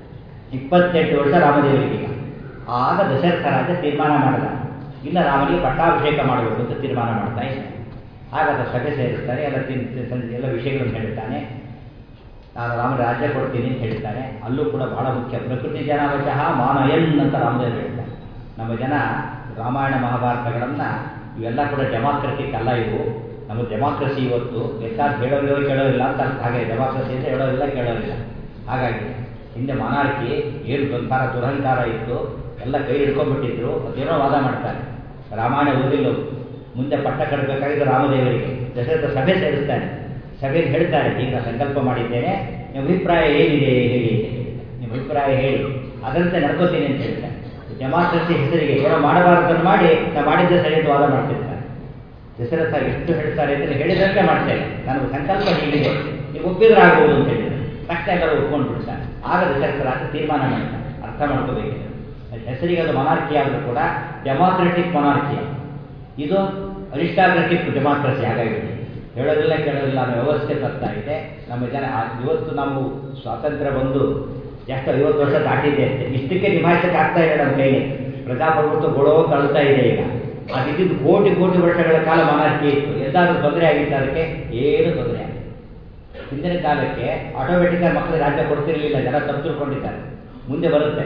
28 ವರ್ಷ ರಾಮದೇವರಿಗೆ. ಆಗ ದಶರಥ ರಾಜ ತೀರ್ಮಾನ ಮಾಡಿದ, ಇಲ್ಲ ರಾಮನಿಗೆ ಪಟ್ಟಾಭಿಷೇಕ ಮಾಡಬೇಕು ಅಂತ ತೀರ್ಮಾನ ಮಾಡ್ತಾ ಇದ್ದಾನೆ. ಆಗ ಅದರ ಸಭೆ ಸೇರಿಸ್ತಾರೆ. ಎಲ್ಲ ವಿಷಯಗಳನ್ನು ಹೇಳ್ತಾನೆ. ನಾನು ರಾಮನ ರಾಜ್ಯ ಕೊಡ್ತೀನಿ ಅಂತ ಹೇಳ್ತಾನೆ. ಅಲ್ಲೂ ಕೂಡ ಬಹಳ ಮುಖ್ಯ, ಪ್ರಕೃತಿ ಜನವಶಃ ಮಾನಯನ್ ಅಂತ ರಾಮದೇವರು ಹೇಳ್ತಾರೆ. ನಮ್ಮ ಜನ ರಾಮಾಯಣ ಮಹಾಭಾರತಗಳನ್ನು ಇವೆಲ್ಲ ಕೂಡ ಡೆಮಾಕ್ರಟಿಕ್ ಅಲ್ಲ. ಇವು ನಮ್ಮ ಡೆಮಾಕ್ರಸಿ ಇವತ್ತು ಬೇಕಾದ್ರೆ ಹೇಳೋದಿಲ್ಲ ಕೇಳೋದಿಲ್ಲ ಅಂತ ಅರ್ಥ. ಹಾಗೆ ಡೆಮಾಕ್ರಸಿ ಅಂತ ಹೇಳೋದಿಲ್ಲ ಕೇಳೋದಿಲ್ಲ. ಹಾಗಾಗಿ ಹಿಂದೆ ಮನಾರ್ಕಿ ಏನು ಸಂಸಾರ ದುರಹಂಕಾರ ಇತ್ತು, ಎಲ್ಲ ಕೈ ಹಿಡ್ಕೊಂಡ್ಬಿಟ್ಟಿದ್ರು. ಅದೇನೋ ವಾದ ಮಾಡ್ತಾರೆ. ರಾಮಾಯಣ ಓದಿಲ್ಲ. ಮುಂದೆ ಪಟ್ಟ ಕಟ್ಟಬೇಕಾಗಿದ್ದು ರಾಮದೇವರಿಗೆ. ದಶರಥ ಸಭೆ ಸೇರಿಸ್ತಾನೆ. ಸಭೆಗೆ ಹೇಳ್ತಾರೆ, ಈಗ ಸಂಕಲ್ಪ ಮಾಡಿದ್ದೇನೆ, ನಿಮ್ಮ ಅಭಿಪ್ರಾಯ ಏನಿದೆ ಹೇಳಿ ಅಂತ ಹೇಳ್ತಾರೆ. ನಿಮ್ಮ ಅಭಿಪ್ರಾಯ ಹೇಳಿ, ಅದರಂತೆ ನಡ್ಕೋತೀನಿ ಅಂತ ಹೇಳ್ತಾರೆ. ಡೆಮಾಕ್ರಸಿ ಹೆಸರಿಗೆ ಏನೋ ಮಾಡಬಾರದನ್ನು ಮಾಡಿ ನಾವು ಮಾಡಿದ್ದೆ ಸರಿ ಅಂತ ವಾದ ಮಾಡ್ತಿರ್ತಾರೆ. ದಶರಥ ಎಷ್ಟು ಹೇಳ್ತಾರೆ ಅಂದರೆ ಹೇಳಿದಂತೆ ಮಾಡ್ತೇನೆ, ನನಗೆ ಸಂಕಲ್ಪ ಹೀಗಿದೆ, ನೀವು ಒಪ್ಪಿದ್ರೆ ಆಗ್ಬೋದು ಅಂತ ಹೇಳಿದ್ದಾರೆ. ತಕ್ಷಣ ಎಲ್ಲರೂ ಒಪ್ಕೊಂಡು ಬಿಡ್ತಾರೆ. ಆಗ ದಶರಥ ರಾಜ ತೀರ್ಮಾನ ಮಾಡ್ತಾರೆ. ಅರ್ಥ ಮಾಡ್ಕೋಬೇಕಿದೆ. ಹೆಸರಿಗೆ ಅದು ಮೊನಾರ್ಕಿ ಆದರೂ ಕೂಡ ಡೆಮಾಕ್ರೆಟಿಕ್ ಮೊನಾರ್ಕಿ. ಇದು ಅರಿಸ್ಟಾಕ್ರೆಟಿಕ್ ಡೆಮಾಕ್ರಸಿ. ಹಾಗಾಗಿ ಹೇಳೋದಿಲ್ಲ ಕೇಳೋದಿಲ್ಲ ಅನ್ನೋ ವ್ಯವಸ್ಥೆ ಬರ್ತಾ ಇದೆ. ನಮ್ಮ ಜನ ಇವತ್ತು ನಾವು ಸ್ವಾತಂತ್ರ್ಯ ಬಂದು ಎಷ್ಟು 50 ವರ್ಷ ದಾಟಿದೆ ಅಂತೆ. ಇಷ್ಟಕ್ಕೆ ನಿಭಾಯಿಸಕ್ಕೆ ಆಗ್ತಾ ಇದೆ ನಮ್ಮ ಕೈಲಿ. ಪ್ರಜಾಪ್ರಭುತ್ವ ಗೊಳೋ ಕಳ್ತಾ ಇದೆ. ಈಗ ಅದಿದ್ದು ಕೋಟಿ ಕೋಟಿ ವರ್ಷಗಳ ಕಾಲ ಮೊನಾರ್ಕಿ ಇತ್ತು. ಎಂದಾದ್ರೂ ತೊಂದರೆ ಆಗಿತ್ತು? ಅದಕ್ಕೆ ಏನು ತೊಂದರೆ ಆಗಿದೆ. ಹಿಂದಿನ ಕಾಲಕ್ಕೆ ಆಟೋಮೆಟಿಕ್ಕಾಗಿ ಮಕ್ಕಳಿಗೆ ರಾಜ್ಯ ಕೊಡ್ತಿರಲಿಲ್ಲ. ಜನ ತಪ್ಪು ತಿಳ್ಕೊಂಡಿದ್ದಾರೆ. ಮುಂದೆ ಬರುತ್ತೆ.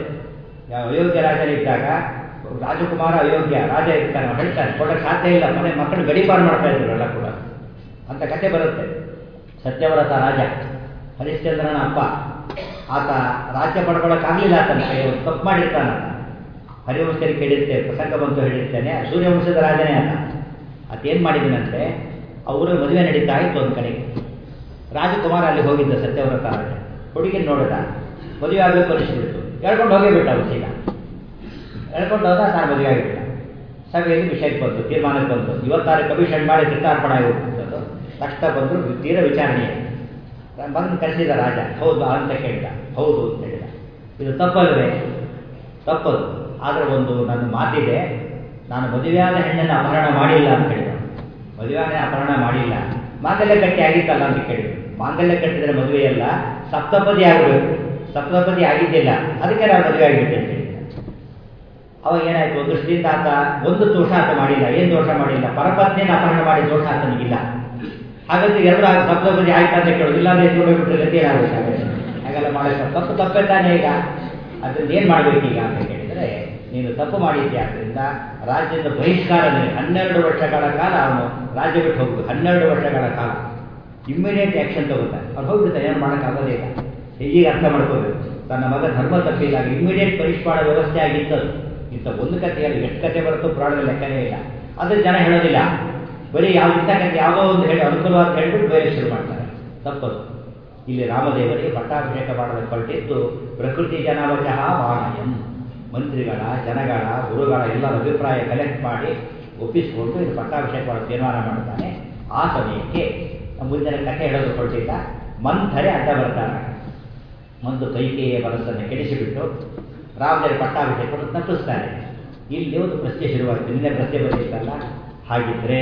ಅಯೋಗ್ಯ ರಾಜನಿದ್ದಾಗ ರಾಜಕುಮಾರ ಅಯೋಗ್ಯ ರಾಜ ಇರ್ತಾನೆ, ಹೇಳ್ತಾನೆ ಕೊಡಕ್ಕೆ ಸಾಧ್ಯ ಇಲ್ಲ, ಮನೆ ಮಕ್ಕಳು ಗಡೀಪಾರು ಮಾಡ್ತಾ ಇದ್ರು ಎಲ್ಲ ಕೂಡ ಅಂತ ಕತೆ ಬರುತ್ತೆ. ಸತ್ಯವ್ರತ ರಾಜ ಹರಿಶ್ಚಂದ್ರನ ಅಪ್ಪ, ಆತ ರಾಜ್ಯ ಪಡ್ಕೊಳ್ಳೋಕ್ಕಾಗಲಿಲ್ಲ. ಆತನ ತಪ್ಪು ಮಾಡಿರ್ತಾನ. ಹರಿವಂಶರಿಗೆ ಕೇಳಿರ್ತೇನೆ, ಪ್ರಸಂಗ ಬಂತು ಹೇಳಿರ್ತೇನೆ. ಸೂರ್ಯವಂಶದ ರಾಜನೇ ಆತ. ಆತೇನು ಮಾಡಿದನಂತೆ, ಅವರು ಮದುವೆ ನಡೀತಾ ಇತ್ತು ಒಂದು ಕಡೆಗೆ. ರಾಜಕುಮಾರ ಅಲ್ಲಿ ಹೋಗಿದ್ದ ಸತ್ಯವ್ರತ ರಾಜ. ಹುಡುಗಿನ ನೋಡಿದ, ಮದುವೆ ಆಗಬೇಕು ಅನಿಸ್ಬಿಡ್ತು. ಹೇಳ್ಕೊಂಡು ಹೋಗೇ ಬಿಟ್ಟ. ಸೀದಾ ಹೇಳ್ಕೊಂಡು ಹೋದ. ನಾನು ಮದುವೆ ಆಗಿಬಿಟ್ಟ. ಸಭೆಯಲ್ಲಿ ವಿಷಯಕ್ಕೆ ಬಂತು, ತೀರ್ಮಾನಕ್ಕೆ ಬಂತು. 26 ಕಮಿಷನ್ ಮಾಡಿ ತೀರ್ಥಾರ್ಪಣೆ ಆಗಿಬಿಟ್ಟು ತಕ್ಷಣ ಬಂದರು. ತೀರ ವಿಚಾರಣೆ ಬಂದು ಕರೆಸಿದ ರಾಜ. ಹೌದು ಅಂತ ಕೇಳಿದ. ಹೌದು ಅಂತ ಹೇಳಿದ. ಇದು ತಪ್ಪಲ್ವೇ? ತಪ್ಪದು. ಆದರೆ ಒಂದು ನನ್ನ ಮಾತಿದೆ, ನಾನು ಮದುವೆಯಾದ ಹೆಣ್ಣನ್ನು ಅಪಹರಣ ಮಾಡಿಲ್ಲ ಅಂತ ಹೇಳಿದ. ಮದುವೆಯಾದ ಅಪಹರಣ ಮಾಡಿಲ್ಲ. ಮಾಂಗಲ್ಯ ಕಟ್ಟಿ ಆಗಿತ್ತಲ್ಲ ಅಂತ ಕೇಳಿದ್ರು. ಮಾಂಗಲ್ಯ ಕಟ್ಟಿದರೆ ಮದುವೆಯಲ್ಲ, ಸಪ್ತಪದಿ ಆಗಬೇಕು. ಸಪ್ತಪದಿ ಆಗಿದ್ದಿಲ್ಲ, ಅದಕ್ಕೆ ನಾನು ಮದುವೆ ಆಗಿಬಿಟ್ಟೆ ಅಂತ ಹೇಳಿದ. ಅವಾಗ ಏನಾಯ್ತು, ಒಂದು ದೃಷ್ಟಿಯಿಂದ ಆತ ಒಂದು ದೋಷ ಆತ ಮಾಡಿಲ್ಲ. ಏನು ದೋಷ ಮಾಡಿಲ್ಲ? ಪರಪತ್ನಿಯನ್ನು ಅಪಹರಣ ಮಾಡಿ ದೋಷ ಆತನಿಗಿಲ್ಲ. ಹಾಗಂತ ಎರಡು ಸಪ್ತಪದಿ ಆಯ್ತು ಅಂತ ಕೇಳೋದಿಲ್ಲ. ಅಂದರೆ ಎತ್ಕೊಂಡೋಗ್ಬಿಟ್ರೆ ಗತಿ ಏನಾಗಬೇಕು? ಹಾಗೆಲ್ಲ ಮಾಡಬೇಕು. ತಪ್ಪು ತಪ್ಪೇ ತಾನೇ. ಈಗ ಅದರಿಂದ ಏನು ಮಾಡಬೇಕೀಗ ಅಂತ ಕೇಳಿದರೆ, ನೀನು ತಪ್ಪು ಮಾಡಿದ್ಯಾ, ಆದ್ದರಿಂದ ರಾಜ್ಯದ ಬಹಿಷ್ಕಾರ. 12 ವರ್ಷಗಳ ಕಾಲ ಅವನು ರಾಜ್ಯ ಬಿಟ್ಟು ಹೋಗ್ಬೇಕು. 12 ವರ್ಷಗಳ ಕಾಲ ಇಮ್ಮಿಡಿಯೇಟ್ ಆ್ಯಕ್ಷನ್ ತಗೋತಾನೆ. ಅವ್ರು ಹೋಗ್ಬಿಡ್ತಾರೆ. ಏನು ಮಾಡೋಕ್ಕಾಗೋದೇ ಇಲ್ಲ. ಹೀಗೆ ಅರ್ಥ ಮಾಡ್ಕೋಬೇಕು. ತನ್ನ ಮಗ ಧರ್ಮ ತಪ್ಪಿದಾಗ ಇಮ್ಮಿಡಿಯೇಟ್ ಪರೀಕ್ಷೆ ಮಾಡೋ ವ್ಯವಸ್ಥೆ ಆಗಿತ್ತದು. ಇಂಥ ಒಂದು ಕಥೆಯಲ್ಲಿ ಎಷ್ಟು ಕಥೆ ಬರುತ್ತೋ ಪುರಾಣದ ಲೆಕ್ಕನೇ ಇಲ್ಲ. ಆದರೆ ಜನ ಹೇಳೋದಿಲ್ಲ. ಬರೀ ಇಂಥ ಕಥೆ ಯಾವುದೋ ಒಂದು ಹೇಳಿ ಅನುಕೂಲವಾದ ಹೇಳಿಬಿಟ್ಟು ಬೇರೆ ಶುರು ಮಾಡ್ತಾರೆ. ತಪ್ಪದು. ಇಲ್ಲಿ ರಾಮದೇವರಿಗೆ ಪಟ್ಟಾಭಿಷೇಕ ಮಾಡೋದಕ್ಕೆ ಹೊರಟಿದ್ದು ಪ್ರಕೃತಿ ಜನವಶಃ ವಾಣಯಂ. ಮಂತ್ರಿಗಳ, ಜನಗಳ, ಗುರುಗಳ ಎಲ್ಲರ ಅಭಿಪ್ರಾಯ ಕಲೆಕ್ಟ್ ಮಾಡಿ ಒಪ್ಪಿಸಿಕೊಂಡು ಇದು ಪಟ್ಟಾಭಿಷೇಕ ಮಾಡೋ ತೀರ್ಮಾನ ಮಾಡ್ತಾನೆ. ಆ ಸಮಯಕ್ಕೆ ಮುಂದಿನ ಕಥೆ ಹೇಳೋದು ಹೊರಟಿದ್ದ. ಮಂಥರೆ ಅಡ್ಡ ಬರ್ತಾನೆ. ಒಂದು ಕೈಕೇಯಿಯ ಮನಸ್ಸನ್ನು ಕೆಡಿಸಿಬಿಟ್ಟು ರಾಮದೇವರ ಪಟ್ಟಾಭಿಷೇಕವನ್ನು ತಪ್ಪಿಸ್ತಾರೆ. ಇಲ್ಲಿ ಒಂದು ಪ್ರಶ್ನೆ ಶುರುವಾಗುತ್ತೆ. ನಿನ್ನೆ ಪ್ರಶ್ನೆ ಬಂದಿತ್ತಲ್ಲ, ಹಾಗಿದ್ರೆ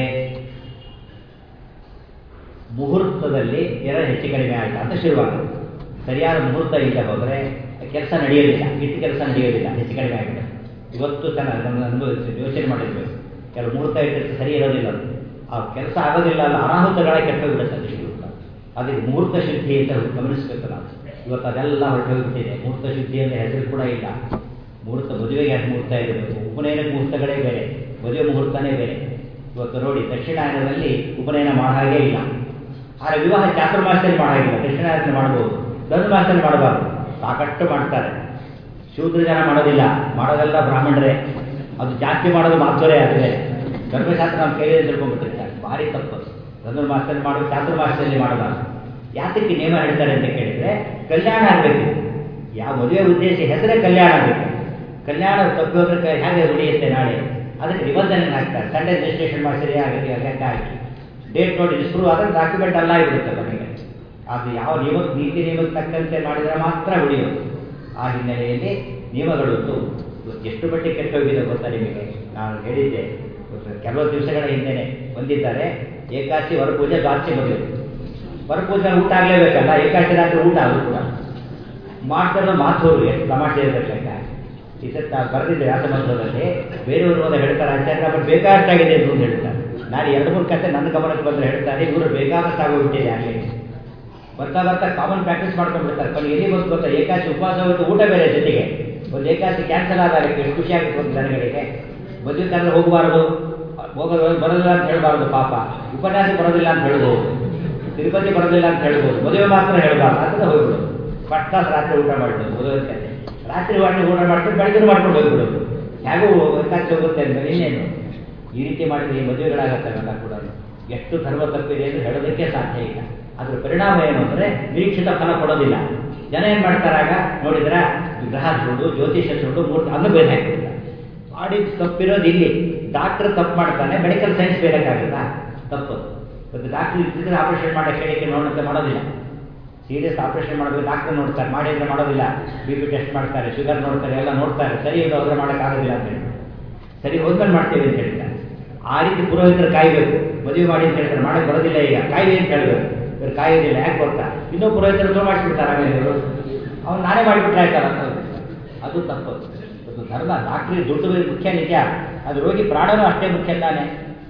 ಮುಹೂರ್ತದಲ್ಲಿ ಎರಡು ಹೆಚ್ಚು ಕಡಿಮೆ ಆಯಿತಾ ಅಂತ ಶುರುವಾಗುತ್ತೆ. ಸರಿಯಾದ ಮುಹೂರ್ತ ಇಲ್ಲ ಹೋದರೆ ಕೆಲಸ ನಡೆಯೋದಿಲ್ಲ. ಇಟ್ಟು ಕೆಲಸ ನಡೆಯೋದಿಲ್ಲ, ಹೆಚ್ಚು ಕಡಿಮೆ ಆಗಿದೆ. ಇವತ್ತು ನಮ್ಮ ಅನುಭವಿಸಿ ಯೋಚನೆ ಮಾಡಿರ್ಬೇಕು. ಕೆಲವು ಮುಹೂರ್ತ ಇಟ್ಟಿರ್ತಾರೆ, ಸರಿ ಇರೋದಿಲ್ಲ. ಆ ಕೆಲಸ ಆಗೋದಿಲ್ಲ, ಅಲ್ಲ ಅನಾಹುತಗಳೇ ಕೆಟ್ಟೋಗ್ಬಿಡುತ್ತೆ. ಅದು ಶುರುತ್ತ. ಅದಕ್ಕೆ ಮುಹೂರ್ತ ಶುದ್ಧಿ ಅಂತ ಗಮನಿಸಬೇಕು ನಾವು. ಇವತ್ತು ಅದೆಲ್ಲ ಹೊರಟೋಗ್ಬಿಟ್ಟಿದೆ. ಮುಹೂರ್ತ ಶುದ್ಧಿ ಅಂತ ಹೆಸರು ಕೂಡ ಇಲ್ಲ. ಮುಹೂರ್ತ ಮದುವೆಗೆ ಯಾಕೆ ಮುಹೂರ್ತ ಇರಬೇಕು? ಉಪನಯನಕ್ಕೆ ಮುಹೂರ್ತಗಳೇ ಬೇರೆ, ಮದುವೆ ಮುಹೂರ್ತನೇ ಬೇರೆ. ಇವತ್ತು ನೋಡಿ, ದಕ್ಷಿಣಾಯನದಲ್ಲಿ ಉಪನಯನ ಮಾಡೋ ಹಾಗೇ ಇಲ್ಲ. ಆದರೆ ವಿವಾಹ ಚಾತುರ್ಮಾಸದಲ್ಲಿ ಮಾಡೋ ಹಾಗಿಲ್ಲ. ದಕ್ಷಿಣಾಯನದಲ್ಲಿ ಮಾಡ್ಬೋದು, ಧನುರ್ಮಾಸದಲ್ಲಿ ಮಾಡಬಾರ್ದು. ಸಾಕಷ್ಟು ಮಾಡ್ತಾರೆ. ಶೂದ್ರ ಜನ ಮಾಡೋದಿಲ್ಲ, ಮಾಡೋದೆಲ್ಲ ಬ್ರಾಹ್ಮಣರೇ. ಅದು ಜಾಸ್ತಿ ಮಾಡೋದು ಮಾಧ್ವರೇ. ಆದರೆ ಧರ್ಮಶಾಸ್ತ್ರ ನಮ್ಮ ಕೈಯಲ್ಲಿ ತಿಳ್ಕೊಂಡ್ಬಿಟ್ಟಿರ್ತಾರೆ. ಭಾರಿ ತಪ್ಪು. ಧನುರ್ಮಾಸದಲ್ಲಿ ಮಾಡೋದು, ಚಾತುರ್ಮಾಸದಲ್ಲಿ ಮಾಡಬಾರ್ದು. ಯಾತಕ್ಕೆ ನೇಮ ಹೇಳ್ತಾರೆ ಅಂತ ಕೇಳಿದರೆ, ಕಲ್ಯಾಣ ಆಗಬೇಕು. ಯಾವ ಮದುವೆ ಉದ್ದೇಶ ಹೆಸರೇ ಕಲ್ಯಾಣ ಬೇಕು. ಕಲ್ಯಾಣ ತಪ್ಪಿ ಹೋದ್ರೆ ಹೇಗೆ ಉಳಿಯುತ್ತೆ ನಾಳೆ? ಅದಕ್ಕೆ ನಿಬಂಧನೆ ಹಾಕ್ತಾರೆ. ಸಂಡೇ ರಿಜಿಸ್ಟ್ರೇಷನ್ ಮಾಡಿಸಿರಿ ಆಗುತ್ತೆ ಲೆಕ್ಕ ಹಾಕಿ ಡೇಟ್ ನೋಡಿ ಡಿಸ್ಪ್ರೂವ್ ಆದರೆ ಡಾಕ್ಯುಮೆಂಟ್ ಅಲ್ಲ ಆಗಿಬಿಡುತ್ತೆ ಕೊನೆಗೆ. ಅದು ಯಾವ ನೀತಿ ನಿಯಮಕ್ಕೆ ತಕ್ಕಂತೆ ಮಾಡಿದರೆ ಮಾತ್ರ ಉಳಿಯೋದು. ಆ ಹಿನ್ನೆಲೆಯಲ್ಲಿ ನಿಯಮಗಳು ಎಷ್ಟು ಮಟ್ಟಿಗೆ ಕೆಟ್ಟ ಹೋಗಿದೆ ಗೊತ್ತಾ ನಿಮಗೆ? ನಾನು ಹೇಳಿದ್ದೆ ಕೆಲವು ದಿವಸಗಳ ಹಿಂದೆನೆ ಬಂದಿದ್ದಾರೆ. ಏಕಾದಶಿ ವರಪೂಜೆ ದ್ವಾದಶಿ ಮದುವೆ. ವರಪೂಜೆ ಊಟ ಆಗಲೇಬೇಕಲ್ಲ, ಏಕಾದಶಿ ರಾತ್ರಿ ಊಟ ಅದು ಕೂಡ ಮಾಡ್ತಾರೋ ಮಾತೋರು ಎಷ್ಟು ತಮಾಷೆ ಇರಬೇಕು. ಈ ಸತ್ತ ಬರೆದಿದ್ದೆ ವ್ಯಾಸಮಂತ್ರದಲ್ಲಿ. ಬೇರೆಯವರು ಹೋದ ಹೇಳ್ತಾರೆ ಆಚಾರ್ಯ ಬಟ್ ಬೇಕಾದಷ್ಟಾಗಿದೆ ಅಂತ ಹೇಳ್ತಾರೆ. ನಾನು 2-3 ಕಥೆ ನನ್ನ ಗಮನಕ್ಕೆ ಬಂದರೆ ಹೇಳ್ತಾರೆ ಇವರು ಬೇಕಾದಷ್ಟು ಆಗೋಗ್ಬಿಟ್ಟಿದೆ ಆಗಲೇ. ಬರ್ತಾ ಬರ್ತಾ ಕಾಮನ್ ಪ್ರಾಕ್ಟೀಸ್ ಮಾಡ್ಕೊಂಡ್ಬಿಡ್ತಾರೆ. ಕೊನೆಗೆ ಎಲ್ಲಿ ಬಂದು ಗೊತ್ತಾ, ಏಕಾದಶಿ ಉಪವಾಸ ಹೋಯ್ತು, ಊಟ ಬೇರೆ ಜೊತೆಗೆ. ಒಂದು ಏಕಾದಶಿ ಕ್ಯಾನ್ಸಲ್ ಆದಾಗ ಎಷ್ಟು ಖುಷಿ ಆಗುತ್ತೆ ಒಂದು ಜನಗಳಿಗೆ. ಮದುವೆ ಕಾಲದಲ್ಲಿ ಹೋಗಬಾರ್ದು, ಬರೋದಿಲ್ಲ ಅಂತ ಹೇಳಬಾರ್ದು ಪಾಪ. ಉಪನ್ಯಾಸ ಬರೋದಿಲ್ಲ ಅಂತ ಹೇಳ್ಬೋದು, ತಿರುಪತಿ ಬರೋದಿಲ್ಲ ಅಂತ ಹೇಳ್ಬೋದು, ಮದುವೆ ಮಾತ್ರ ಹೇಳಬಾರ್ದು ಅಂತ ಹೋಗ್ಬಿಡೋದು. ಫಸ್ಟ್ ಕ್ಲಾಸ್ ರಾತ್ರಿ ಊಟ ಮಾಡ್ಬೋದು. ಮದುವೆ ಕತೆ ರಾತ್ರಿ ಊಟ ಮಾಡ್ಕೊಂಡು ಬೆಳಗ್ಗೆ ಮಾಡ್ಕೊಂಡು ಹೋಗ್ಬಿಡೋದು. ಹೇಗೂ ಏಕಾದಶಿ ಹೋಗುತ್ತೆ ಅಂತ ಇನ್ನೇನು. ಈ ರೀತಿ ಮಾಡಿದ್ರೆ ಈ ಮದುವೆಗಳಾಗತ್ತವೆಲ್ಲ ಕೂಡ ಎಷ್ಟು ಧರ್ಮ ತಪ್ಪಿದೆ ಎಂದು ಹೇಳೋದಕ್ಕೆ ಸಾಧ್ಯ ಇಲ್ಲ. ಅದರ ಪರಿಣಾಮ ಏನು ಅಂದರೆ ನಿರೀಕ್ಷಿತ ಫಲ ಕೊಡೋದಿಲ್ಲ. ಜನ ಏನು ಮಾಡ್ತಾರಾಗ ನೋಡಿದ್ರ ಗ್ರಹ ಸುಳ್ಳು, ಜ್ಯೋತಿಷ ಸುಳ್ಳು, ಮೂರ್ತಿ ಅದನ್ನು ಬೇರೆ ಹಾಕಿಬಿಡ್ತಾರೆ. ಮಾಡಿ ತಪ್ಪಿರೋದು ಇಲ್ಲಿ. ಡಾಕ್ಟರ್ ತಪ್ಪು ಮಾಡ್ತಾನೆ, ಮೆಡಿಕಲ್ ಸೈನ್ಸ್ ಬೇಕಾಗುತ್ತಾ? ತಪ್ಪು. ಮತ್ತು ಡಾಕ್ಟರ್ ಇದ್ದಿದ್ರೆ ಆಪರೇಷನ್ ಮಾಡೋಕ್ಕೆ ಹೇಳಿಕೆ ನೋಡೋಂತೆ ಮಾಡೋದಿಲ್ಲ. ಸೀರಿಯಸ್ ಆಪರೇಷನ್ ಮಾಡಬೇಕು ಡಾಕ್ಟರ್ ನೋಡ್ತಾರೆ, ಮಾಡಿದ್ರೆ ಮಾಡೋದಿಲ್ಲ. BP ಟೆಸ್ಟ್ ಮಾಡ್ತಾರೆ, ಶುಗರ್ ನೋಡ್ತಾರೆ, ಎಲ್ಲ ನೋಡ್ತಾರೆ. ಸರಿ ಹೋದ್ರೆ ಮಾಡೋಕ್ಕಾಗೋದಿಲ್ಲ ಅಂತ ಹೇಳಿ ಸರಿ ಹೋದ್ಮೇಲೆ ಮಾಡ್ತೇವೆ ಅಂತ ಹೇಳ್ತಾರೆ. ಆ ರೀತಿ ಪುರೋಹಿತರು ಕಾಯಬೇಕು. ಮದುವೆ ಮಾಡಿ ಅಂತ ಹೇಳ್ತಾರೆ, ಮಾಡೋಕ್ಕೆ ಬರೋದಿಲ್ಲ ಈಗ ಕಾಯಿದೆ ಅಂತ ಹೇಳಬೇಕು. ಇವ್ರು ಕಾಯೋದಿಲ್ಲ, ಯಾಕೆ ಗೊತ್ತಾ? ಇನ್ನೂ ಪುರೋಹಿತರು ಮಾಡಿಸ್ಬಿಡ್ತಾರೆ. ಆಮೇಲೆ ಇವರು ಅವ್ನು ನಾನೇ ಮಾಡಿಬಿಟ್ರೆ ಆಯ್ತಲ್ಲ ಅಂತ. ಅದು ತಪ್ಪು. ಅದು ಧರ್ಮ. ಡಾಕ್ಟ್ರಿಗೆ ದುಡ್ಡು ಮುಖ್ಯ ನಿಜ, ಅದು ರೋಗಿ ಪ್ರಾಣನೂ ಅಷ್ಟೇ ಮುಖ್ಯ ತಾನೆ.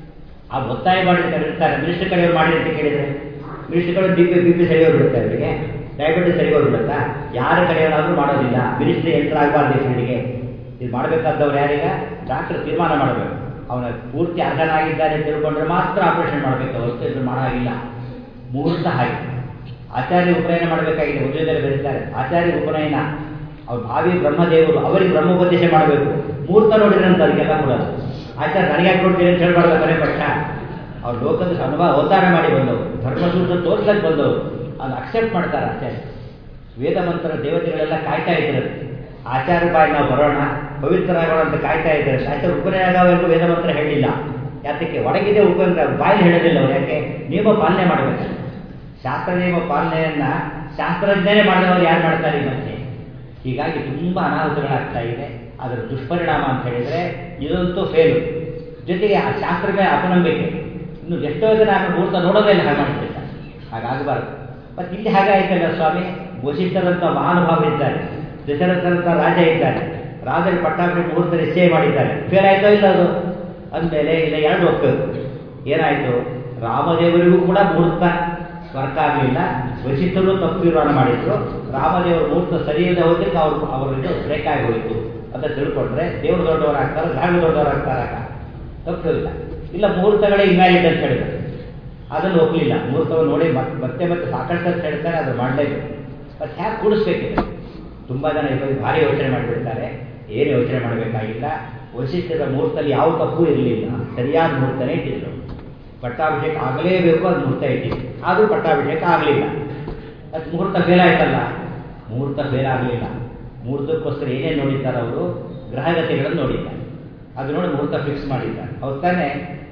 ಆ ಒತ್ತಾಯ ಮಾಡಿರ್ತಾರೆ ಇರ್ತಾರೆ. ಮಿನಿಸ್ಟರ್ ಕಡೆಯವ್ರು ಮಾಡಿ ಅಂತ ಕೇಳಿದರೆ ಮಿನಿಸ್ಟರ್ಗಳು BP ಸರಿ ಹೋಗ್ಬಿಡುತ್ತೆ, ಅವರಿಗೆ ಡಯಾಬಿಟಿಸ್ ಸರಿ ಹೋಗ್ಬಿಡುತ್ತಾ? ಯಾರ ಕಡೆಯವರಾದರೂ ಮಾಡೋದಿಲ್ಲ. ಮಿನಿಸ್ಟ್ರಿ ಎಂಟರ್ ಆಗಬಾರ್ದು ಈ ಫೀಲ್ಡ್ಗೆ. ಇದು ಮಾಡಬೇಕಾದವ್ರು ಯಾರೀಗ? ಡಾಕ್ಟರ್ ತೀರ್ಮಾನ ಮಾಡಬೇಕು. ಅವನ ಪೂರ್ತಿ ಅರ್ಹನಾಗಿದ್ದಾನೆ ತಿಳ್ಕೊಂಡ್ರೆ ಮಾತ್ರ ಆಪರೇಷನ್ ಮಾಡಬೇಕು, ಹೊರತು ಇದು ಮಾಡೋ ಹಾಗಿಲ್ಲ. ಮುಹೂರ್ತ ಹಾಗೆ ಆಚಾರ್ಯ ಉಪನಯನ ಮಾಡಬೇಕಾಗಿದೆ. ಮದುವೆಯಲ್ಲಿ ಬರೀತಾರೆ ಆಚಾರ್ಯ ಉಪನಯನ. ಅವ್ರು ಭಾವಿ ಬ್ರಹ್ಮದೇವರು, ಅವರಿಗೆ ಬ್ರಹ್ಮೋಪದೇಶ ಮಾಡಬೇಕು. ಮುಹೂರ್ತ ನೋಡಿದ್ರಂತ ಅದಕ್ಕೆಲ್ಲ ಕೂಡ ಆಚಾರ್ಯ ನನಗ್ಯಾಕೆ ಕೊಡ್ತೀನಿ ಅಂತ ಹೇಳ್ಬಾರ್ದು. ಮನೆ ಪಕ್ಷ ಅವ್ರು ಲೋಕದ ಅನುಭವ ಅವತಾರ ಮಾಡಿ ಬಂದವರು, ಧರ್ಮಸೂತ್ರ ತೋರ್ಸಕ್ಕೆ ಬಂದವರು. ಅದು ಅಕ್ಸೆಪ್ಟ್ ಮಾಡ್ತಾರೆ ಆಚಾರ್ಯ. ವೇದ ಮಂತ್ರ ದೇವತೆಗಳೆಲ್ಲ ಕಾಯ್ತಾ ಇದ್ದಾರೆ. ಆಚಾರ್ಯ ಬಾಯಿ ನಾವು ಬರೋಣ, ಪವಿತ್ರರಾಗೋಣ ಅಂತ ಕಾಯ್ತಾ ಇದ್ದಾರೆ. ಆಚಾರ್ಯ ಉಪನಯನ ಆಗೋವರೆಗೂ ವೇದ ಮಂತ್ರ ಹೇಳಿಲ್ಲ. ಯಾತಕ್ಕೆ? ಒಳಗಿದೆ ಉಪನಯನ, ಬಾಯಲ್ಲಿ ಹೇಳೋದಿಲ್ಲ ಅವರು. ಯಾಕೆ? ನಿಯಮ ಪಾಲನೆ ಮಾಡಬೇಕು. ಶಾಸ್ತ್ರ ನಿಯಮ ಪಾಲನೆಯನ್ನು ಶಾಸ್ತ್ರಜ್ಞರೇ ಮಾಡಿದವರು ಯಾರು ಮಾಡ್ತಾರೆ ಈ ಮಧ್ಯೆ? ಹೀಗಾಗಿ ತುಂಬ ಅನಾಹುತಗಳಾಗ್ತಾ ಇದೆ. ಅದರ ದುಷ್ಪರಿಣಾಮ ಅಂತ ಹೇಳಿದರೆ ಇದಂತೂ ಫೇಲು. ಜೊತೆಗೆ ಆ ಶಾಸ್ತ್ರ ಮೇಲೆ ಅಪನಂಬಿಕೆ. ಇನ್ನು ಎಷ್ಟೋ ಜನ ಮುಹೂರ್ತ ನೋಡೋದೇ ಇಲ್ಲ, ಹಾಗೆ ಮಾಡ್ತಿರ್ತಾರೆ. ಹಾಗಾಗಬಾರ್ದು. ಮತ್ತು ಇಲ್ಲಿ ಹಾಗಾಯ್ತಲ್ಲ ಸ್ವಾಮಿ. ವಶಿಷ್ಠರಂಥ ಮಹಾನುಭಾವರಿದ್ದಾರೆ, ದಶರಥರಂಥ ರಾಜ ಇದ್ದಾರೆ. ರಾಜರ ಪಟ್ಟಾಭಿ ಮುಹೂರ್ತ ನಿಶ್ಚಯ ಮಾಡಿದ್ದಾರೆ. ಫೇಲ್ ಆಯ್ತೋ ಇಲ್ಲ ಅದು? ಅಂದಮೇಲೆ ಇಲ್ಲ ಎರಡು ಒಪ್ಪಬೇಕು. ಏನಾಯಿತು? ರಾಮದೇವರಿಗೂ ಕೂಡ ಮುಹೂರ್ತ ವರ್ಕ್ ಆಗಲಿಲ್ಲ. ವಶಿಷ್ಠರು ತಪ್ಪು ತೀರ್ಮಾನ ಮಾಡಿದ್ರು. ರಾಮದೇವರು ಮುಹೂರ್ತ ಸರಿಯಿಲ್ಲದೆ ಹೋದಕ್ಕೆ ಅವರದ್ದು ಬ್ರೇಕ್ ಆಗಿ ಹೋಯಿತು ಅಂತ ತಿಳ್ಕೊಂಡ್ರೆ ದೇವರು ದೊಡ್ಡವರಾಗ್ತಾರೆ, ಗ್ರಹಗಳು ದೊಡ್ಡವರಾಗ್ತಾರಾಗ? ತಪ್ಪಿಲ್ಲ. ಇಲ್ಲ ಮುಹೂರ್ತಗಳೇ ಇನ್ವ್ಯಾಲಿಡ್ ಅಂತ ಹೇಳಿದ್ರು, ಅದನ್ನು ಒಪ್ಪಲಿಲ್ಲ. ಮುಹೂರ್ತವನ್ನು ನೋಡಿ ಮತ್ತೆ ಸಾಕಷ್ಟು ಅಂತ ಹೇಳ್ತಾರೆ, ಅದು ಮಾಡಲೇಬೇಕು. ಮತ್ತು ಹ್ಯಾಕೆ ಕೂಡಿಸ್ಬೇಕಿದೆ? ತುಂಬ ಜನ ಇವಾಗ ಭಾರಿ ಯೋಚನೆ ಮಾಡಿಬಿಡ್ತಾರೆ. ಏನು ಯೋಚನೆ ಮಾಡಬೇಕಾಗಿಲ್ಲ. ವಶಿಷ್ಠರ ಮುಹೂರ್ತದಲ್ಲಿ ಯಾವ ತಪ್ಪು ಇರಲಿಲ್ಲ, ಸರಿಯಾದ ಮುಹೂರ್ತನೇ ಇಟ್ಟಿದ್ರು. ಪಟ್ಟಾಭಿಷೇಕ ಆಗಲೇಬೇಕು, ಅದು ಮುಹೂರ್ತ ಇಟ್ಟಿದ್ರು. ಆದರೂ ಪಟ್ಟಾಭಿಷೇಕ ಆಗಲಿಲ್ಲ. ಅದು ಮುಹೂರ್ತ ಫೇಲ್ ಆಯ್ತಲ್ಲ? ಮುಹೂರ್ತ ಫೇಲ್ ಆಗಲಿಲ್ಲ. ಮುಹೂರ್ತಕ್ಕೋಸ್ಕರ ಏನೇನು ನೋಡಿದ್ದಾರೆ ಅವರು? ಗ್ರಹಗತಿಗಳನ್ನು ನೋಡಿದ್ದಾರೆ. ಅದು ನೋಡಿ ಮುಹೂರ್ತ ಫಿಕ್ಸ್ ಮಾಡಿದ್ದಾರೆ. ಅವ್ರು ತಾನೇ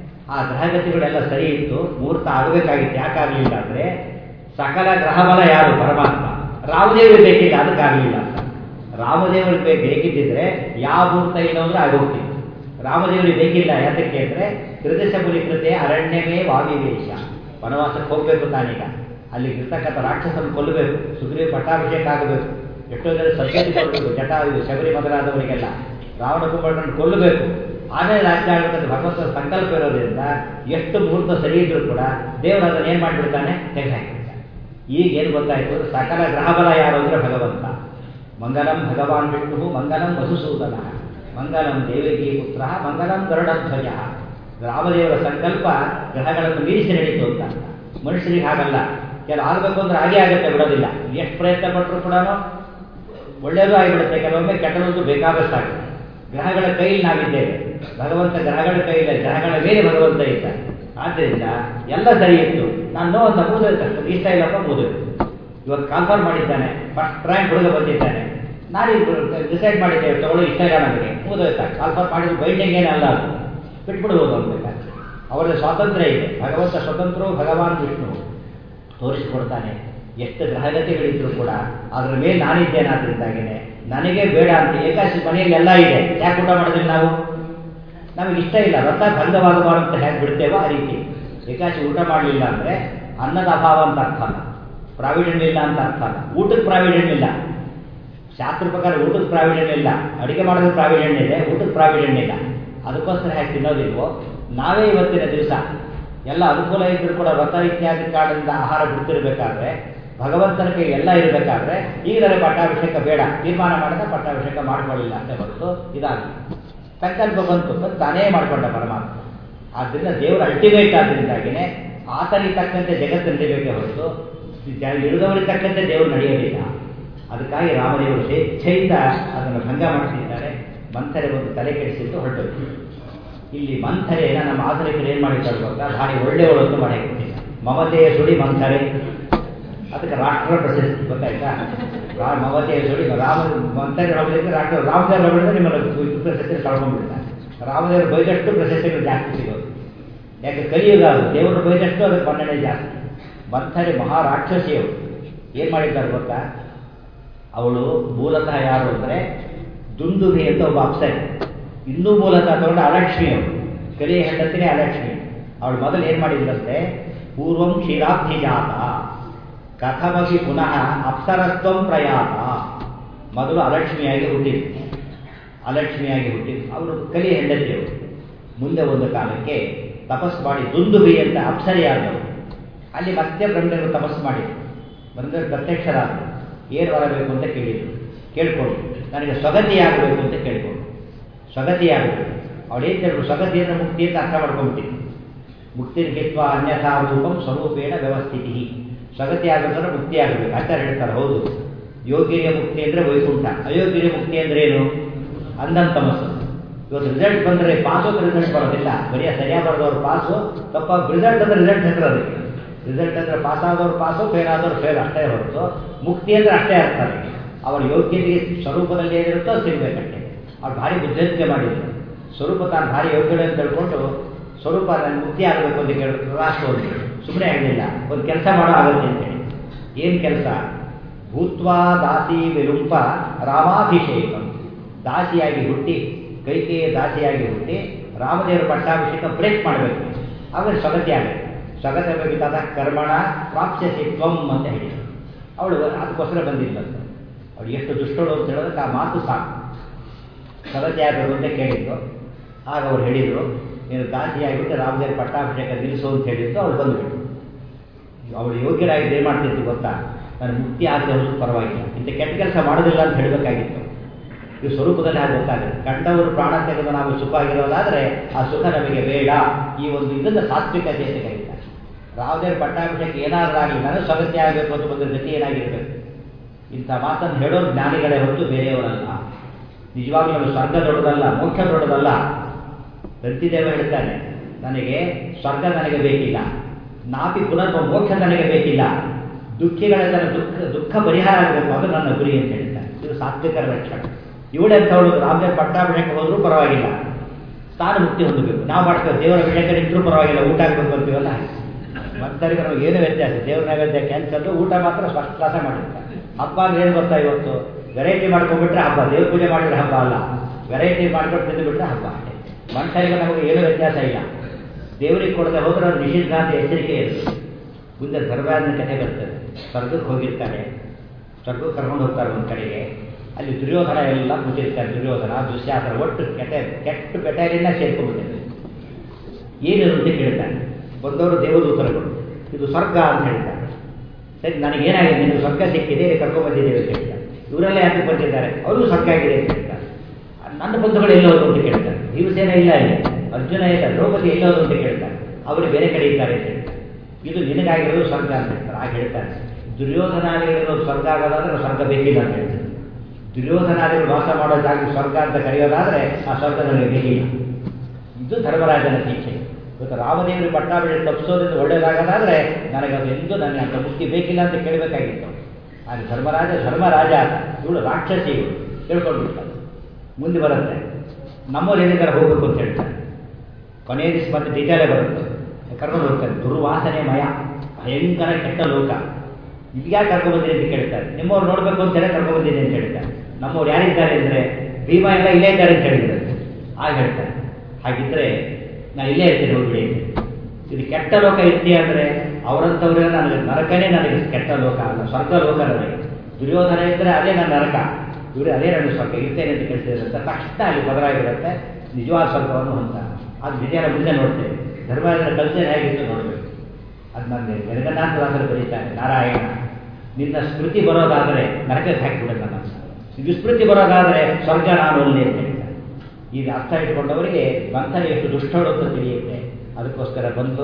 ಆ ಗ್ರಹಗತಿಗಳೆಲ್ಲ ಸರಿ ಇತ್ತು, ಮುಹೂರ್ತ ಆಗಬೇಕಾಗಿತ್ತು. ಯಾಕಾಗಲಿಲ್ಲ ಅಂದರೆ ಸಕಲ ಗ್ರಹಬಲ ಯಾರು? ಪರಮಾತ್ಮ. ರಾಮದೇವರು ಬೇಕಿಲ್ಲ, ಅದಕ್ಕಾಗಲಿಲ್ಲ. ರಾಮದೇವರಿಗೆ ಬೇಕಿದ್ದಿದ್ರೆ ಯಾವ ಮುಹೂರ್ತ ಇಲ್ಲ ಅಂದರೆ ಆಗೋಗ್ತಿತ್ತು. ರಾಮದೇವರಿಗೆ ಬೇಕಿಲ್ಲ. ಯಾತಕ್ಕೆ ಅಂದರೆ ತ್ರಿದಶ ಬಲಿಕೃತೆ ಅರಣ್ಯವೇ ವಾವಿವೇಶ. ವನವಾಸಕ್ಕೆ ಹೋಗಬೇಕು ತಾನೀಗ. ಅಲ್ಲಿ ಇರ್ತಕ್ಕಂಥ ರಾಕ್ಷಸನ್ನು ಕೊಲ್ಲಬೇಕು. ಸುಗ್ರೀವ ಪಟ್ಟಾಭಿಷೇಕ ಆಗಬೇಕು. ಎಷ್ಟೋ ಜನ ಸದ್ಯತೆ ಕೊಡಬೇಕು. ಜಟಾಯು, ಶಬರಿ ಮೊದಲಾದವರಿಗೆಲ್ಲ ರಾವಣ ಕುಂಭಗಳನ್ನು ಕೊಲ್ಲಬೇಕು. ಆಮೇಲೆ ರಾಜ್ಯ ಆಗಬೇಕಂತ ಭಗವಂತನ ಸಂಕಲ್ಪ ಇರೋದ್ರಿಂದ ಎಷ್ಟು ಮುಹೂರ್ತ ಸರಿ ಇದ್ರೂ ಕೂಡ ದೇವರು ಅದನ್ನು ಏನು ಮಾಡಿಬಿಡ್ತಾನೆ? ತೆಗೆದುಹಾಕಿಬಿಡ್ತಾನೆ. ಈಗೇನು ಗೊತ್ತಾಯಿತು? ಸಕಲ ಗ್ರಹಬಲ ಯಾರು ಅಂದರೆ ಭಗವಂತ. ಮಂಗಲಂ ಭಗವಾನ್ ವಿಷ್ಣು, ಮಂಗಲಂ ವಸುಸೂದನ, ಮಂಗಲಂ ದೇವಕಿ ಪುತ್ರ, ಮಂಗಲಂ ಗರುಡಧ್ವಜ. ರಾಮದೇವರ ಸಂಕಲ್ಪ ಗ್ರಹಗಳನ್ನು ಮೀರಿಸಿ ನಡೀತು ಅಂತ. ಮನುಷ್ಯರಿಗೆ ಹಾಗಲ್ಲ. ಕೆಲವು ಆಗಬೇಕು ಅಂದರೆ ಹಾಗೇ ಆಗುತ್ತೆ, ಬಿಡೋದಿಲ್ಲ. ಎಷ್ಟು ಪ್ರಯತ್ನ ಪಟ್ಟರು ಕೂಡ ಒಳ್ಳೆಯದು ಆಗಿಬಿಡುತ್ತೆ. ಕೆಲವೊಮ್ಮೆ ಕೆಟ್ಟದಂತೂ ಬೇಕಾದಷ್ಟಾಗುತ್ತೆ. ಗ್ರಹಗಳ ಕೈಯಲ್ಲಿ ನಾವಿದ್ದೇವೆ. ಭಗವಂತ ಗ್ರಹಗಳ ಕೈಯಿಲ್ಲ, ಗ್ರಹಗಳ ಮೇಲೆ ಭಗವಂತ ಇದ್ದಾರೆ. ಆದ್ದರಿಂದ ಎಲ್ಲ ಸರಿ ಇತ್ತು. ನಾನು ನೋವಂತ ಮೂದೋದು ಇಷ್ಟ ಇಲ್ಲಪ್ಪ ಮೂದೋದು. ಇವತ್ತು ಕಾನ್ಫರ್ಮ್ ಮಾಡಿದ್ದಾನೆ, ಫಸ್ಟ್ ರ್ಯಾಂಕ್ ಹುಡುಗ ಬಂದಿದ್ದಾನೆ. ನಾನು ಡಿಸೈಡ್ ಮಾಡಿದ್ದೇವೆ ತಗೊಳ್ಳೋ ಇಷ್ಟ ಇಲ್ಲ ನನಗೆ ಮುಗಿದೋಯ್ತಾ ಸ್ವಲ್ಪ ಮಾಡಿದ್ರು ಬೈಂಡಿಂಗ್ ಏನಲ್ಲ ಅದು ಬಿಟ್ಬಿಡ್ಬೋದು ಅನ್ಬೇಕಾದ್ರೆ ಅವರ ಸ್ವಾತಂತ್ರ್ಯ ಇದೆ. ಭಗವಂತ ಸ್ವತಂತ್ರವು ಭಗವಾನ್ ವಿಷ್ಣು ತೋರಿಸಿಕೊಡ್ತಾನೆ. ಎಷ್ಟು ಗ್ರಹಗತಿಗಳಿದ್ರು ಕೂಡ ಅದರ ಮೇಲೆ ನಾನಿದ್ದೇನೆ. ಆದ್ದರಿಂದಾಗೇನೆ ನನಗೆ ಬೇಡ ಅಂತ ಏಕಾಶಿ ಮನೆಯಲ್ಲಿ ಎಲ್ಲ ಇದೆ, ಯಾಕೆ ಊಟ ಮಾಡೋದಿಲ್ಲ ನಾವು? ನಮಗೆ ಇಷ್ಟ ಇಲ್ಲ, ವ್ರತ ಭಂಗವಾಗಬಾರ್ದು ಅಂತ ಹೇಗೆ ಬಿಡ್ತೇವೋ ಆ ರೀತಿ. ಏಕಾಶಿ ಊಟ ಮಾಡಲಿಲ್ಲ ಅಂದರೆ ಅನ್ನದ ಅಭಾವ ಅಂತ ಅರ್ಥ ಅಲ್ಲ, ಪ್ರಾವಿಡೆಂಟ್ ಇಲ್ಲ ಅಂತ ಅರ್ಥ ಅಲ್ಲ. ಊಟಕ್ಕೆ ಪ್ರಾವಿಡೆಂಟ್ ಇಲ್ಲ, ಶಾಸ್ತ್ರ ಪ್ರಕಾರ ಊಟಕ್ಕೆ ಪ್ರಾವಿಡೆಂಟ್ ಇಲ್ಲ. ಅಡುಗೆ ಮಾಡೋದಕ್ಕೆ ಪ್ರಾವಿಡೆಂಟ್ ಇದೆ, ಊಟಕ್ಕೆ ಪ್ರಾವಿಡೆಂಟ್ ಇಲ್ಲ. ಅದಕ್ಕೋಸ್ಕರ ಹೇಗೆ ತಿನ್ನೋದಿಲ್ವೋ ನಾವೇ ಇವತ್ತಿನ ದಿವಸ ಎಲ್ಲ ಅನುಕೂಲ ಇದ್ದರೂ ಕೂಡ ವ್ರತ ಇತ್ಯಾದಿ ಕಾರಣದಿಂದ ಆಹಾರ ಬಿಡ್ತಿರ್ಬೇಕಾದ್ರೆ ಭಗವಂತನ ಕೈ ಎಲ್ಲ ಇರಬೇಕಾದ್ರೆ ಈಗ ನನಗೆ ಪಟ್ಟಾಭಿಷೇಕ ಬೇಡ ತೀರ್ಮಾನ ಮಾಡಿದ ಪಟ್ಟಾಭಿಷೇಕ ಮಾಡ್ಕೊಳ್ಳಿಲ್ಲ ಅಂತ ಹೊರತು ಇದಾಗಿ ಸಂಕಲ್ಪ ಬಂತು ತಾನೇ ಮಾಡಿಕೊಂಡ ಪರಮಾತ್ಮ. ಆದ್ದರಿಂದ ದೇವರ ಅಲ್ಟಿಮೇಟ್ ಆದ್ದರಿಂದಾಗಿಯೇ ಆತನಿಗೆ ತಕ್ಕಂತೆ ಜಗತ್ತು ನಡೀಬೇಕೇ ಹೊರತು ಇಳಿದವರಿಗೆ ತಕ್ಕಂತೆ ದೇವರು ನಡೆಯೋದಿಲ್ಲ. ಅದಕ್ಕಾಗಿ ರಾಮದೇವರು ಸ್ವೇಚ್ಛೆಯಿಂದ ಅದನ್ನು ಭಂಗ ಮಾಡಿಸಿದ್ದಾರೆ. ಮಂಥರೆ ಒಂದು ತಲೆ ಕೆಡಿಸಿದ್ದು ಹೊರಟು. ಇಲ್ಲಿ ಮಂಥರೆನ ನಮ್ಮ ಆಧುನಿಕರು ಏನು ಮಾಡಿದ್ದಾರೆ ಗೊತ್ತಾ, ಭಾರಿ ಒಳ್ಳೆಯವಳು ಅಂತ ಮಾಡಿ ಮಮತೆಯ ಸುಳಿ ಮಂಥರೆ, ಅದಕ್ಕೆ ರಾಷ್ಟ್ರ ಪ್ರಶಸ್ತಿ ಗೊತ್ತಾಯ್ತಾ? ಮಮತೆಯ ಸುಳಿ ರಾಮ ಮಂಥರೆ ಹೊಗಳಿದ್ರೆ ರಾಷ್ಟ್ರ ರಾಮದೇವರು ಹೊಗಳಿದ್ರೆ ನಿಮ್ಮನ್ನು ಪ್ರಶಸ್ತಿ ಕಳ್ಕೊಂಡ್ಬಿಡ್ತಾರೆ. ರಾಮದೇವರು ಬೈದಷ್ಟು ಪ್ರಶಸ್ತಿಗಳು ಜಾಸ್ತಿ ಸಿಗೋದು. ಯಾಕೆ ಕಲಿಯುಗ ಅದು, ದೇವರು ಬೈದಷ್ಟು ಅದಕ್ಕೆ ಮನ್ನಣೆ ಜಾಸ್ತಿ. ಮಂಥರೆ ಮಹಾರಾಕ್ಷಸಿಯವರು ಏನು ಮಾಡಿದ್ದಾರೆ ಗೊತ್ತಾ, ಅವಳು ಮೂಲತಃ ಯಾರು ಅಂದರೆ ದುಂದುಭಿ ಅಂತ ಒಬ್ಬ ಅಪ್ಸರೆ, ಇನ್ನೂ ಮೂಲತಃ ತಗೊಂಡು ಅಲಕ್ಷ್ಮಿಯವರು, ಕಲಿಯ ಹೆಂಡತಿನೇ ಅಲಕ್ಷ್ಮಿ. ಅವಳು ಮೊದಲು ಏನು ಮಾಡಿದ್ರಂತೆ, ಪೂರ್ವಂ ಕ್ಷೀರಾಬ್ಧಿಜಾತ ಕಥಮಿ ಪುನಃ ಅಪ್ಸರತ್ವಂ ಪ್ರಯಾತ. ಮೊದಲು ಅಲಕ್ಷ್ಮಿಯಾಗಿ ಹುಟ್ಟಿದ್ರು, ಅಲಕ್ಷ್ಮಿಯಾಗಿ ಹುಟ್ಟಿದ್ರು ಅವರು ಕಲಿಯ ಹೆಂಡತಿಯವರು. ಮುಂದೆ ಒಂದು ಕಾಲಕ್ಕೆ ತಪಸ್ಸು ಮಾಡಿ ದುಂದುಭಿ ಅಂತ ಅಪ್ಸರೆಯಾದವರು. ಅಲ್ಲಿ ಮತ್ತೆ ಬ್ರಹ್ಮದೇವರು ತಪಸ್ಸು ಮಾಡಿದರು. ಬ್ರಹ್ಮದೇವರು ಪ್ರತ್ಯಕ್ಷರಾದರು. ಏನು ಬರಬೇಕು ಅಂತ ಕೇಳಿದರು. ಕೇಳ್ಕೊಂಡು ನನಗೆ ಸ್ವಗತಿಯಾಗಬೇಕು ಅಂತ ಕೇಳ್ಕೊಂಡು, ಸ್ವಗತಿಯಾಗಬೇಕು. ಅವಳು ಏನು ಹೇಳಿದ್ರು, ಸ್ವಗತಿ ಅಂದರೆ ಮುಕ್ತಿ ಅಂತ ಅರ್ಥ ಮಾಡ್ಕೊಂಡ್ಬಿಟ್ಟಿದ್ರು. ಮುಕ್ತಿನ ಕಿತ್ವ ಅನ್ಯಥಾ ರೂಪಂ ಸ್ವರೂಪೇಣ ವ್ಯವಸ್ಥಿತಿ. ಸ್ವಗತಿ ಆಗಬೇಕಂದ್ರೆ ಮುಕ್ತಿ ಆಗಬೇಕು ಆಚಾರ್ಯ ಹೇಳ್ತಾರೆ. ಹೌದು, ಯೋಗ್ಯರಿಯ ಮುಕ್ತಿ ಅಂದರೆ ವೈಕುಂಠ, ಅಯೋಗ್ಯರಿಯ ಮುಕ್ತಿ ಅಂದರೆ ಏನು, ಅಂಧನ್ ತಮಸ್ಸು. ಇವತ್ತು ರಿಸಲ್ಟ್ ಬಂದರೆ ಪಾಸು ರಿಸಲ್ಟ್ ಬರೋದಿಲ್ಲ, ಬರೀ ಸರಿಯಾಗಿ ಬರೆದವ್ರು ಪಾಸು, ತಪ್ಪ ರಿಸಲ್ಟ್ ಅಂದರೆ ರಿಸಲ್ಟ್ ಹೆಸರು ಅದಕ್ಕೆ. ರಿಸಲ್ಟ್ ಅಂದರೆ ಪಾಸ್ ಆದವ್ರು ಪಾಸು, ಫೇಲ್ ಆದವ್ರು ಫೇಲ್ ಅಷ್ಟೇ ಹೊರತು ಮುಕ್ತಿ ಅಂದರೆ ಅಷ್ಟೇ ಅರ್ಥ ಅದಕ್ಕೆ. ಅವರ ಯೋಗ್ಯತೆಗೆ ಸ್ವರೂಪದಲ್ಲಿ ಏನಿರುತ್ತೋ ಅದು ಸಿಗಬೇಕಷ್ಟೇ. ಅವ್ರು ಭಾರಿ ಬುದ್ಧಿವಂತಿಕೆ ಮಾಡಿದ್ರು. ಸ್ವರೂಪ ತಾನು ಭಾರಿ ಯೋಗ್ಯತೆ ಅಂತ ತಿಳ್ಕೊಂಡು ಸ್ವರೂಪ ನಾನು ಮುಕ್ತಿ ಆಗಬೇಕು ಅಂತ ಕೇಳಿದ್ರು. ರಾಷ್ಟ್ರ ಒಂದು ಸುಮ್ಮನೆ ಆಗಲಿಲ್ಲ, ಒಂದು ಕೆಲಸ ಮಾಡೋ ಆಗುತ್ತೆ ಅಂತೇಳಿ. ಏನು ಕೆಲಸ? ಭೂತ್ವಾ ದಾಸಿ ವಿಲುಂಪ ರಾಮಾಭಿಷೇಕಂ. ದಾಸಿಯಾಗಿ ಹುಟ್ಟಿ, ಕೈಕೇಯ ದಾಸಿಯಾಗಿ ಹುಟ್ಟಿ ರಾಮದೇವರ ಪಟ್ಟಾಭಿಷೇಕ ಬ್ರೇಕ್ ಮಾಡಬೇಕು. ಆಮೇಲೆ ಸ್ವಗತಿ ಆಗಬೇಕು. ಸ್ವಗತ ಬೇಕಾದ ಕರ್ಮಣ ಪ್ರಾಪ್ಸ್ಯಸಿ ತ್ವಂ ಅಂತ ಹೇಳಿದರು. ಅವಳು ಅದಕ್ಕೋಸ್ಕರ ಬಂದಿದ್ದಂತೆ. ಅವಳು ಎಷ್ಟು ದುಷ್ಟಳು ಅಂತ ಹೇಳೋದಕ್ಕೆ ಆ ಮಾತು ಸಾಕು. ಸ್ವಗತಿ ಆಗಬೇಕು ಅಂತ ಕೇಳಿದ್ರು. ಆಗ ಅವ್ರು ಹೇಳಿದರು, ನೀನು ದಾಸಿಯಾಗಿಬಿಟ್ಟು ರಾಮದೇವರ ಪಟ್ಟಾಭಿಷೇಕ ನಿಲ್ಲಿಸು ಅಂತ ಹೇಳಿದ್ದು. ಅವಳು ಬಂದುಬಿಟ್ಟು ಅವಳು ಯೋಗ್ಯರಾಗಿದ್ದು ಏನು ಮಾಡ್ತಿತ್ತು ಗೊತ್ತಾ, ನಾನು ಮುಕ್ತಿ ಆಗದೆ ಹೊರತು ಪರವಾಗಿಲ್ಲ, ಇಂಥ ಕೆಟ್ಟ ಕೆಲಸ ಮಾಡೋದಿಲ್ಲ ಅಂತ ಹೇಳಬೇಕಾಗಿತ್ತು. ಈ ಸ್ವರೂಪದಲ್ಲಿ ಹಾಗೆ ಗೊತ್ತಾಗುತ್ತೆ. ಕಂಡವರು ಪ್ರಾಣ ತೆಗೆದು ನಾವು ಸುಖ ಆಗಿರೋದಾದರೆ ಆ ಸುಖ ನಮಗೆ ಬೇಡ. ಈ ಒಂದು ಇದನ್ನು ಸಾತ್ವಿಕತೆ ಅಂತ ಕರೀತಾರೆ. ರಾಮದೇವರ ಪಟ್ಟಾಭಿಷೇಕ ಏನಾದರೂ ಆಗಲಿ, ನನಗೆ ಸ್ವಗತಿ ಆಗಬೇಕು ಅಂತ ಬಂದ ಗತಿ ಏನಾಗಿರಬೇಕು. ಇಂಥ ಮಾತನ್ನು ಹೇಳೋರು ಜ್ಞಾನಿಗಳೇ ಹೊರತು ಬೇರೆಯವರಲ್ಲ. ನಿಜವಾಗ್ಲೂ ನಮಗೆ ಸ್ವರ್ಗ ದೊಡ್ಡದಲ್ಲ, ಮೋಕ್ಷ ದೊಡ್ಡದಲ್ಲ. ರಂತಿದೇವ ಹೇಳ್ತಾನೆ, ನನಗೆ ಸ್ವರ್ಗ ನನಗೆ ಬೇಕಿಲ್ಲ, ನಾಪಿ ಪುನರ್ವ ಮೋಕ್ಷ ನನಗೆ ಬೇಕಿಲ್ಲ, ದುಃಖಿಗಳೆಲ್ಲ ದುಃಖ ಪರಿಹಾರ ಆಗಬೇಕು, ಅದು ನನ್ನ ಗುರಿ ಅಂತ ಹೇಳ್ತಾರೆ. ಇದು ಸಾತ್ವಿಕರ ಲಕ್ಷಣ. ಇವಳೇ ಅಂತ ಅವಳು ರಾಮದೇವರ ಪಟ್ಟಾಭಿಷೇಕ ಹೋದರೂ ಪರವಾಗಿಲ್ಲ, ಸ್ಥಾನ ಮುಕ್ತಿ ಹೊಂದಬೇಕು. ನಾವು ಮಾಡ್ತೇವೆ ದೇವರ ಅಭಿಷೇಕ ನಿಂತರೂ ಪರವಾಗಿಲ್ಲ, ಊಟ ಆಗಬೇಕು ಅಂತೀವಲ್ಲ. ಭಕ್ತರಿಗೆ ನಮಗೆ ಏನು ವ್ಯತ್ಯಾಸ? ದೇವರ ನೈವೇದ್ಯ ಕ್ಯಾನ್ಸಲ್, ಊಟ ಮಾತ್ರ ಫಸ್ಟ್ ಕ್ಲಾಸ ಮಾಡಿರ್ತಾರೆ. ಹಬ್ಬ ಅಂದ್ರೆ ಏನು ಗೊತ್ತಾ, ಇವತ್ತು ವೆರೈಟಿ ಮಾಡ್ಕೊಂಡ್ಬಿಟ್ರೆ ಹಬ್ಬ, ದೇವ್ರ ಪೂಜೆ ಮಾಡಿದ್ರೆ ಹಬ್ಬ ಅಲ್ಲ, ವೆರೈಟಿ ಮಾಡ್ಕೊಂಡು ತಿಂದುಬಿಟ್ರೆ ಹಬ್ಬ ಅಷ್ಟೇ. ಮನುಷ್ಯರಿಗೆ ನಮಗೆ ಏನು ವ್ಯತ್ಯಾಸ ಇಲ್ಲ. ದೇವರಿಗೆ ಕೊಡದೆ ಹೋದ್ರೆ ಅದು ನಿಷಿದ್ಧ ಅಂತ ಎಚ್ಚರಿಕೆ ಇರುತ್ತೆ. ಮುಂದೆ ಧರ್ಮರಾಜನ ಕಥೆ ಬರ್ತದೆ. ಸ್ವರ್ಗಕ್ಕೆ ಹೋಗಿರ್ತಾರೆ, ಸ್ವರ್ಗಕ್ಕೆ ಕರ್ಕೊಂಡು ಹೋಗ್ತಾರೆ ಒಂದು ಕಡೆಗೆ. ಅಲ್ಲಿ ದುರ್ಯೋಧನ ಎಲ್ಲ ಕೂತಿರ್ತಾರೆ. ದುರ್ಯೋಧನ, ದುಶ್ಯಾಸನ ಒಟ್ಟು ಕೆಟ್ಟ ಬೆಟಾಲಿಯನ್ನ ಸೇರ್ಕೊಂಡ್ಬಿಟ್ಟಿದ್ದಾರೆ. ಏನಿರು ಅಂತ ಕೇಳ್ತಾನೆ. ಬಂದವರು ದೇವದೂತರುಗಳು, ಇದು ಸ್ವರ್ಗ ಅಂತ ಹೇಳ್ತಾರೆ. ಸರಿ, ನನಗೇನಾಗಿದೆ, ನಿಮಗೆ ಸ್ವರ್ಗ ಸಿಕ್ಕಿದೆ, ಕರ್ಕೊಂಡ್ಬಂದಿದ್ದೇವೆ ಅಂತ ಹೇಳ್ತಾರೆ. ಇವರೆಲ್ಲ ಯಾಕೆ ಬಂದಿದ್ದಾರೆ? ಅವರು ಸ್ವರ್ಗ ಆಗಿದೆ ಅಂತ ಹೇಳ್ತಾರೆ. ನನ್ನ ಬಂಧುಗಳು ಎಲ್ಲೋದು ಅಂತ ಕೇಳ್ತಾರೆ. ಭೀಮಸೇನ ಇಲ್ಲ, ಇಲ್ಲಿ ಅರ್ಜುನ ಇಲ್ಲ, ದ್ರೌಪದಿ ಎಲ್ಲೋದು ಅಂತ ಕೇಳ್ತಾರೆ. ಅವರು ಬೇರೆ ಕಡೆ ಇದ್ದಾರೆ ಅಂತ ಹೇಳ್ತಾರೆ. ಇದು ನಿನಗಾಗಿರೋದು ಸ್ವರ್ಗ ಅಂತ ಹೇಳ್ತಾರೆ. ಆಗ ಹೇಳ್ತಾರೆ, ದುರ್ಯೋಧನಾದಿಗಳಿರೋದು ಸ್ವರ್ಗ ಆಗೋದಾದ್ರೆ ಸ್ವರ್ಗ ಬೇಕಿಲ್ಲ ಅಂತ ಹೇಳ್ತಾರೆ. ದುರ್ಯೋಧನಾದಿಗಳು ವಾಸ ಮಾಡೋದಾಗಿ ಸ್ವರ್ಗ ಅಂತ ಕರೆಯೋದಾದರೆ ಆ ಸ್ವರ್ಗ ನನಗೆ ಬೇಕಿಲ್ಲ. ಇದು ಧರ್ಮರಾಜನ ಟೀಚೆ. ಇವತ್ತು ರಾಮದೇವರಿಗೆ ಪಟ್ಟಾಭಿಷೇಕ ತಪ್ಪಿಸೋದ್ರಿಂದ ಒಳ್ಳೆಯದಾಗೋದಾದರೆ ನನಗದು ಎಂದು ನನಗೆ ಅಂತ ಮುಕ್ತಿ ಬೇಕಿಲ್ಲ ಅಂತ ಕೇಳಬೇಕಾಗಿತ್ತು. ಅಲ್ಲಿ ಧರ್ಮರಾಜ ಅಂತ ಇವಳು ರಾಕ್ಷಸಿ ಇವಳು ತಿಳ್ಕೊಂಡ್ಬಿಡ್ತಾರೆ. ಮುಂದೆ ಬರುತ್ತೆ ನಮ್ಮವ್ರು ಏನಿದ್ದಾರೆ ಹೋಗ್ಬೇಕು ಅಂತ ಹೇಳ್ತಾರೆ. ಕೊನೆಯ ದಿವಸ ಮತ್ತೆ ಡೀಟೇಲೇ ಬರುತ್ತೆ, ಕರ್ಕೊಂಡು ಹೋಗ್ತಾರೆ. ದುರ್ವಾಸನೆ ಮಯ, ಭಯಂಕರ ಕೆಟ್ಟ ಲೋಕ. ಇದ್ಯಾಕೆ ಕರ್ಕೊಂಡ್ಬಂದಿರಿ ಅಂತ ಕೇಳ್ತಾರೆ. ನಿಮ್ಮವ್ರು ನೋಡ್ಬೇಕು ಅಂತ ಹೇಳಿ ಕರ್ಕೊಂಡ್ಬಂದಿದೆ ಅಂತ ಹೇಳ್ತಾರೆ. ನಮ್ಮವ್ರು ಯಾರಿದ್ದಾರೆ ಅಂದರೆ ಭೀಮ ಎಲ್ಲ ಇಲ್ಲೇ ಇದ್ದಾರೆ ಅಂತ ಹೇಳಿದ್ದಾರೆ. ಆಗ ಹೇಳ್ತಾರೆ ಹಾಗಿದ್ರೆ ನಾನು ಇಲ್ಲೇ ಇರ್ತೀನಿ ಹೋಗ್ಬಿಡಿ ಅಂತ. ಇದು ಕೆಟ್ಟ ಲೋಕ ಇರ್ತೀಯ ಅಂದರೆ ಅವರಂಥವ್ರೆ ನನಗೆ ನರಕನೇ, ನನಗೆ ಕೆಟ್ಟ ಲೋಕ ಅಲ್ಲ, ಸ್ವರ್ಗ ಲೋಕ ನನಗೆ. ದುರ್ಯೋಧನ ಇದ್ದರೆ ಅದೇ ನನ್ನ ನರಕ, ಇವರು ಅದೇ ನನ್ನ ಸ್ವರ್ಗ ಇರ್ತೇನೆ ಅಂತ ಕೇಳ್ತಿದ್ರೆ ತಕ್ಷಣ ಅಲ್ಲಿ ಬದಲಾಗಿರುತ್ತೆ. ನಿಜವಾದ ಸ್ವರ್ಗವನ್ನು ಅಂತ ಅದು ವಿಜಯನ ಮುಂದೆ ನೋಡ್ತೇವೆ. ಧರ್ಮರಾಜನ ಕಲ್ಚರ್ ಹೇಗಿತ್ತು ನೋಡಬೇಕು. ಅದು ನನ್ನ ಜಗನ್ನಾಥದಾಸರು ಬರೀತಾರೆ, ನಾರಾಯಣ ನಿನ್ನ ಸ್ಮೃತಿ ಬರೋದಾದರೆ ನರಕಕ್ಕೆ ಹಾಕಿಬಿಡುತ್ತೆ ನನ್ನ ವಿಸ್ಮೃತಿ ಬರೋದಾದರೆ ಸ್ವರ್ಗ ನಾನು ಅಲ್ಲಿ ಅಂತ ಹೇಳ್ತಾರೆ. ಈಗ ಅರ್ಥ ಇಟ್ಕೊಂಡವರಿಗೆ ಮಂಥನ ಎಷ್ಟು ದುಷ್ಟಳು ಅಂತ ತಿಳಿಯುತ್ತೆ. ಅದಕ್ಕೋಸ್ಕರ ಬಂದು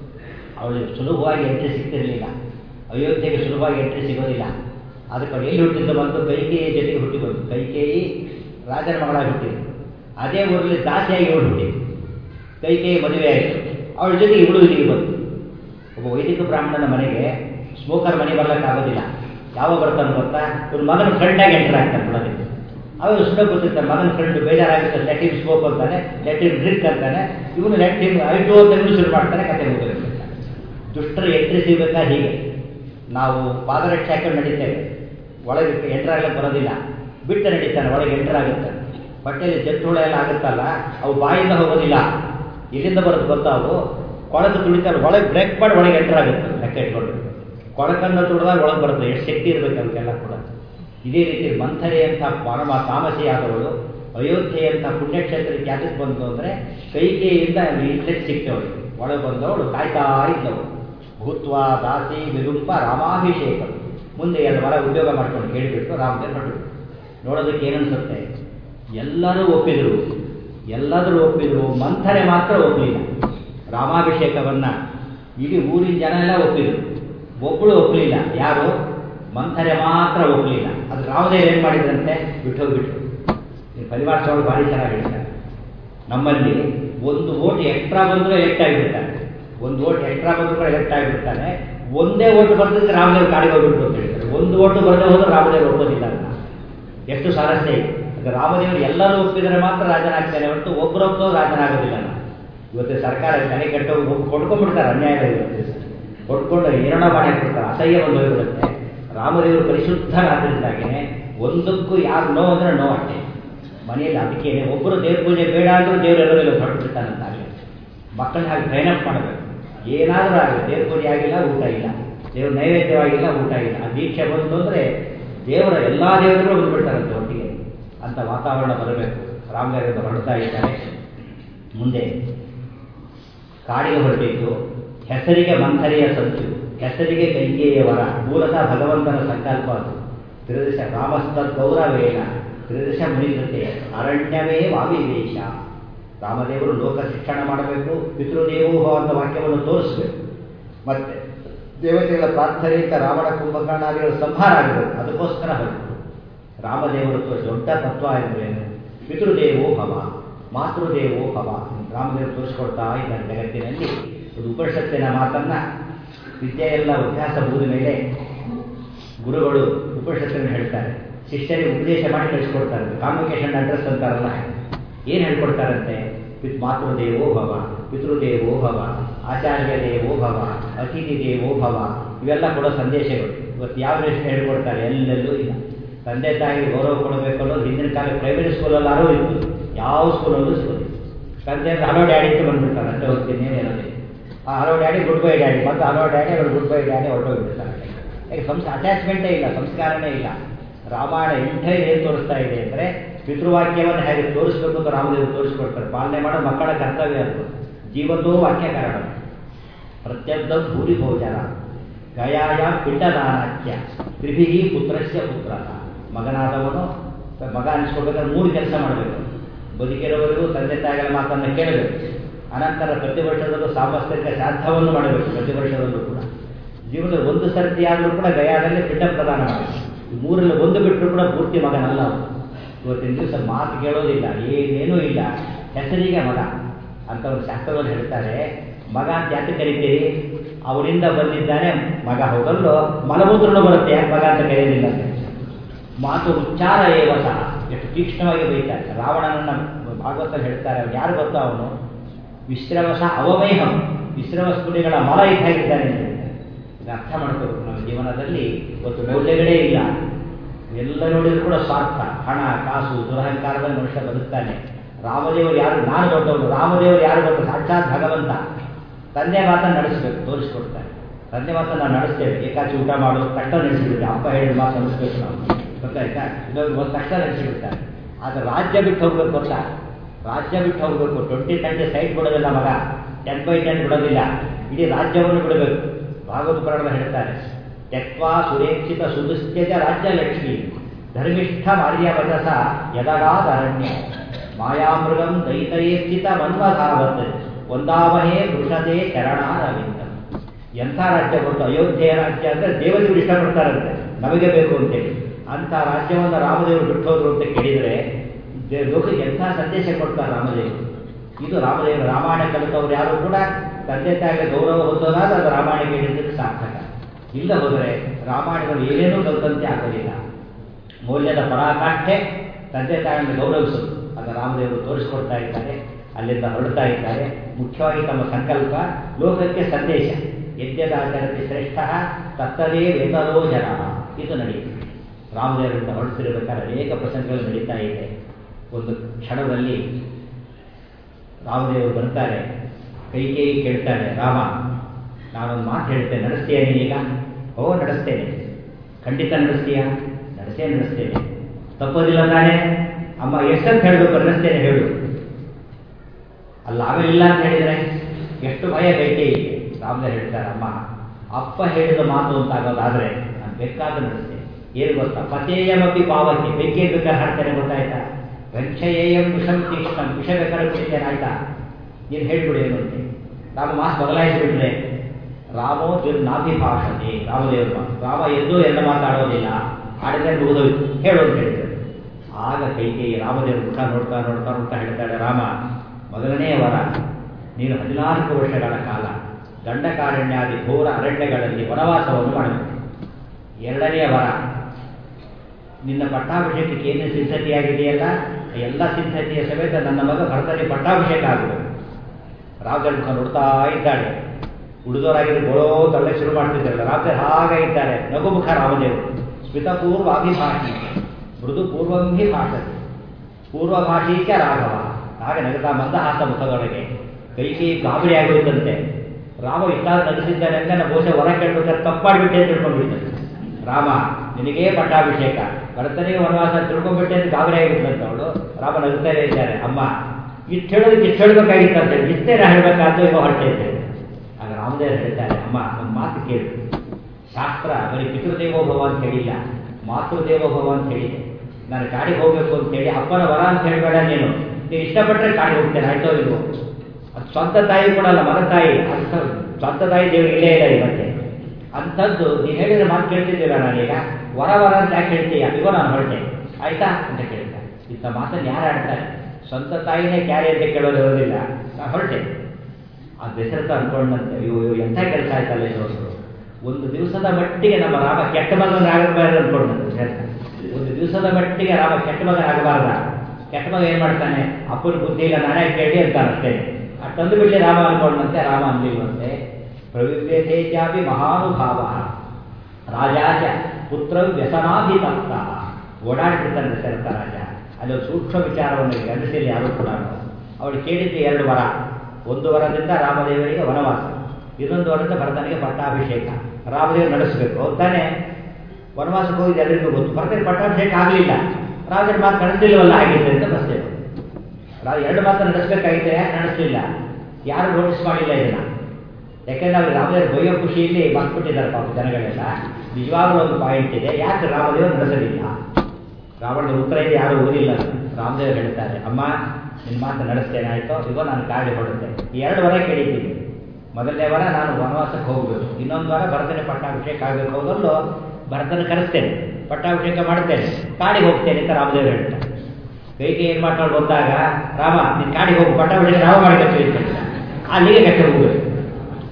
ಅವಳಿಗೆ ಸುಲಭವಾಗಿ ಎಂಟ್ರಿ ಸಿಗ್ತಿರಲಿಲ್ಲ. ಅಯೋಧ್ಯೆಗೆ ಸುಲಭವಾಗಿ ಎಂಟ್ರಿ ಸಿಗೋದಿಲ್ಲ. ಅದಕ್ಕೆ ಅವಳು ಎಲ್ಲಿ ಹುಟ್ಟಿದ್ದು ಬಂದು ಕೈಕೇಯಿ ಜೊತೆಗೆ ಹುಟ್ಟಿ ಬಂದು, ಕೈಕೇಯಿ ರಾಜನ ಮಗಳಾಗಿ ಹುಟ್ಟಿದ್ದು. ಅದೇ ಊರಲ್ಲಿ ದಾಸಿಯಾಗಿ ಇವಳು ಹುಟ್ಟಿದ್ದು. ಕೈಕೇಯಿ ಮದುವೆ ಆಯಿತು, ಅವಳ ಜೊತೆ ಇವಳು ಇಲ್ಲಿಗೆ ಬಂತು. ಒಬ್ಬ ವೈದಿಕ ಬ್ರಾಹ್ಮಣನ ಮನೆಗೆ ಸ್ಮೋಕರ್ ಮನೆ ಬರ್ಲಿಕ್ಕಾಗೋದಿಲ್ಲ. ಯಾವಾಗ ಬರ್ತಾನೆ ಗೊತ್ತಾ, ಇವ್ರ ಮಗನ ಫ್ರೆಂಡಾಗಿ ಎಂಟರ್ ಆಗ್ತಾನೆ ಬಿಡೋದಿಲ್ಲ. ಅವಾಗ ಸುಮ್ಮನೆ ಗೊತ್ತಿರ್ತಾರೆ, ಮಗನ ಫ್ರೆಂಡ್ ಬೇಜಾರಾಗುತ್ತೆ, ಲೆಟ್ ಹಿಮ್ ಸ್ಮೋಕ್ ಅಂತಾನೆ, ಲೆಟ್ ಹಿಮ್ ಡ್ರಿಂಕ್ ಅಂತಾನೆ, ಇವನು ಲೆಟ್ ಹಿಮ್ ಐಟು ಅಂತ ಶುರು ಮಾಡ್ತಾನೆ. ಕತೆ ಮುಗಿದಿರ್ತಾರೆ. ದುಷ್ಟರು ಎಂಟ್ರಿ ಸಿಗಬೇಕಾ ಹೀಗೆ. ನಾವು ಪಾದರಕ್ಷೆ ಹಾಕೊಂಡು ನಡೀತೇವೆ, ಒಳಗೆ ಎಂಟ್ರಾಗಲಿಕ್ಕೆ ಬರೋದಿಲ್ಲ, ಬಿಟ್ಟು ನಡೀತಾನೆ, ಒಳಗೆ ಎಂಟ್ರಾಗುತ್ತೆ. ಬಟ್ಟೆಯಲ್ಲಿ ಜಟ್ಟುಳ ಎಲ್ಲ ಆಗುತ್ತಲ್ಲ, ಅವು ಬಾಯಿಂದ ಹೋಗೋದಿಲ್ಲ. ಎಲ್ಲಿಂದ ಬರೋದು ಗೊತ್ತಾ, ಅವು ಕೊಳಕು ತುಳಿತಾರೆ, ಒಳಗೆ ಬ್ರೇಕ್ ಮಾಡಿ ಒಳಗೆ ಎಂಟ್ರಾಗುತ್ತೆ. ಲೆಕ್ಕ ಇಟ್ಕೊಂಡು ಕೊಳಕನ್ನು ತುಳಿದಾಗ ಒಳಗೆ ಬರುತ್ತೆ. ಎಷ್ಟು ಶಕ್ತಿ ಇರಬೇಕು ಅದಕ್ಕೆಲ್ಲ ಕೂಡ. ಇದೇ ರೀತಿ ಮಂಥರೆಯಂಥ ಪರಮ ತಾಮಸಿಯಾದವಳು ಅಯೋಧ್ಯೆಯಂಥ ಪುಣ್ಯಕ್ಷೇತ್ರಕ್ಕೆ ಯಾತಕ್ಕೆ ಬಂತು ಅಂದರೆ ಕೈಕೇಯಿಂದ ಇಂಟ್ರೆಸ್ಟ್ ಸಿಕ್ತವಳು. ಒಳಗೆ ಬಂದವಳು ಕಾಯ್ತಾ ಇದ್ದವಳು. ಭೂತ್ವ ದಾಸಿ ವಿರುಂಪ ರಾಮಾಭಿಷೇಕ. ಮುಂದೆ ಎರಡು ವಾರ ಉದ್ಯೋಗ ಮಾಡ್ಕೊಂಡು ಕೇಳಿಬಿಟ್ಟು ರಾಮದೇವ್ ಹೊರಟು. ನೋಡೋದಕ್ಕೆ ಏನನ್ಸುತ್ತೆ, ಎಲ್ಲರೂ ಒಪ್ಪಿದ್ರು, ಮಂಥರೆ ಮಾತ್ರ ಒಪ್ಪಲಿಲ್ಲ. ರಾಮಾಭಿಷೇಕವನ್ನು ಇಡೀ ಊರಿನ ಜನ ಎಲ್ಲ ಒಪ್ಪಿದ್ರು, ಒಬ್ಬಳು ಒಪ್ಪಲಿಲ್ಲ. ಯಾರು? ಮಂಥರೆ ಮಾತ್ರ ಒಪ್ಪಲಿಲ್ಲ. ಅದು ರಾಮದೇವ್ ಏನು ಮಾಡಿದ್ರಂತೆ, ಬಿಟ್ಟೋಗ್ಬಿಟ್ರು. ಪರಿವಾರ ಸೌಳು ಭಾರಿ ಚೆನ್ನಾಗಿ ಹೇಳ್ತಾರೆ. ನಮ್ಮಲ್ಲಿ ಒಂದು ಓಟ್ ಎಕ್ಸ್ಟ್ರಾ ಬಂದರೂ ಎಲೆಕ್ಟ್ ಆಗಿಬಿಡ್ತಾನೆ, ಒಂದು ಓಟ್ ಎಕ್ಸ್ಟ್ರಾ ಬಂದರೂ ಕೂಡ ಎಲೆಕ್ಟ್ ಆಗಿಬಿಡ್ತಾನೆ. ಒಂದೇ ಓಟ್ ಬರ್ತಿದ್ರೆ ರಾಮದೇವ್ ಕಾಡಿಗೆ ಹೋಗ್ಬಿಟ್ರು ಅಂತ ಹೇಳ್ತಾರೆ. ಒಂದು ಓಟು ಬರದೇ ಹೋದ್ರೆ ರಾಮದೇವ್ ಒಪ್ಪೋದಿಲ್ಲ ಅಂತ. ಎಷ್ಟು ಸಾರಸ್ಯ ಇದೆ. ಅದು ರಾಮದೇವರು ಎಲ್ಲರೂ ಒಪ್ಪಿದರೆ ಮಾತ್ರ ರಾಜನಾಗ್ತಾನೆ ಹೊರತು ಒಬ್ಬರೊಬ್ಬರು ರಾಜನಾಗೋದಿಲ್ಲ. ಇವತ್ತು ಸರ್ಕಾರ ತಲೆ ಕೆಟ್ಟೋಗಿ ಕೊಡ್ಕೊಂಡ್ಬಿಡ್ತಾರೆ, ಅನ್ಯಾಯ ಇರುತ್ತೆ. ಕೊಟ್ಕೊಂಡು ಏನೋ ಮಾಡಿ ಹಾಕ್ಬಿಡ್ತಾರೆ, ಅಸಹ್ಯ ಒಂದು ಹೋಗಿಬಿಡುತ್ತೆ. ರಾಮದೇವರು ಪರಿಶುದ್ಧರಾದ್ರಿಂದಾಗಿಯೇ ಒಂದಕ್ಕೂ ಯಾರು ನೋ ಅಂದರೆ ನೋ ಅಷ್ಟೇ. ಮನೆಯಲ್ಲಿ ಅದಕ್ಕೇನೆ ಒಬ್ಬರು ದೇವ್ರ ಪೂಜೆ ಬೇಡ ಅಂದರೂ ದೇವ್ರು ಇರೋದಿಲ್ಲ, ಹೊರಟುಬಿಡ್ತಾನಂತಾಗಲಿ. ಮಕ್ಕಳನ್ನ ಹಾಗೆ ಟ್ರೈನಪ್ ಮಾಡಬೇಕು. ಏನಾದರೂ ಆಗಲಿ, ದೇವ್ರ ಪೂಜೆ ಆಗಿಲ್ಲ ಊಟ ಇಲ್ಲ, ದೇವ್ರ ನೈವೇದ್ಯವಾಗಿಲ್ಲ ಊಟ ಇಲ್ಲ. ಆ ದೀಕ್ಷೆ ಬಂತು ಅಂದರೆ ದೇವರ ಎಲ್ಲ ದೇವರುಗಳು ಬಂದುಬಿಡ್ತಾರಂತೆ ಒಟ್ಟಿಗೆ. ಅಂಥ ವಾತಾವರಣ ಬರಬೇಕು. ರಾಮದೇವರು ಹೊರಡ್ತಾ ಇದ್ದಾರೆ. ಮುಂದೆ ಕಾಡಿಗೆ ಹೊರಟಿದ್ದು ಹೆಸರಿಗೆ ಮಂಥರೆಯ ಸಂಚು, ಹೆಸರಿಗೆ ಕೈಕೇಯಿಯ ವರ. ಮೂಲತಃ ಭಗವಂತನ ಸಂಕಲ್ಪ ಅದು. ತ್ರಿದಶ ರಾಮಸ್ತದ್ ಗೌರವೇಣ ತ್ರಿದಶ ಮುನಿಕೃತೆ ಅರಣ್ಯವೇ ವಾವಿವೇಶ. ರಾಮದೇವರು ಲೋಕ ಶಿಕ್ಷಣ ಮಾಡಬೇಕು, ಪಿತೃದೇವೋಭವ ಅಂತ ವಾಕ್ಯವನ್ನು ತೋರಿಸಬೇಕು. ಮತ್ತೆ ದೇವತೆಗಳ ಪ್ರಾರ್ಥನೆಯಿಂದ ರಾವಣ ಕುಂಭಕರ್ಣಾದಿಗಳ ಸಂಹಾರ ಆಗಬೇಕು. ಅದಕ್ಕೋಸ್ಕರ ಹೊರಟು. ರಾಮದೇವರು ದೊಡ್ಡ ತತ್ವ ಎಂದರೇನು? ಪಿತೃದೇವೋಭವ, ಮಾತೃದೇವೋಭವ. ರಾಮದೇವರು ತೋರಿಸ್ಕೊಡ್ತಾ ಇದ್ದಾರೆ ಜಗತ್ತಿನಲ್ಲಿ. ಒಂದು ಉಪನಿಷತ್ತಿನ ಮಾತನ್ನು ವಿದ್ಯೆಯೆಲ್ಲ ಅಭ್ಯಾಸ ಮುಗಿದ ಮೇಲೆ ಗುರುಗಳು ಉಪನಿಷತ್ತನ್ನು ಹೇಳ್ತಾರೆ, ಶಿಷ್ಯರಿಗೆ ಉಪದೇಶ ಮಾಡಿ ಕಳಿಸ್ಕೊಡ್ತಾರೆ. ಕಾನ್ವೊಕೇಶನ್ ಅಡ್ರೆಸ್ ಅಂತಾರಲ್ಲ, ಏನು ಹೇಳ್ಕೊಡ್ತಾರಂತೆ? ಮಾತೃದೇವೋಭವ, ಪಿತೃದೇವೋಭವ, ಆಚಾರ್ಯ ದೇವೋಭವ, ಅತಿಥಿ ದೇವೋಭವ. ಇವೆಲ್ಲ ಕೊಡೋ ಸಂದೇಶಗಳು ಇವತ್ತು ಯಾವ ರೀತಿ ಹೇಳ್ಕೊಡ್ತಾರೆ? ಎಲ್ಲೆಲ್ಲೂ ಇಲ್ಲ. ತಂದೆ ತಾಯಿಗೆ ಗೌರವ ಕೊಡಬೇಕು ಅನ್ನೋದು ಹಿಂದಿನ ಕಾಲ ಪ್ರೈಮರಿ ಸ್ಕೂಲಲ್ಲಾರೂ ಇತ್ತು, ಯಾವ ಸ್ಕೂಲಲ್ಲೂ ಸಿಗೋದು. ತಂದೆ ಅಂದರೆ ಹಲೋ ಡ್ಯಾಡಿ ಅಂತ ಬಂದ್ಬಿಡ್ತಾರೆ, ಅಷ್ಟೇ ಹೋಗ್ತೀನಿ ಇರೋದೇ. ಆ hello daddy, goodbye daddy, ಮತ್ತು ಹಲೋ ಡ್ಯಾಡಿ ಅವರು ಗುಡ್ ಬೈ ಡ್ಯಾಡಿ ಹೊರಟೋಗ್ಬಿಡ್ತಾರೆ. ಯಾಕೆ ಅಟ್ಯಾಚ್ಮೆಂಟೇ ಇಲ್ಲ, ಸಂಸ್ಕಾರನೇ ಇಲ್ಲ. ರಾಮಾಯಣ ಎಂಟೈರ್ ಏನು ತೋರಿಸ್ತಾ ಇದೆ ಅಂದರೆ ಪಿತೃವಾಕ್ಯವನ್ನು ಹೇಗೆ ತೋರಿಸ್ಬೇಕು ಅಂತ ರಾಮದೇವರು ತೋರಿಸ್ಕೊಡ್ತಾರೆ. ಪಾಲನೆ ಮಾಡೋ ಮಕ್ಕಳ ಕರ್ತವ್ಯ ಅದು. ಜೀವನದೋ ವಾಕ್ಯ ಕಾರಣ. ಪ್ರತ್ಯಬ್ಧ ಭೂರಿ ಭೋಜನ ಗಯಾಯ ಪಿಂಡದಾನಾಚ್ಯ ತ್ರಿಭಿಹಿ ಪುತ್ರಸ್ಯ ಪುತ್ರ. ಮಗನಾದವನು ಮಗ ಅನಿಸ್ಕೊಳ್ಬೇಕಾದ್ರೆ 3 ಕೆಲಸ ಮಾಡಬೇಕು. ಬದುಕಿರೋವರೆಗೂ ತಂದೆ ತಾಯಿಗಳ ಮಾತನ್ನು ಕೇಳಬೇಕು. ಅನಂತರ ಪ್ರತಿ ವರ್ಷದಲ್ಲೂ ಸಾಂವತ್ಸರಿಕ ಶ್ರಾದ್ದವನ್ನು ಮಾಡಬೇಕು. ಪ್ರತಿ ವರ್ಷದಲ್ಲೂ ಕೂಡ ಜೀವನದ ಒಂದು ಸರ್ತಿ ಆದರೂ ಕೂಡ ಗಯಾದಲ್ಲಿ ಪಿಂಡ ಪ್ರದಾನ ಮಾಡಬೇಕು. 3ರಲ್ಲಿ 1 ಬಿಟ್ಟರು ಕೂಡ ಪೂರ್ತಿ ಮಗನಲ್ಲ. ಇವತ್ತಿನ ದಿವಸ ಮಾತು ಕೇಳೋದಿಲ್ಲ, ಏನೇನೂ ಇಲ್ಲ, ಹೆಸರಿಗೆ ಮಗ ಅಂತ ಒಂದು ಶಾಸ್ತ್ರದಲ್ಲಿ ಹೇಳ್ತಾರೆ. ಮಗ ಅಂತ ಯಾಕೆ ಕರಿತೀರಿ? ಅವನಿಂದ ಬಂದಿದ್ದಾನೆ ಮಗ ಹೋಗಲು ಮಲಮೂತ್ರನು ಬರುತ್ತೆ, ಯಾಕೆ ಮಗ ಅಂತ ಕರೆಯೋದಿಲ್ಲ ಅಂತ. ಮಾತು ಉಚ್ಚಾರ ಏವ ಸಹ, ಎಷ್ಟು ತೀಕ್ಷ್ಣವಾಗಿ ಬೈತಾರೆ. ರಾವಣನನ್ನ ಭಾಗವತಲ್ಲಿ ಹೇಳ್ತಾರೆ, ಅವ್ನು ಯಾರು ಗೊತ್ತೋ ಅವನು ವಿಶ್ರವಸ ಅವಮೇಹಂ, ವಿಶ್ರವ ಸ್ಫುಟಿಗಳ ಮಲ ಇದ್ದಾಗಿದ್ದಾನೆ ಅಂತ ಹೇಳ್ತಾರೆ. ಇದು ಅರ್ಥ ಮಾಡ್ಕೋಬೇಕು. ನಮ್ಮ ಜೀವನದಲ್ಲಿ ಇವತ್ತು ಮೌಲ್ಯಗಳೇ ಇಲ್ಲ, ಎಲ್ಲ ನೋಡಿದ್ರು ಕೂಡ ಸ್ವಾರ್ಥ, ಹಣ ಕಾಸು ದುರಹಂಕಾರದಲ್ಲಿ ಮನುಷ್ಯ ಬದುಕ್ತಾನೆ. ರಾಮದೇವರು ಯಾರು, ನಾನು ದೊಡ್ಡವನು, ರಾಮದೇವರು ಯಾರು ಗೊತ್ತ, ಸಾಕ್ಷಾತ್ ಭಗವಂತ. ತಂದೆ ಮಾತನ್ನು ನಡೆಸಬೇಕು, ತೋರಿಸ್ಕೊಡ್ತಾರೆ. ತಂದೆ ಮಾತನ್ನು ನಾವು ನಡೆಸ್ತೇವೆ, ಏಕಾಚಿ ಊಟ ಮಾಡೋದು ತಕ್ಷಣ ನಡೆಸಿಬಿಡ್ತಾರೆ. ಅಪ್ಪ ಹೇಳಿದ ಮಾತು ನಡೆಸಬೇಕು ನಾವು, ಗೊತ್ತಾಯ್ತಾ? ಇನ್ನೊಂದು ಒಂದು ತಕ್ಷಣ ನಡೆಸಿಬಿಡ್ತಾರೆ. ಆದರೆ ರಾಜ್ಯ ಬಿಟ್ಟು ಹೋಗ್ಬೇಕು ಗೊತ್ತಾ, ರಾಜ್ಯ ಬಿಟ್ಟು ಹೋಗಬೇಕು. 20-30 ಸೈಟ್ ಬಿಡೋದಿಲ್ಲ ಮಗ, 10/10 ಬಿಡೋದಿಲ್ಲ, ಇಡೀ ರಾಜ್ಯವನ್ನು ಬಿಡಬೇಕು. ಭಾಗವತ ಪುರಾಣದ ಹೇಳ್ತಾರೆ, ತ್ಯಕ್ವಾ ಸುರೇಕ್ಷಿತ ಸುದುಸ್ಥ್ಯಜ ರಾಜ್ಯ ಲಕ್ಷ್ಮಿ ಧರ್ಮಿಷ್ಠ ಮಾರ್ಯವಚಸ ಯದಗಾದರಣ್ಯ ಮಾಯಾಮೃಗಂ ದೈತಯೇ ಸ್ಥಿತ ಮನ್ವಧಾವತ್ ಒಂದಾವಹೇ ವೃಷತೆ ಚರಣಾರವಿಂದ. ಎಂಥ ರಾಜ್ಯ ಗೊತ್ತು, ಅಯೋಧ್ಯೆಯ ರಾಜ್ಯ ಅಂದರೆ ದೇವತೆಗಳು ಇಷ್ಟಪಡ್ತಾರಂತೆ, ನಮಗೆ ಬೇಕು ಅಂತೇಳಿ. ಅಂಥ ರಾಜ್ಯವನ್ನು ರಾಮದೇವರು ಬಿಟ್ಟು ಹೋದ್ರು ಅಂತ ಕೇಳಿದರೆ ಲೋಕಕ್ಕೆ ಎಂಥ ಸಂದೇಶ ಕೊಡ್ತಾರೆ ರಾಮದೇವರು. ಇದು ರಾಮದೇವರು ರಾಮಾಯಣ ಕಲಿತವ್ರು ಯಾರು ಕೂಡ ತಂದೆ ತಾಯಿಗೆ ಗೌರವ ಹೊಂದೋದಾದ ಅದು ರಾಮಾಯಣ ಕೇಳಿದ್ದಕ್ಕೆ ಸಾರ್ಥಕ. ಇಲ್ಲ ಹೋದರೆ ರಾಮಾಯಣಗಳು ಏನೇನೂ ಕಲಿತಂತೆ ಆಗೋದಿಲ್ಲ. ಮೌಲ್ಯದ ಪರಾಕಾಷ್ಠೆ ತಂದೆ ತಾಯಿಯನ್ನು ಗೌರವಿಸೋದು, ಅದು ರಾಮದೇವರು ತೋರಿಸ್ಕೊಡ್ತಾ ಇದ್ದಾರೆ. ಅಲ್ಲಿಂದ ಹೊರಡ್ತಾ ಇದ್ದಾರೆ. ಮುಖ್ಯವಾಗಿ ತಮ್ಮ ಸಂಕಲ್ಪ ಲೋಕಕ್ಕೆ ಸಂದೇಶ. ಯಜ್ಞದಾಚರತಿ ಶ್ರೇಷ್ಠ ತತ್ತದೇ ವೇದರೋ ಜನ. ಇದು ನಡೆಯುತ್ತೆ. ರಾಮದೇವರಿಂದ ಹೊರಡ್ತಿರಬೇಕಾದ್ರೆ ಅನೇಕ ಪ್ರಸಂಗಗಳು ನಡೀತಾ ಇದೆ. ಒಂದು ಕ್ಷಣದಲ್ಲಿ ರಾಮದೇವರು ಬರ್ತಾರೆ. ಕೈಕೇಯಿ ಕೇಳ್ತಾಳೆ, ರಾಮ ನಾನೊಂದು ಮಾತು ಹೇಳ್ತೇನೆ, ನಡೆಸ್ತೀಯ ನೀನೀಗ? ಓ ನಡೆಸ್ತೇನೆ, ಖಂಡಿತ ನಡೆಸ್ತೀಯ? ನಡೆಸ್ತೇನೆ. ತಪ್ಪೋದಿಲ್ಲ ತಾನೇ? ಅಮ್ಮ ಎಷ್ಟಂತ ಹೇಳಬೇಕು, ನಡೆಸ್ತೇನೆ ಹೇಳು. ಅಲ್ಲ ಆಗಲಿಲ್ಲ ಅಂತ ಹೇಳಿದರೆ ಎಷ್ಟು ಭಯ ಕೈಕೇಯಿ. ರಾಮದೇವರು ಹೇಳ್ತಾರೆ, ಅಮ್ಮ ಅಪ್ಪ ಹೇಳಿದ ಮಾತು ಅಂತಾಗೋದಾದರೆ ನಾನು ಬೇಕಾದ ನಡೆಸ್ತೇನೆ. ಏನು ಗೊತ್ತಾ, ಪತೇಯಮಪಿ ಪಾವತಿ, ಬೆಂಕಿ ಬೇಕಾದ್ರೆ ಹಾಡ್ತೇನೆ, ಗೊತ್ತಾಯ್ತಾ? ವೆಂಕ್ಷಯೇಯಂ ವಿಷಂ ತೀಕ್ಷ್ಣಂ, ವಿಷ ಬೇಕಾದ್ರೆ ಕುಡಿತೇನೆ, ಆಯ್ತಾ? ನೀನು ಹೇಳ್ಬಿಡಿ ಏನು ಅಂತ. ರಾಮ ಮಾತು ಬದಲಾಯಿಸಿಬಿಟ್ರೆ, ರಾಮೋ ನಾಭಿಭಾಷತೆ, ರಾಮದೇವರು ಮಾತು. ರಾಮ ಎದ್ದು ಎಲ್ಲ ಮಾತಾಡೋದಿಲ್ಲ, ಆಡಿದ್ರೆ ಮುಗಿದೋಯ್ತು, ಹೇಳು ಅಂತ ಹೇಳಿದ್ರು. ಆಗ ಕೈಕೇಯಿ ರಾಮದೇವರು ಮುಖ ನೋಡ್ತಾ ಹೇಳ್ತಾಳೆ, ರಾಮ ಮೊದಲನೆಯ ವರ, ನೀನು 14 ವರ್ಷಗಳ ಕಾಲ ದಂಡಕಾರಣ್ಯಾದಿ ಘೋರ ಅರಣ್ಯಗಳಲ್ಲಿ ವನವಾಸವನ್ನು ಮಾಡಬೇಕು. ಎರಡನೆಯ ವರ, ನಿನ್ನ ಪಟ್ಟಾಭಿಷೇಕಕ್ಕೆ ಏನೇ ಸಿದ್ಧತೆಯಾಗಿದೆಯಲ್ಲ, ಎಲ್ಲ ಸಿದ್ಧತೆಯ ಸಮೇತ ನನ್ನ ಮಗ ಭರತನಿಗೆ ಪಟ್ಟಾಭಿಷೇಕ ಆಗಬೇಕು. ರಾಮದೇವ್ರ ಮುಖ ನೋಡ್ತಾ ಇದ್ದಾಳೆ. ಉಳಿದವರಾಗಿದ್ದು ಗೋಳೋ ತಳ್ಳೆ ಶುರು ಮಾಡ್ತಿದ್ದಾರಲ್ಲ, ರಾಮದೇವ್ರು ಹಾಗೆ ಇದ್ದಾರೆ. ನಗುಮುಖ ರಾಮದೇವರು. ಸ್ಮಿತಪೂರ್ವಾಭಿಭಾಷಿ ಮೃದು ಪೂರ್ವಂಹಿ ಭಾಷತೆ ಪೂರ್ವಭಾಷೀಕ ರಾಘವ. ಹಾಗೆ ನಗತಾ ಮಂದಹಾಸ ಮುಖದೊಳಗೆ. ಕೈಕೇಯಿ ಗಾಬರಿ ಆಗೋದಂತೆ. ರಾಮ ಇಷ್ಟಾದ ನಗಿಸಿದ್ದಾನೆ ಅಂತ ನಾನು ಬಹುಶಃ ಹೊರ ಕೇಳ್ಬೇಕಾದ್ರೆ ತಪ್ಪಾಡ್ಬಿಟ್ಟೆ ಅಂತ ತಿಳ್ಕೊಂಡ್ಬಿಡ್ತಾನೆ. ರಾಮ ನಿನಗೇ ಪಟ್ಟಾಭಿಷೇಕ, ಭರತನಿಗೆ ವನವಾಸ ತಿಳ್ಕೊಂಡ್ಬಿಟ್ಟೆ ಅಂತ ಗಾಬರಿ ಆಗಿಬಿಟ್ಟಂತ ಅವಳು. ರಾಮ ನಗುತ್ತಾರೆ ಇದ್ದಾರೆ, ಅಮ್ಮ ಇಷ್ಟು ಹೇಳೋದಕ್ಕೆ ಇಷ್ಟು ಹೇಳಬೇಕಾಗಿತ್ತು ಅಂತ ಹೇಳಿ ಇಷ್ಟೇ ಹೇಳಬೇಕಾದ್ದು ಈಗ ಹೊರಟೆ ಇದ್ದೇನೆ. ಆಗ ರಾಮದೇವರು ಹೇಳ್ತಾರೆ, ಅಮ್ಮ ಒಂದು ಮಾತು ಕೇಳು. ಶಾಸ್ತ್ರ ಬರೀ ಪಿತೃದೇವೋಭವ ಅಂತ ಹೇಳಿಲ್ಲ, ಮಾತೃದೇವೋಭವ ಅಂತ ಹೇಳಿದೆ. ನಾನು ಕಾಡಿಗೆ ಹೋಗಬೇಕು ಅಂತೇಳಿ ಅಪ್ಪನ ವರ ಅಂತ ಹೇಳಬೇಡ. ನೀನು ಇಷ್ಟಪಟ್ಟರೆ ಕಾಡಿಗೆ ಹೋಗ್ತೇನೆ, ಆಯ್ತೋ ಇಲ್ವೋ? ಅದು ಸ್ವಂತ ತಾಯಿ ಕೂಡ ಅಲ್ಲ, ಮಗ ತಾಯಿ. ಅದು ಸ್ವಂತ ತಾಯಿ ದೇವರು ಇಲ್ಲೇ ಇಲ್ಲ ಇವತ್ತೆ. ಅಂಥದ್ದು ನೀನು ಹೇಳಿದ್ರೆ ಮಾತು ಕೇಳ್ತಿದ್ದಿಲ್ಲ. ನಾನೀಗ ವರ ಅಂತ ಯಾಕೆ ಹೇಳ್ತೀಯ? ಇಗೋ ನಾನು ಹೊರಟೆ, ಆಯ್ತಾ ಅಂತ ಕೇಳ್ತಾರೆ. ಇಂಥ ಮಾತನ್ನು ಯಾರು ಆಡ್ತಾರೆ? ಸ್ವಂತ ತಾಯಿನೇ ಕ್ಯಾರಿ ಅಂತ ಕೇಳೋದು ಇರೋದಿಲ್ಲ. ನಾನು ಹೊರಟೆ. ಆ ದಶರಥ ಅನ್ಕೊಂಡಂತೆ, ಅಯ್ಯೋ ಎಂಥ ಕೆಲಸ ಆಯ್ತಲ್ಲ ಇರೋದು. ಒಂದು ದಿವಸದ ಮಟ್ಟಿಗೆ ನಮ್ಮ ರಾಮ ಕೆಟ್ಟ ಮಗನ ಆಗಬಾರ್ದು ಅನ್ಕೊಂಡಂತೆ ದಶರಥ. ಒಂದು ದಿವಸದ ಮಟ್ಟಿಗೆ ರಾಮ ಕೆಟ್ಟ ಮಗ ಆಗಬಾರ್ದ? ಕೆಟ್ಟ ಮಗ ಏನು ಮಾಡ್ತಾನೆ? ಅಪ್ಪನ ಬುದ್ಧಿ ಇಲ್ಲ, ನಾನೇ ಕೇಳಿ ಅಂತ ಅಷ್ಟೇ. ಅಷ್ಟೊಂದು ಬಿಟ್ಟೆ ರಾಮ ಅನ್ಕೊಂಡಂತೆ. ರಾಮ ಅನ್ಲಿಲ್ವಂತೆ. ಪ್ರವಿವ್ಯಥೇತ್ಯಾಪಿ ಮಹಾನುಭಾವ ರಾಜಾಚ ಪುತ್ರ ವ್ಯಸನಾಭಿತಪ್ತ. ಓಡಾಡ್ತಿರ್ತಾನೆ ದಶರಥ ರಾಜ. ಅಲ್ಲಿ ಸೂಕ್ಷ್ಮ ವಿಚಾರವನ್ನು ಗಂಡಸಲ್ಲಿ ಯಾರು ಕೂಡ ಅವಳು ಕೇಳಿದ್ದೆ 2 ವರ. ಒಂದು ವರದಿಂದ ರಾಮದೇವರಿಗೆ ವನವಾಸ, ಇನ್ನೊಂದು ವರದಿಂದ ಭರತನಿಗೆ ಪಟ್ಟಾಭಿಷೇಕ. ರಾಮದೇವರು ನಡೆಸಬೇಕು, ಹೋಗ್ತಾನೆ. ವನವಾಸಕ್ಕೆ ಹೋಗಿದ್ದು ಎಲ್ಲರಿಗೂ ಗೊತ್ತು. ಭರತನಿಗೆ ಪಟ್ಟಾಭಿಷೇಕ ಆಗಲಿಲ್ಲ, ರಾಜನ ಮಾತು ನಡೆಸಲಿಲ್ಲವಲ್ಲ, ಆಗಿದೆ ಅಂತ ಬರ್ತೇವೆ. 2 ಮಾತು ನಡೆಸಬೇಕಾಗಿದೆ, ಯಾಕೆ ನಡೆಸಲಿಲ್ಲ? ಯಾರು ನೋಟಿಸ್ ಮಾಡಿಲ್ಲ ಇದನ್ನ. ಯಾಕೆಂದ್ರೆ ಅವ್ರು ರಾಮದೇವರು ಬಯ್ಯೋ ಖುಷಿಯಲ್ಲಿ ಮರ್ತ್ಬಿಟ್ಟಿದ್ದಾರೆ ಪಾಪ ಜನಗಳೆಲ್ಲ. ನಿಜವಾಗ್ಲೂ ಒಂದು ಪಾಯಿಂಟ್ ಇದೆ, ಯಾಕೆ ರಾಮದೇವರು ನಡೆಸಲಿಲ್ಲ? ರಾವಣನ ಉತ್ತರ ಇದೆ, ಯಾರು ಓದಿಲ್ಲ. ರಾಮದೇವರು ಹೇಳ್ತಾರೆ, ಅಮ್ಮ ನಿನ್ನ ಮಾತು ನಡೆಸ್ತೇನೆ, ಆಯಿತು ಇಗೋ ನಾನು ಕಾಡಿಗೆ ಹೊರಡುತ್ತೆ. ಈ 2 ವರ ಕೇಳಿದ್ದೀನಿ. ಮೊದಲನೇ ವರ ನಾನು ವನವಾಸಕ್ಕೆ ಹೋಗಬೇಕು, ಇನ್ನೊಂದು ವಾರ ಭರತನ ಪಟ್ಟಾಭಿಷೇಕ ಆಗಬೇಕು. ಹೋದಲ್ಲೂ ಭರತನ ಕರೆಸ್ತೇನೆ, ಪಟ್ಟಾಭಿಷೇಕ ಮಾಡ್ತೇನೆ, ಕಾಡಿಗೆ ಹೋಗ್ತೇನೆ ಅಂತ ರಾಮದೇವರು ಹೇಳ್ತಾರೆ. ಕೈಗೆ ಏನು ಮಾಡ್ಕೊಂಡು ಬಂದಾಗ, ರಾಮ ನೀನು ಕಾಡಿಗೆ ಹೋಗಿ ಪಟ್ಟಾಭಿಷೇಕ ನಾವು ಮಾಡ್ಕೊತೀವಿ ಅಂತ ಅಲ್ಲಿಗೆ ಕಟ್ಟಿ ಹೋಗ್ಬೇಕು.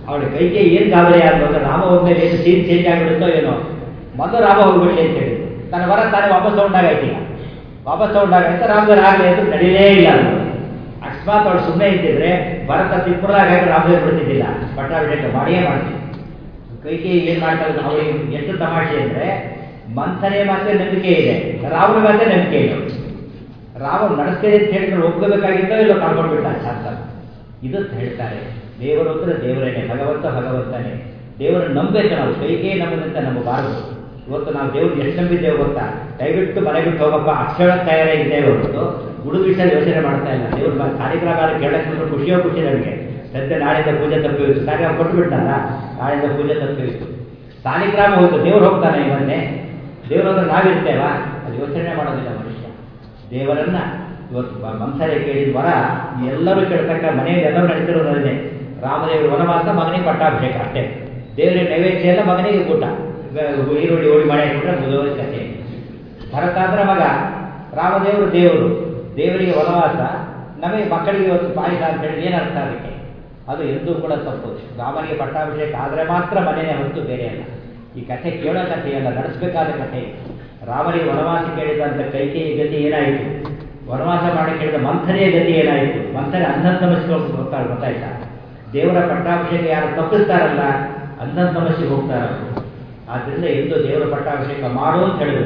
ಅವಳ ಕೈಗೆ ಏನು ಗಾಬರಿ ಆದ್ರು ಅಂದ್ರೆ ರಾಮ ಹೋದ್ಮೇಲೆ ಏನು ಸೀನ್ ಚೇಂಜ್ ಆಗಿಬಿಡುತ್ತೋ ಏನೋ, ಮೊದಲು ರಾಮ ಹೋಗ್ಬಿಡ್ಲಿ ಅಂತ ಹೇಳಿ ತನ್ನ ವರ ತಾನೇ ವಾಪಸ್ ತಗೊಂಡಾಗಾಯ್ತೀಗ, ವಾಪಸ್ ತಗೊಂಡಾಗಾಯ್ತು ರಾಮದೇವ್ರು ಆಗಲಿ ಅಂತ ನಡೀಲೇ ಇಲ್ಲ ಅದು. ಅಕಸ್ಮಾತ್ ಅವಳು ಸುಮ್ಮನೆ ಇದ್ದಿದ್ರೆ ಭರತ ತಿಪ್ಪುರಾಗಿ ರಾಮದೇವ್ರು ಬಿಡ್ತಿದ್ದಿಲ್ಲ, ಪಟ್ಟಾಭಿಷೇಕ ಮಾಡಿಯೇ ಮಾಡ್ತೀವಿ. ಕೈಗೆ ಏನು ಮಾಡ್ತಾರೆ ಅವಳಿಗೆ ಎಷ್ಟು ತಮಾಷೆ ಅಂದರೆ ಮಂಥನೆ ಮಾತ್ರ ನಂಬಿಕೆ ಇದೆ, ರಾವಣ ಮಾತ್ರ ನಂಬಿಕೆ ಇಲ್ಲ. ರಾವಣ ನಡೆಸ್ತೇನೆ ಅಂತ ಹೇಳಿದ್ರೆ ಒಪ್ಕೋಬೇಕಾಗಿದ್ದೋ ಇಲ್ಲೋ ಕಳ್ಕೊಂಡ್ಬಿಟ್ಟ ಶಾಸ್ತ್ರ. ಇದು ಹೇಳ್ತಾರೆ ದೇವರು ಅಂದರೆ ದೇವರೇನೆ, ಭಗವಂತ ಭಗವಂತನೇ. ದೇವರನ್ನು ನಂಬಬೇಕು ನಾವು, ಕೈಗೆ ನಮ್ಮದಂತ ನಂಬಬಾರದು. ಇವತ್ತು ನಾವು ದೇವ್ರು ಎಷ್ಟು ನಂಬಿದ್ದೇವೆ ಗೊತ್ತಾ? ದಯವಿಟ್ಟು ಮನೆ ಬಿಟ್ಟು ಹೋಗಪ್ಪ ಅಕ್ಷರ ತಯಾರೇ ಇದ್ದೇವೆ ಹೊರತು ಗುಡುಗು ವಿಷಯ ಯೋಚನೆ ಮಾಡ್ತಾ ಇಲ್ಲ. ದೇವ್ರು ಕಾರ್ಯಕ್ರಮ ಕೇಳಕ್ಕೆ ಖುಷಿಯೋ ಖುಷಿ ನನಗೆ. ಸದ್ಯ ನಾಳೆಯಿಂದ ಪೂಜೆ ತಪ್ಪಿತ್ತು, ಕಾರ್ಯಕ್ರಮ ಕೊಟ್ಟುಬಿಟ್ಟಲ್ಲ, ನಾಳೆಯಿಂದ ಪೂಜೆ ತಪ್ಪಿತ್ತು, ಸಾಲಿಗ್ರಾಮ ಹೋಯ್ತು, ದೇವ್ರು ಹೋಗ್ತಾನೆ ಇವನ್ನೇ. ದೇವರು ಅಂದ್ರೆ ನಾವಿರ್ತೇವಾ? ಅದು ಯೋಚನೆ ಮಾಡೋದಿಲ್ಲ ಮನುಷ್ಯ. ದೇವರನ್ನ ಇವತ್ತು ಮಂಥರೆ ಕೇಳಿದ ವರ ಎಲ್ಲರೂ ಕೇಳ್ತಕ್ಕ ಮನೆಯಲ್ಲಿ ಎಲ್ಲರೂ ನಡೀತಿರೋದೇ. ರಾಮದೇವರು ವನವಾಸ, ಮಗನಿಗೆ ಪಟ್ಟಾಭಿಷೇಕ ಅಷ್ಟೇ. ದೇವರಿಗೆ ನೈವೇದ್ಯ ಎಲ್ಲ, ಮಗನಿಗೆ ಊಟ, ಈರುಳ್ಳಿ ಹೋಳಿ ಮಾಡಿ ಹಾಕಿಬಿಟ್ರೆ ಮುಗಿದೋದ ಕಥೆ. ಭರತ ಅಂದ್ರೆ ಮಗ, ರಾಮದೇವರು ದೇವರು, ದೇವರಿಗೆ ವನವಾಸ, ನಮಗೆ ಮಕ್ಕಳಿಗೆ ಇವತ್ತು ಪಾಯಸ ಅಂತ ಹೇಳಿ ಏನರ್ಥ ಅದಕ್ಕೆ? ಅದು ಎಂದೂ ಕೂಡ ತಪ್ಪು. ರಾಮನಿಗೆ ಪಟ್ಟಾಭಿಷೇಕ ಆದರೆ ಮಾತ್ರ ಮನೆಯೇ ಹೊತ್ತು ಬೇರೆ ಅಲ್ಲ. ಈ ಕಥೆ ಕೇಳೋ ಕಥೆಯಲ್ಲ, ನಡೆಸಬೇಕಾದ ಕಥೆ. ರಾಮನಿಗೆ ವನವಾಸ ಕೇಳಿದಂಥ ಕೈಕೇಯಿ ಗತಿ ಏನಾಯಿತು? ವನವಾಸ ಮಾಡಿ ಕೇಳಿದ ಮಂಥನೆಯ ಗತಿ ಏನಾಯಿತು? ಮಂಥನೆ ಅಂಧನ ಸಮಸ್ಯೆ ಗೊತ್ತಾಯ್ತಾ? ದೇವರ ಪಟ್ಟಾಭಿಷೇಕ ಯಾರು ತಪ್ಪಿಸ್ತಾರಲ್ಲ ಅಂಧನ ಸಮಸ್ಯೆಗೆ ಹೋಗ್ತಾರ. ಆದ್ದರಿಂದ ಎಂದು ದೇವರ ಪಟ್ಟಾಭಿಷೇಕ ಮಾಡು ಅಂತ ಹೇಳಿದರು.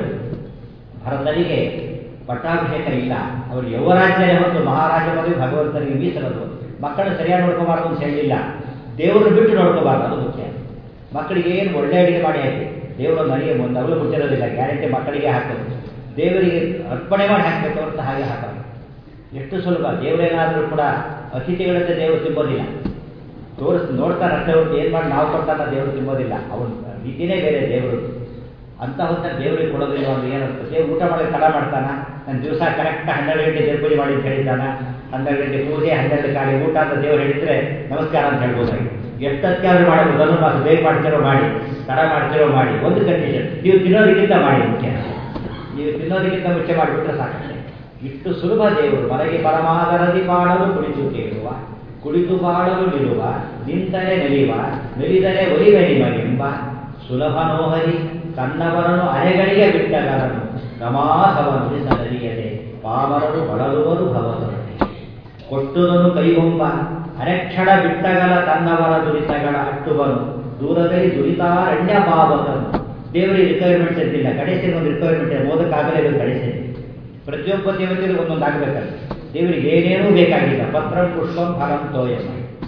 ಭರತನಿಗೆ ಪಟ್ಟಾಭಿಷೇಕ ಇಲ್ಲ, ಅವರು ಯುವರಾಜ್ಯನೇ ಹೊತ್ತು ಮಹಾರಾಜ ಪದವಿ ಭಗವಂತನಿಗೆ ಮೀಸಲದು. ಮಕ್ಕಳನ್ನು ಸರಿಯಾಗಿ ನೋಡ್ಕೋಬಾರ್ದು ಅಂತ ಹೇಳಿಲ್ಲ, ದೇವರನ್ನು ಬಿಟ್ಟು ನೋಡ್ಕೋಬಾರ್ದು, ಅದು ಮುಖ್ಯ. ಮಕ್ಕಳಿಗೆ ಏನು ಒಳ್ಳೆ ಅಡಿಗೆ ಮಾಡಿ ಹಾಕಿ, ದೇವರು ನನಗೆ ಒಂದು ಅವಳು ಮುಚ್ಚಿರೋದಿಲ್ಲ, ಗ್ಯಾರಂಟಿ ಮಕ್ಕಳಿಗೆ ಹಾಕೋದು. ದೇವರಿಗೆ ಅರ್ಪಣೆ ಮಾಡಿ ಹಾಕಬೇಕು ಅಂತ ಹಾಗೆ ಹಾಕೋದು ಎಷ್ಟು ಸುಲಭ. ದೇವರೇನಾದರೂ ಕೂಡ ಅತಿಥಿಗಳಂತೆ ದೇವರು ತಿಂಬೋದಿಲ್ಲ, ನೋಡ್ತಾರೆ ಅಷ್ಟೇ ಹೊರತು ಏನು ಮಾಡಿ ನಾವು ಕೊಡ್ತಾನ ದೇವರು ತಿಂಬೋದಿಲ್ಲ. ಅವನ ರೀತಿಯೇ ಬೇರೆ ದೇವರು. ಅಂತ ಹೊತ್ತ ದೇವರಿಗೆ ಕೊಡೋದಿಲ್ಲ ಅಂದ್ರೆ ಏನಂತ? ದೇವ್ರು ಊಟ ಮಾಡೋದು ತಡ ಮಾಡ್ತಾನ? ನಾನು ದಿವಸ ಕರೆಕ್ಟ್ 12 ಗಂಟೆ ದೇವ್ರ ಪೂಜೆ ಮಾಡಿ ಅಂತ ಹೇಳಿದ್ದಾನ. 12 ಗಂಟೆ ಪೂಜೆ, 12 ಕಾಲಿ ಊಟ ಅಂತ ದೇವ್ರು ಹೇಳಿದ್ರೆ ನಮಸ್ಕಾರ ಅಂತ ಹೇಳ್ಬೋದಾಗಿ. ಎಷ್ಟೊತ್ತಾದ್ರೂ ಮಾಡಬಹುದು, ಧನುರ್ಮಾಸ ಬೇಗ ಮಾಡ್ತಿರೋ ಮಾಡಿ, ತಡ ಮಾಡ್ತಿರೋ ಮಾಡಿ. ಒಂದು ಕಂಡೀಷನ್, ನೀವು ತಿನ್ನೋದಕ್ಕಿಂತ ಮಾಡಿ ಮುಖ್ಯ. ನೀವು ತಿನ್ನೋದಕ್ಕಿಂತ ಮುಂಚೆ ಮಾಡಿಬಿಟ್ರೆ ಸಾಕಷ್ಟೆ. ಇಷ್ಟು ಸುಲಭ ದೇವರು. ಮನೆಗೆ ಪರಮಾದರದಿ ಬಾಳಲು ಕುಳಿತು ಕೇಳುವ, ಕುಳಿತು ಬಾಳಲು ನಿಲ್ಲುವ, ನಿಂತರೆ ನೆಲಿವ, ನೆಲಿದರೆ ಒಲಿವೆ ನಿಮಗೆಂಬ ಸುಲಭ ನೋಹರಿ ತನ್ನವರನು ಅರೆಗಳಿಗೆ ಬಿಟ್ಟಗರನು ರಮಾಧವನು ಸದರಿಯದೆ ಪಾಮರನು ಬಳಲುವರು ಭವದರು ಕೊಟ್ಟುದನು ಕೈಗೊಂಬ ಅರೆಕ್ಷಣ ಬಿಟ್ಟಗಲ ತನ್ನವರ ದುರಿತಗಳ ಅಟ್ಟುವನು ದೂರದಲ್ಲಿ ದುರಿತಾರಣ್ಯ ಪಾವಕನು. ದೇವರಿಗೆ ರಿಕ್ವೈರ್ಮೆಂಟ್ಸ್ ಇದ್ದಿಲ್ಲ, ಕಡೆಸಿನ ಒಂದು ರಿಕ್ವೈರ್ಮೆಂಟ್ ಓದಕ್ಕಾಗಲೇಬೇಕು. ಕಡೆಸಿ ಪ್ರತಿಯೊಬ್ಬ ದೇವತೆಗೂ ಒಂದೊಂದು ಆಗಬೇಕಲ್ಲ. ದೇವರಿಗೆ ಏನೇನೂ ಬೇಕಾಗಿಲ್ಲ. ಪತ್ರಂ ಪುಷ್ಪಂ ಫಲಂ ತೋಯಂ.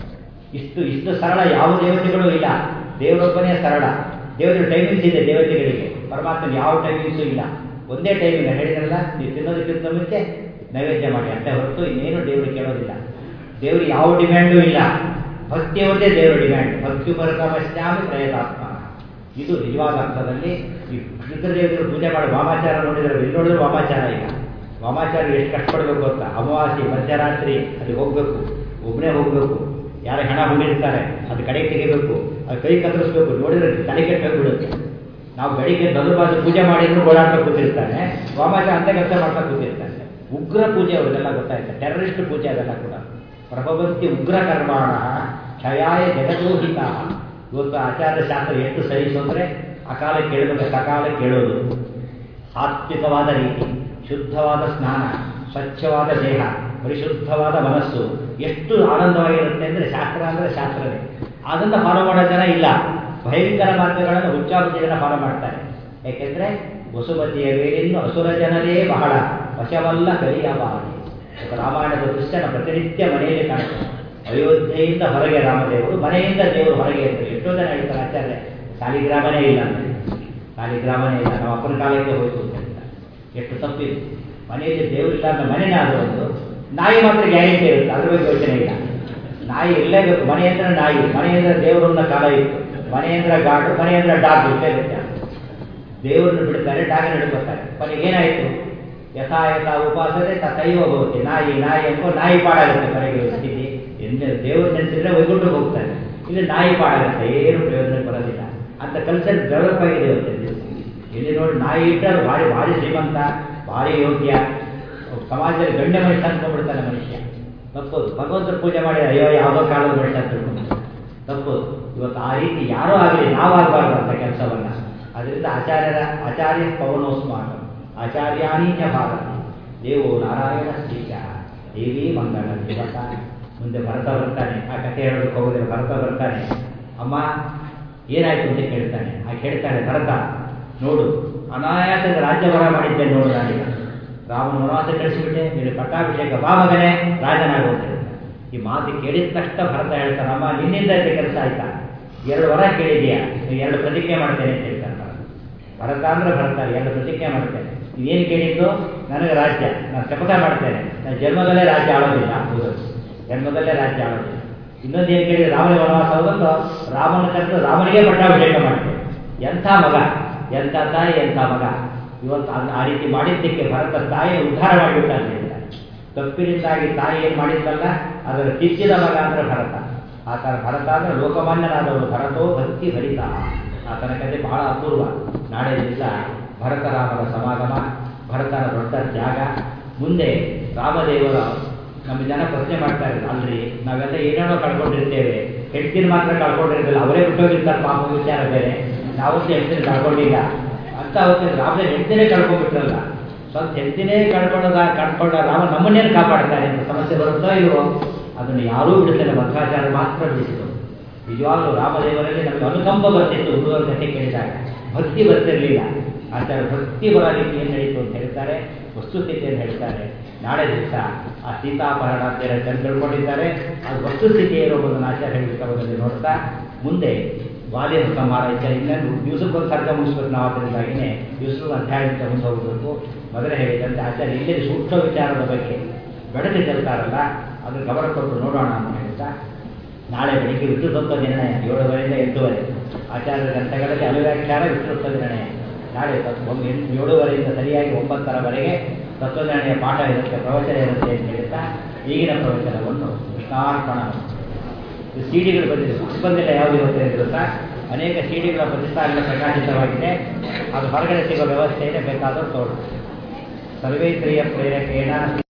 ಇಷ್ಟು ಸರಳ ಯಾವ ದೇವತೆಗಳು ಇಲ್ಲ, ದೇವರೊಬ್ಬನೇ ಸರಳ. ದೇವರ ಟೈಮಿಂಗ್ಸ್ ಇದೆ ದೇವತೆಗಳಿಗೆ, ಪರಮಾತ್ಮನ ಯಾವ ಟೈಮಿಂಗ್ಸು ಇಲ್ಲ. ಒಂದೇ ಟೈಮಿಂಗ್ ಹೇಳಿದ್ರಲ್ಲ, ನೀವು ತಿನ್ನೋದಕ್ಕಿಂತ ಮುಂಚೆ ನೈವೇದ್ಯ ಮಾಡಿ ಅಷ್ಟೇ ಹೊರತು ಇನ್ನೇನು ದೇವರು ಕೇಳೋದಿಲ್ಲ. ದೇವರಿಗೆ ಯಾವ ಡಿಮ್ಯಾಂಡು ಇಲ್ಲ, ಭಕ್ತಿ ಒಂದೇ ದೇವರ ಡಿಮ್ಯಾಂಡ್. ಭಕ್ತಿ ಪರಕಮಶ್ಯಾಮಿ ಪ್ರಯತಾತ್ಮ. ಇದು ನಿಜವಾದ ಅರ್ಥದಲ್ಲಿ ಈ ರುದ್ರದೇವರು ಪೂಜೆ ಮಾಡಿ ವಾಮಾಚಾರ ನೋಡಿದ್ರೆ ಇಲ್ಲಿ ನೋಡಿದ್ರೆ ವಾಮಾಚಾರ ಇಲ್ಲ. ವಾಮಾಚಾರ ಎಷ್ಟು ಕಷ್ಟಪಡಬೇಕು ಗೊತ್ತಾ? ಅಮಾವಾಸ್ಯೆ ಮಧ್ಯರಾತ್ರಿ ಅಲ್ಲಿ ಹೋಗಬೇಕು, ಒಬ್ಬನೇ ಹೋಗಬೇಕು. ಯಾರು ಹಣ ಹೂಡಿರ್ತಾರೆ ಅದು ಕಡೆಗೆ ತೆಗಿಬೇಕು, ಅದು ಕೈ ಕತ್ತರಿಸ್ಬೇಕು. ನೋಡಿದ್ರೆ ತಲೆ ಕೆಟ್ಟು ಹೋಗ್ಬಿಡುತ್ತೆ. ನಾವು ಬೆಳಿಗ್ಗೆ ಧನುರ್ಮಾಸ ಪೂಜೆ ಮಾಡಿದ್ರು ಓಡಾಡ್ತಾ ಕೂತಿರ್ತಾನೆ, ವಾಮಾಚಾರ ಅಂತ ಕೆಲಸ ಮಾಡ್ತಾ ಕೂತಿರ್ತಾನೆ. ಉಗ್ರ ಪೂಜೆ ಅವ್ರಿಗೆಲ್ಲ ಗೊತ್ತಾಯ್ತು, ಟೆರರಿಸ್ಟ್ ಪೂಜೆ ಅದೆಲ್ಲ ಕೂಡ. ಪ್ರಭವಂತಿ ಉಗ್ರ ಕರ್ಮಾಣ ಕ್ಷಯಾಯ ಜಗದೋಹಿತ. ಇವತ್ತು ಆಚಾರ್ಯ ಶಾಸ್ತ್ರ ಎಷ್ಟು ಸಹಿಸು ಅಂದರೆ ಅಕಾಲ ಕೇಳಬೇಕು, ಸಕಾಲ ಕೇಳೋದು, ಸಾತ್ವಿಕವಾದ ರೀತಿ, ಶುದ್ಧವಾದ ಸ್ನಾನ, ಸ್ವಚ್ಛವಾದ ದೇಹ, ಪರಿಶುದ್ಧವಾದ ಮನಸ್ಸು ಎಷ್ಟು ಆನಂದವಾಗಿರುತ್ತೆ ಅಂದರೆ ಶಾಸ್ತ್ರ ಅಂದರೆ ಶಾಸ್ತ್ರವೇ. ಅದನ್ನು ಫಾಲೋ ಮಾಡೋ ಜನ ಇಲ್ಲ. ಭಯಂಕರ ಮಾರ್ಗಗಳನ್ನು ಹುಚ್ಚಾಹುಚ್ಚಿ ಜನ ಫಾಲೋ ಮಾಡ್ತಾರೆ. ಯಾಕೆಂದರೆ ವಸುಮತಿಯ ಮೇಲಿನ್ನು ಅಸುರ ಜನರೇ ಬಹಳ ವಶವಲ್ಲ ಕಲಿಯಬಾರದು. ರಾಮಾಯಣದ ದೃಶ್ಯನ ಪ್ರತಿನಿತ್ಯ ಮನೆಯಲ್ಲಿ ಕಾಣ್ತಾರೆ. ಅಯೋಧ್ಯೆಯಿಂದ ಹೊರಗೆ ರಾಮದೇವರು, ಮನೆಯಿಂದ ದೇವರು ಹೊರಗೆ ಇರ್ತಾರೆ. ಎಷ್ಟೋ ಜನ ಹೇಳ್ತಾರೆ ಆಚಾರ್ಯ ಸಾಲಿಗ್ರಾಮನೇ ಇಲ್ಲ ಅಂದರೆ, ಸಾಲಿಗ್ರಾಮನೇ ಇಲ್ಲ, ನಾವು ಅಪ್ಪನ ಕಾಲಕ್ಕೆ ಹೋಯ್ತು ಅಂತ ಹೇಳ್ತಾರೆ. ಎಷ್ಟು ತಪ್ಪಿದೆ. ಮನೆಯಲ್ಲಿ ದೇವರಿಲ್ಲ ಅಂದ್ರೆ ಮನೆಯೇ ಆದರೂ ಒಂದು, ನಾಯಿ ಮಾತ್ರ ಗ್ಯಾರಂಟಿ ಇರುತ್ತೆ, ಅದ್ರ ಬಗ್ಗೆ ಯೋಚನೆ ಇಲ್ಲ. ನಾಯಿ ಇರಲೇಬೇಕು. ಮನೆ ಅಂದ್ರೆ ನಾಯಿ, ಮನೆ ಅಂದ್ರೆ ದೇವರನ್ನ ಕಾಲ ಇತ್ತು, ಮನೆ ಅಂದ್ರೆ ಗಾಡು, ಮನೆ ಅಂದ್ರೆ ಡಾಗ್ ಇರ್ತೇ ಇರುತ್ತೆ. ದೇವರನ್ನು ಬಿಡ್ತಾರೆ, ಡಾಗನ್ನು ಹಿಡ್ಕೊತಾರೆ. ಮನೆಗೆ ಏನಾಯಿತು? ಯಥಾ ಯಥಾ ಉಪಾಸನೆ ತಥೈವ ಭವತಿ. ನಾಯಿ ನಾಯಿ ಅನ್ಕೋ ನಾಯಿ ಪಾಡಾಗುತ್ತೆ ಮನೆಗೆ ಸ್ಥಿತಿ. ದೇವರು ನೆನೆಸಿದ್ರೆ ವೈಗುಂಠಕ್ಕೆ ಹೋಗ್ತಾನೆ. ಇಲ್ಲಿ ನಾಯಿ ಪಾಡಾಗುತ್ತೆ, ಏನು ಪ್ರಯೋಜನ ಬರೋದಿಲ್ಲ ಅಂತ ಕಲ್ಚರ್ ಡೆವಲಪ್ ಆಗಿದೆ ಇವತ್ತು. ಇಲ್ಲಿ ನೋಡಿ ನಾಯಿ ಇಟ್ಟರೆ ಭಾರಿ ಭಾರಿ ಶ್ರೀಮಂತ, ಭಾರಿ ಯೋಗ್ಯ, ಸಮಾಜದಲ್ಲಿ ಗಣ್ಯ ಮನುಷ್ಯ ಅಂದ್ಕೊಂಡ್ಬಿಡ್ತಾನೆ ಮನುಷ್ಯ. ತಪ್ಪೋದು. ಭಗವಂತನ ಪೂಜೆ ಮಾಡಿ ಅಯ್ಯೋ ಯಾವುದೋ ಕಾಲದ ಮನುಷ್ಯ ಅಂತ ತಿಳ್ಕೊಂಡು ತಪ್ಪು. ಇವತ್ತು ಆ ರೀತಿ ಯಾರೂ ಆಗಲಿ ನಾವಾಗಬಾರ್ದು ಅಂತ ಕೆಲಸವನ್ನ. ಅದರಿಂದ ಆಚಾರ್ಯ ಪವನೋಸ್ಮಾಕ ಆಚಾರ್ಯಾನೀಯ ಭಾರತ ದೇವೋ ನಾರಾಯಣ ಶ್ರೀಕ ದೇವಿ ಮಂಗಳ ದೇವತ. ಮುಂದೆ ಭರತ ಬರ್ತಾನೆ, ಆ ಕಥೆ ಹೇಳೋದಕ್ಕೆ ಹೋಗೋದಿಲ್ಲ. ಭರತ ಬರ್ತಾನೆ, ಅಮ್ಮ ಏನಾಯ್ತು ಅಂತ ಕೇಳ್ತಾನೆ. ಕೇಳ್ತಾನೆ ಭರತ, ನೋಡು ಅನಾಯಾಸದ ರಾಜ್ಯಭಾರ ಮಾಡಿದ್ದೇನೆ ನೋಡು, ನಾನೀಗ ರಾಮನ ವನವಾಸ ಕಳಿಸಿಬಿಟ್ಟೆ, ನೀನು ಪಟ್ಟಾಭಿಷೇಕ ಬಾ ಮಗನೇ ರಾಜನಾಗು ಅಂತ ಹೇಳ್ತಾನೆ. ಈ ಮಾತು ಕೇಳಿದ ತಕ್ಷಣ ಭರತ ಹೇಳ್ತಾನೆ, ಅಮ್ಮ ನಿನ್ನಿಂದ ಇದಕ್ಕೆ ಕೆಲಸ ಆಯ್ತಾ, 2 ವರ ಕೇಳಿದೆಯಾ, 2 ಪ್ರತಿಜ್ಞೆ ಮಾಡ್ತೇನೆ ಅಂತ ಹೇಳ್ತಾನೆ. ಭರತ ಅಂದ್ರೆ ಭರತ, 2 ಪ್ರತಿಜ್ಞೆ ಮಾಡ್ತೇನೆ. ನೀವೇನು ಕೇಳಿದ್ದು, ನನಗೆ ರಾಜ್ಯ, ನಾನು ಶಪಥ ಮಾಡ್ತೇನೆ, ನಾನು ಜನ್ಮದಲ್ಲೇ ರಾಜ್ಯ ಆಳೋದಿಲ್ಲ, ಜನ್ಮದಲ್ಲೇ ರಾಜ್ಯ ಆಳೋದಿಲ್ಲ. ಇನ್ನೊಂದು ಏನು ಕೇಳಿದ್ರೆ, ರಾಮನ ವನವಾಸ ಹೋಗಂದು ರಾಮನ ಕರೆದು ರಾಮನಿಗೆ ಪಟ್ಟಾಭಿಷೇಕ ಮಾಡ್ತೇನೆ. ಎಂಥ ಮಗ, ಎಂಥ ತಾಯಿ, ಎಂಥ ಮಗ. ಇವತ್ತು ಆ ರೀತಿ ಮಾಡಿದ್ದಕ್ಕೆ ಭರತ ತಾಯಿ ಉದ್ಧಾರ ಮಾಡಿಬಿಟ್ಟ ಅಂತ ಹೇಳ್ತಾರೆ. ತಪ್ಪಿನಿಂದಾಗಿ ತಾಯಿ ಏನು ಮಾಡಿದ್ದಲ್ಲ ಅದರ ತಿದ್ದಿದ ಮಗ ಅಂದ್ರೆ ಭರತ. ಆತನ ಭರತ ಅಂದ್ರೆ ಲೋಕಮಾನ್ಯನಾದವರು. ಭರತೋ ಭಕ್ತಿ ಭರಿತ. ಆತನ ಕಥೆ ಬಹಳ ಅಪೂರ್ವ. ನಾಳೆ ದಿವಸ ಭರತ ರಾಮರ ಸಮಾಗಮ, ಭರತನ ದೊಡ್ಡ ತ್ಯಾಗ. ಮುಂದೆ ರಾಮದೇವರ ನಮ್ಮ ಜನ ಪ್ರಶ್ನೆ ಮಾಡ್ತಾರೆ, ಅಲ್ರಿ ನಾವೆಲ್ಲ ಏನೇನೋ ಕಳ್ಕೊಂಡಿರ್ತೇವೆ, ಹೆಂಡತಿನ ಮಾತ್ರ ಕಳ್ಕೊಂಡಿರ್ತಿಲ್ಲ, ಅವರೇ ಬಿಟ್ಟೋಗಿರ್ತಾರೆ ಪಾಪ, ವಿಚಾರ ಬೇರೆ, ನಾವಂತೂ ಹೆಂಡತಿನ ಕಳ್ಕೊಂಡಿಲ್ಲ ಅಂತ. ಅವತ್ತಿನ ರಾಮನ ಹೆಂಡತಿನೇ ಕಳ್ಕೊಂಡ್ಬಿಟ್ರಲ್ಲ, ಸ್ವಲ್ಪ ಹೆಂಡತಿನೇ ಕಳ್ಕೊಂಡ ರಾಮ ನಮ್ಮನ್ನೇನು ಕಾಪಾಡ್ತಾರೆ ಅಂತ ಸಮಸ್ಯೆ ಬರುತ್ತೋ ಇಲ್ವೋ, ಅದನ್ನು ಯಾರೂ ಬಿಡುತ್ತಿಲ್ಲ, ಮಧ್ವಾಚಾರ್ಯ ಮಾತ್ರ ಬಿಡಿಸಿದರು. ನಿಜವಾಗ್ಲೂ ರಾಮದೇವರಲ್ಲಿ ನಮಗೆ ಅನುಕಂಪ ಬರ್ತಿತ್ತು ಹುಡುಗರ ಕಥೆ ಕೇಳಿದಾಗ, ಭಕ್ತಿ ಬರ್ತಿರಲಿಲ್ಲ. ಆಚಾರ್ಯ ಭಕ್ತಿ ಬರೋದಕ್ಕೆ ಏನು ನಡೀತು ಅಂತ ಹೇಳ್ತಾರೆ, ವಸ್ತುಸ್ಥಿತಿಯನ್ನು ಹೇಳ್ತಾರೆ. ನಾಳೆ ದಿವಸ ಆ ಸೀತಾಪಹರಣ ಅಂತ ತಿಳ್ಕೊಂಡಿದ್ದಾರೆ, ಅದು ವಸ್ತುಸ್ಥಿತಿ ಏನೋ ಒಂದು ಆಚಾರ್ಯ ಹೇಳಿರ್ತಾರೆ ನೋಡ್ತಾ ಮುಂದೆ ವಾಲಿನ ಸಂಹಾರ ಇತ್ಯಾದಿ ಇನ್ನೊಂದು ದಿವಸಕ್ಕೊಂದು ಸರ್ಗ ಮುಗಿಸ್ಬೇಕು. ನಾವು ಅದರಿಂದಾಗಿಯೇ ದಿವಸಕ್ಕೂ ಅಧ್ಯಾಯದಿಂದ ಮುಂದೆ ಹೋಗಬೇಕು. ಮೊದಲೇ ಹೇಳಿದಂತೆ ಆಚಾರ್ಯ ಇಲ್ಲೇ ಸೂಕ್ಷ್ಮ ವಿಚಾರದ ಬಗ್ಗೆ ಬೆಳೆದು ಚೆಲ್ತಾರಲ್ಲ, ಅದನ್ನು ಗಮನ ಕೊಟ್ಟು ನೋಡೋಣ ಅಂತ ಹೇಳ್ತಾ, ನಾಳೆ ಬೆಳಿಗ್ಗೆ ವಿಷ್ಣು ತತ್ವ ನಿರ್ಣಯ 7:30 8:00 ಆಚಾರ್ಯ ಗ್ರಂಥಗಳಲ್ಲಿ ಅನುವ್ಯಾಖ್ಯಾನ ವಿಷ್ಣು ತತ್ವ ನಿರ್ಣಯ. ನಾಳೆ 7:30 ಸರಿಯಾಗಿ 9:00 ತತ್ವನಿರ್ಣಯ ಪಾಠ ಇರುತ್ತೆ, ಪ್ರವಚನ ಇರುತ್ತೆ ಅಂತ ಹೇಳ್ತಾ ಈಗಿನ ಪ್ರವಚನವನ್ನು ಕೃಷ್ಣಾರ್ಪಣ. ಸಿಡಿಗಳು ಬಂದಿದೆ, ಬುಕ್ಸ್ ಬಂದಿಲ್ಲ ಯಾವುದು ಇರುತ್ತೆ ಅಂತ ಅನೇಕ ಸಿಡಿಗಳ ಪ್ರತಿಷ್ಠಾನ ಪ್ರಕಾಶಿತವಾಗಿದೆ. ಅದು ಹೊರಗಡೆ ಸಿಗೋ ವ್ಯವಸ್ಥೆ ಇದೆ, ಬೇಕಾದರೂ ತೋರಿಸಿ. ಸರ್ವೇಂದ್ರಿಯ ಪ್ರೇರಕೇಣ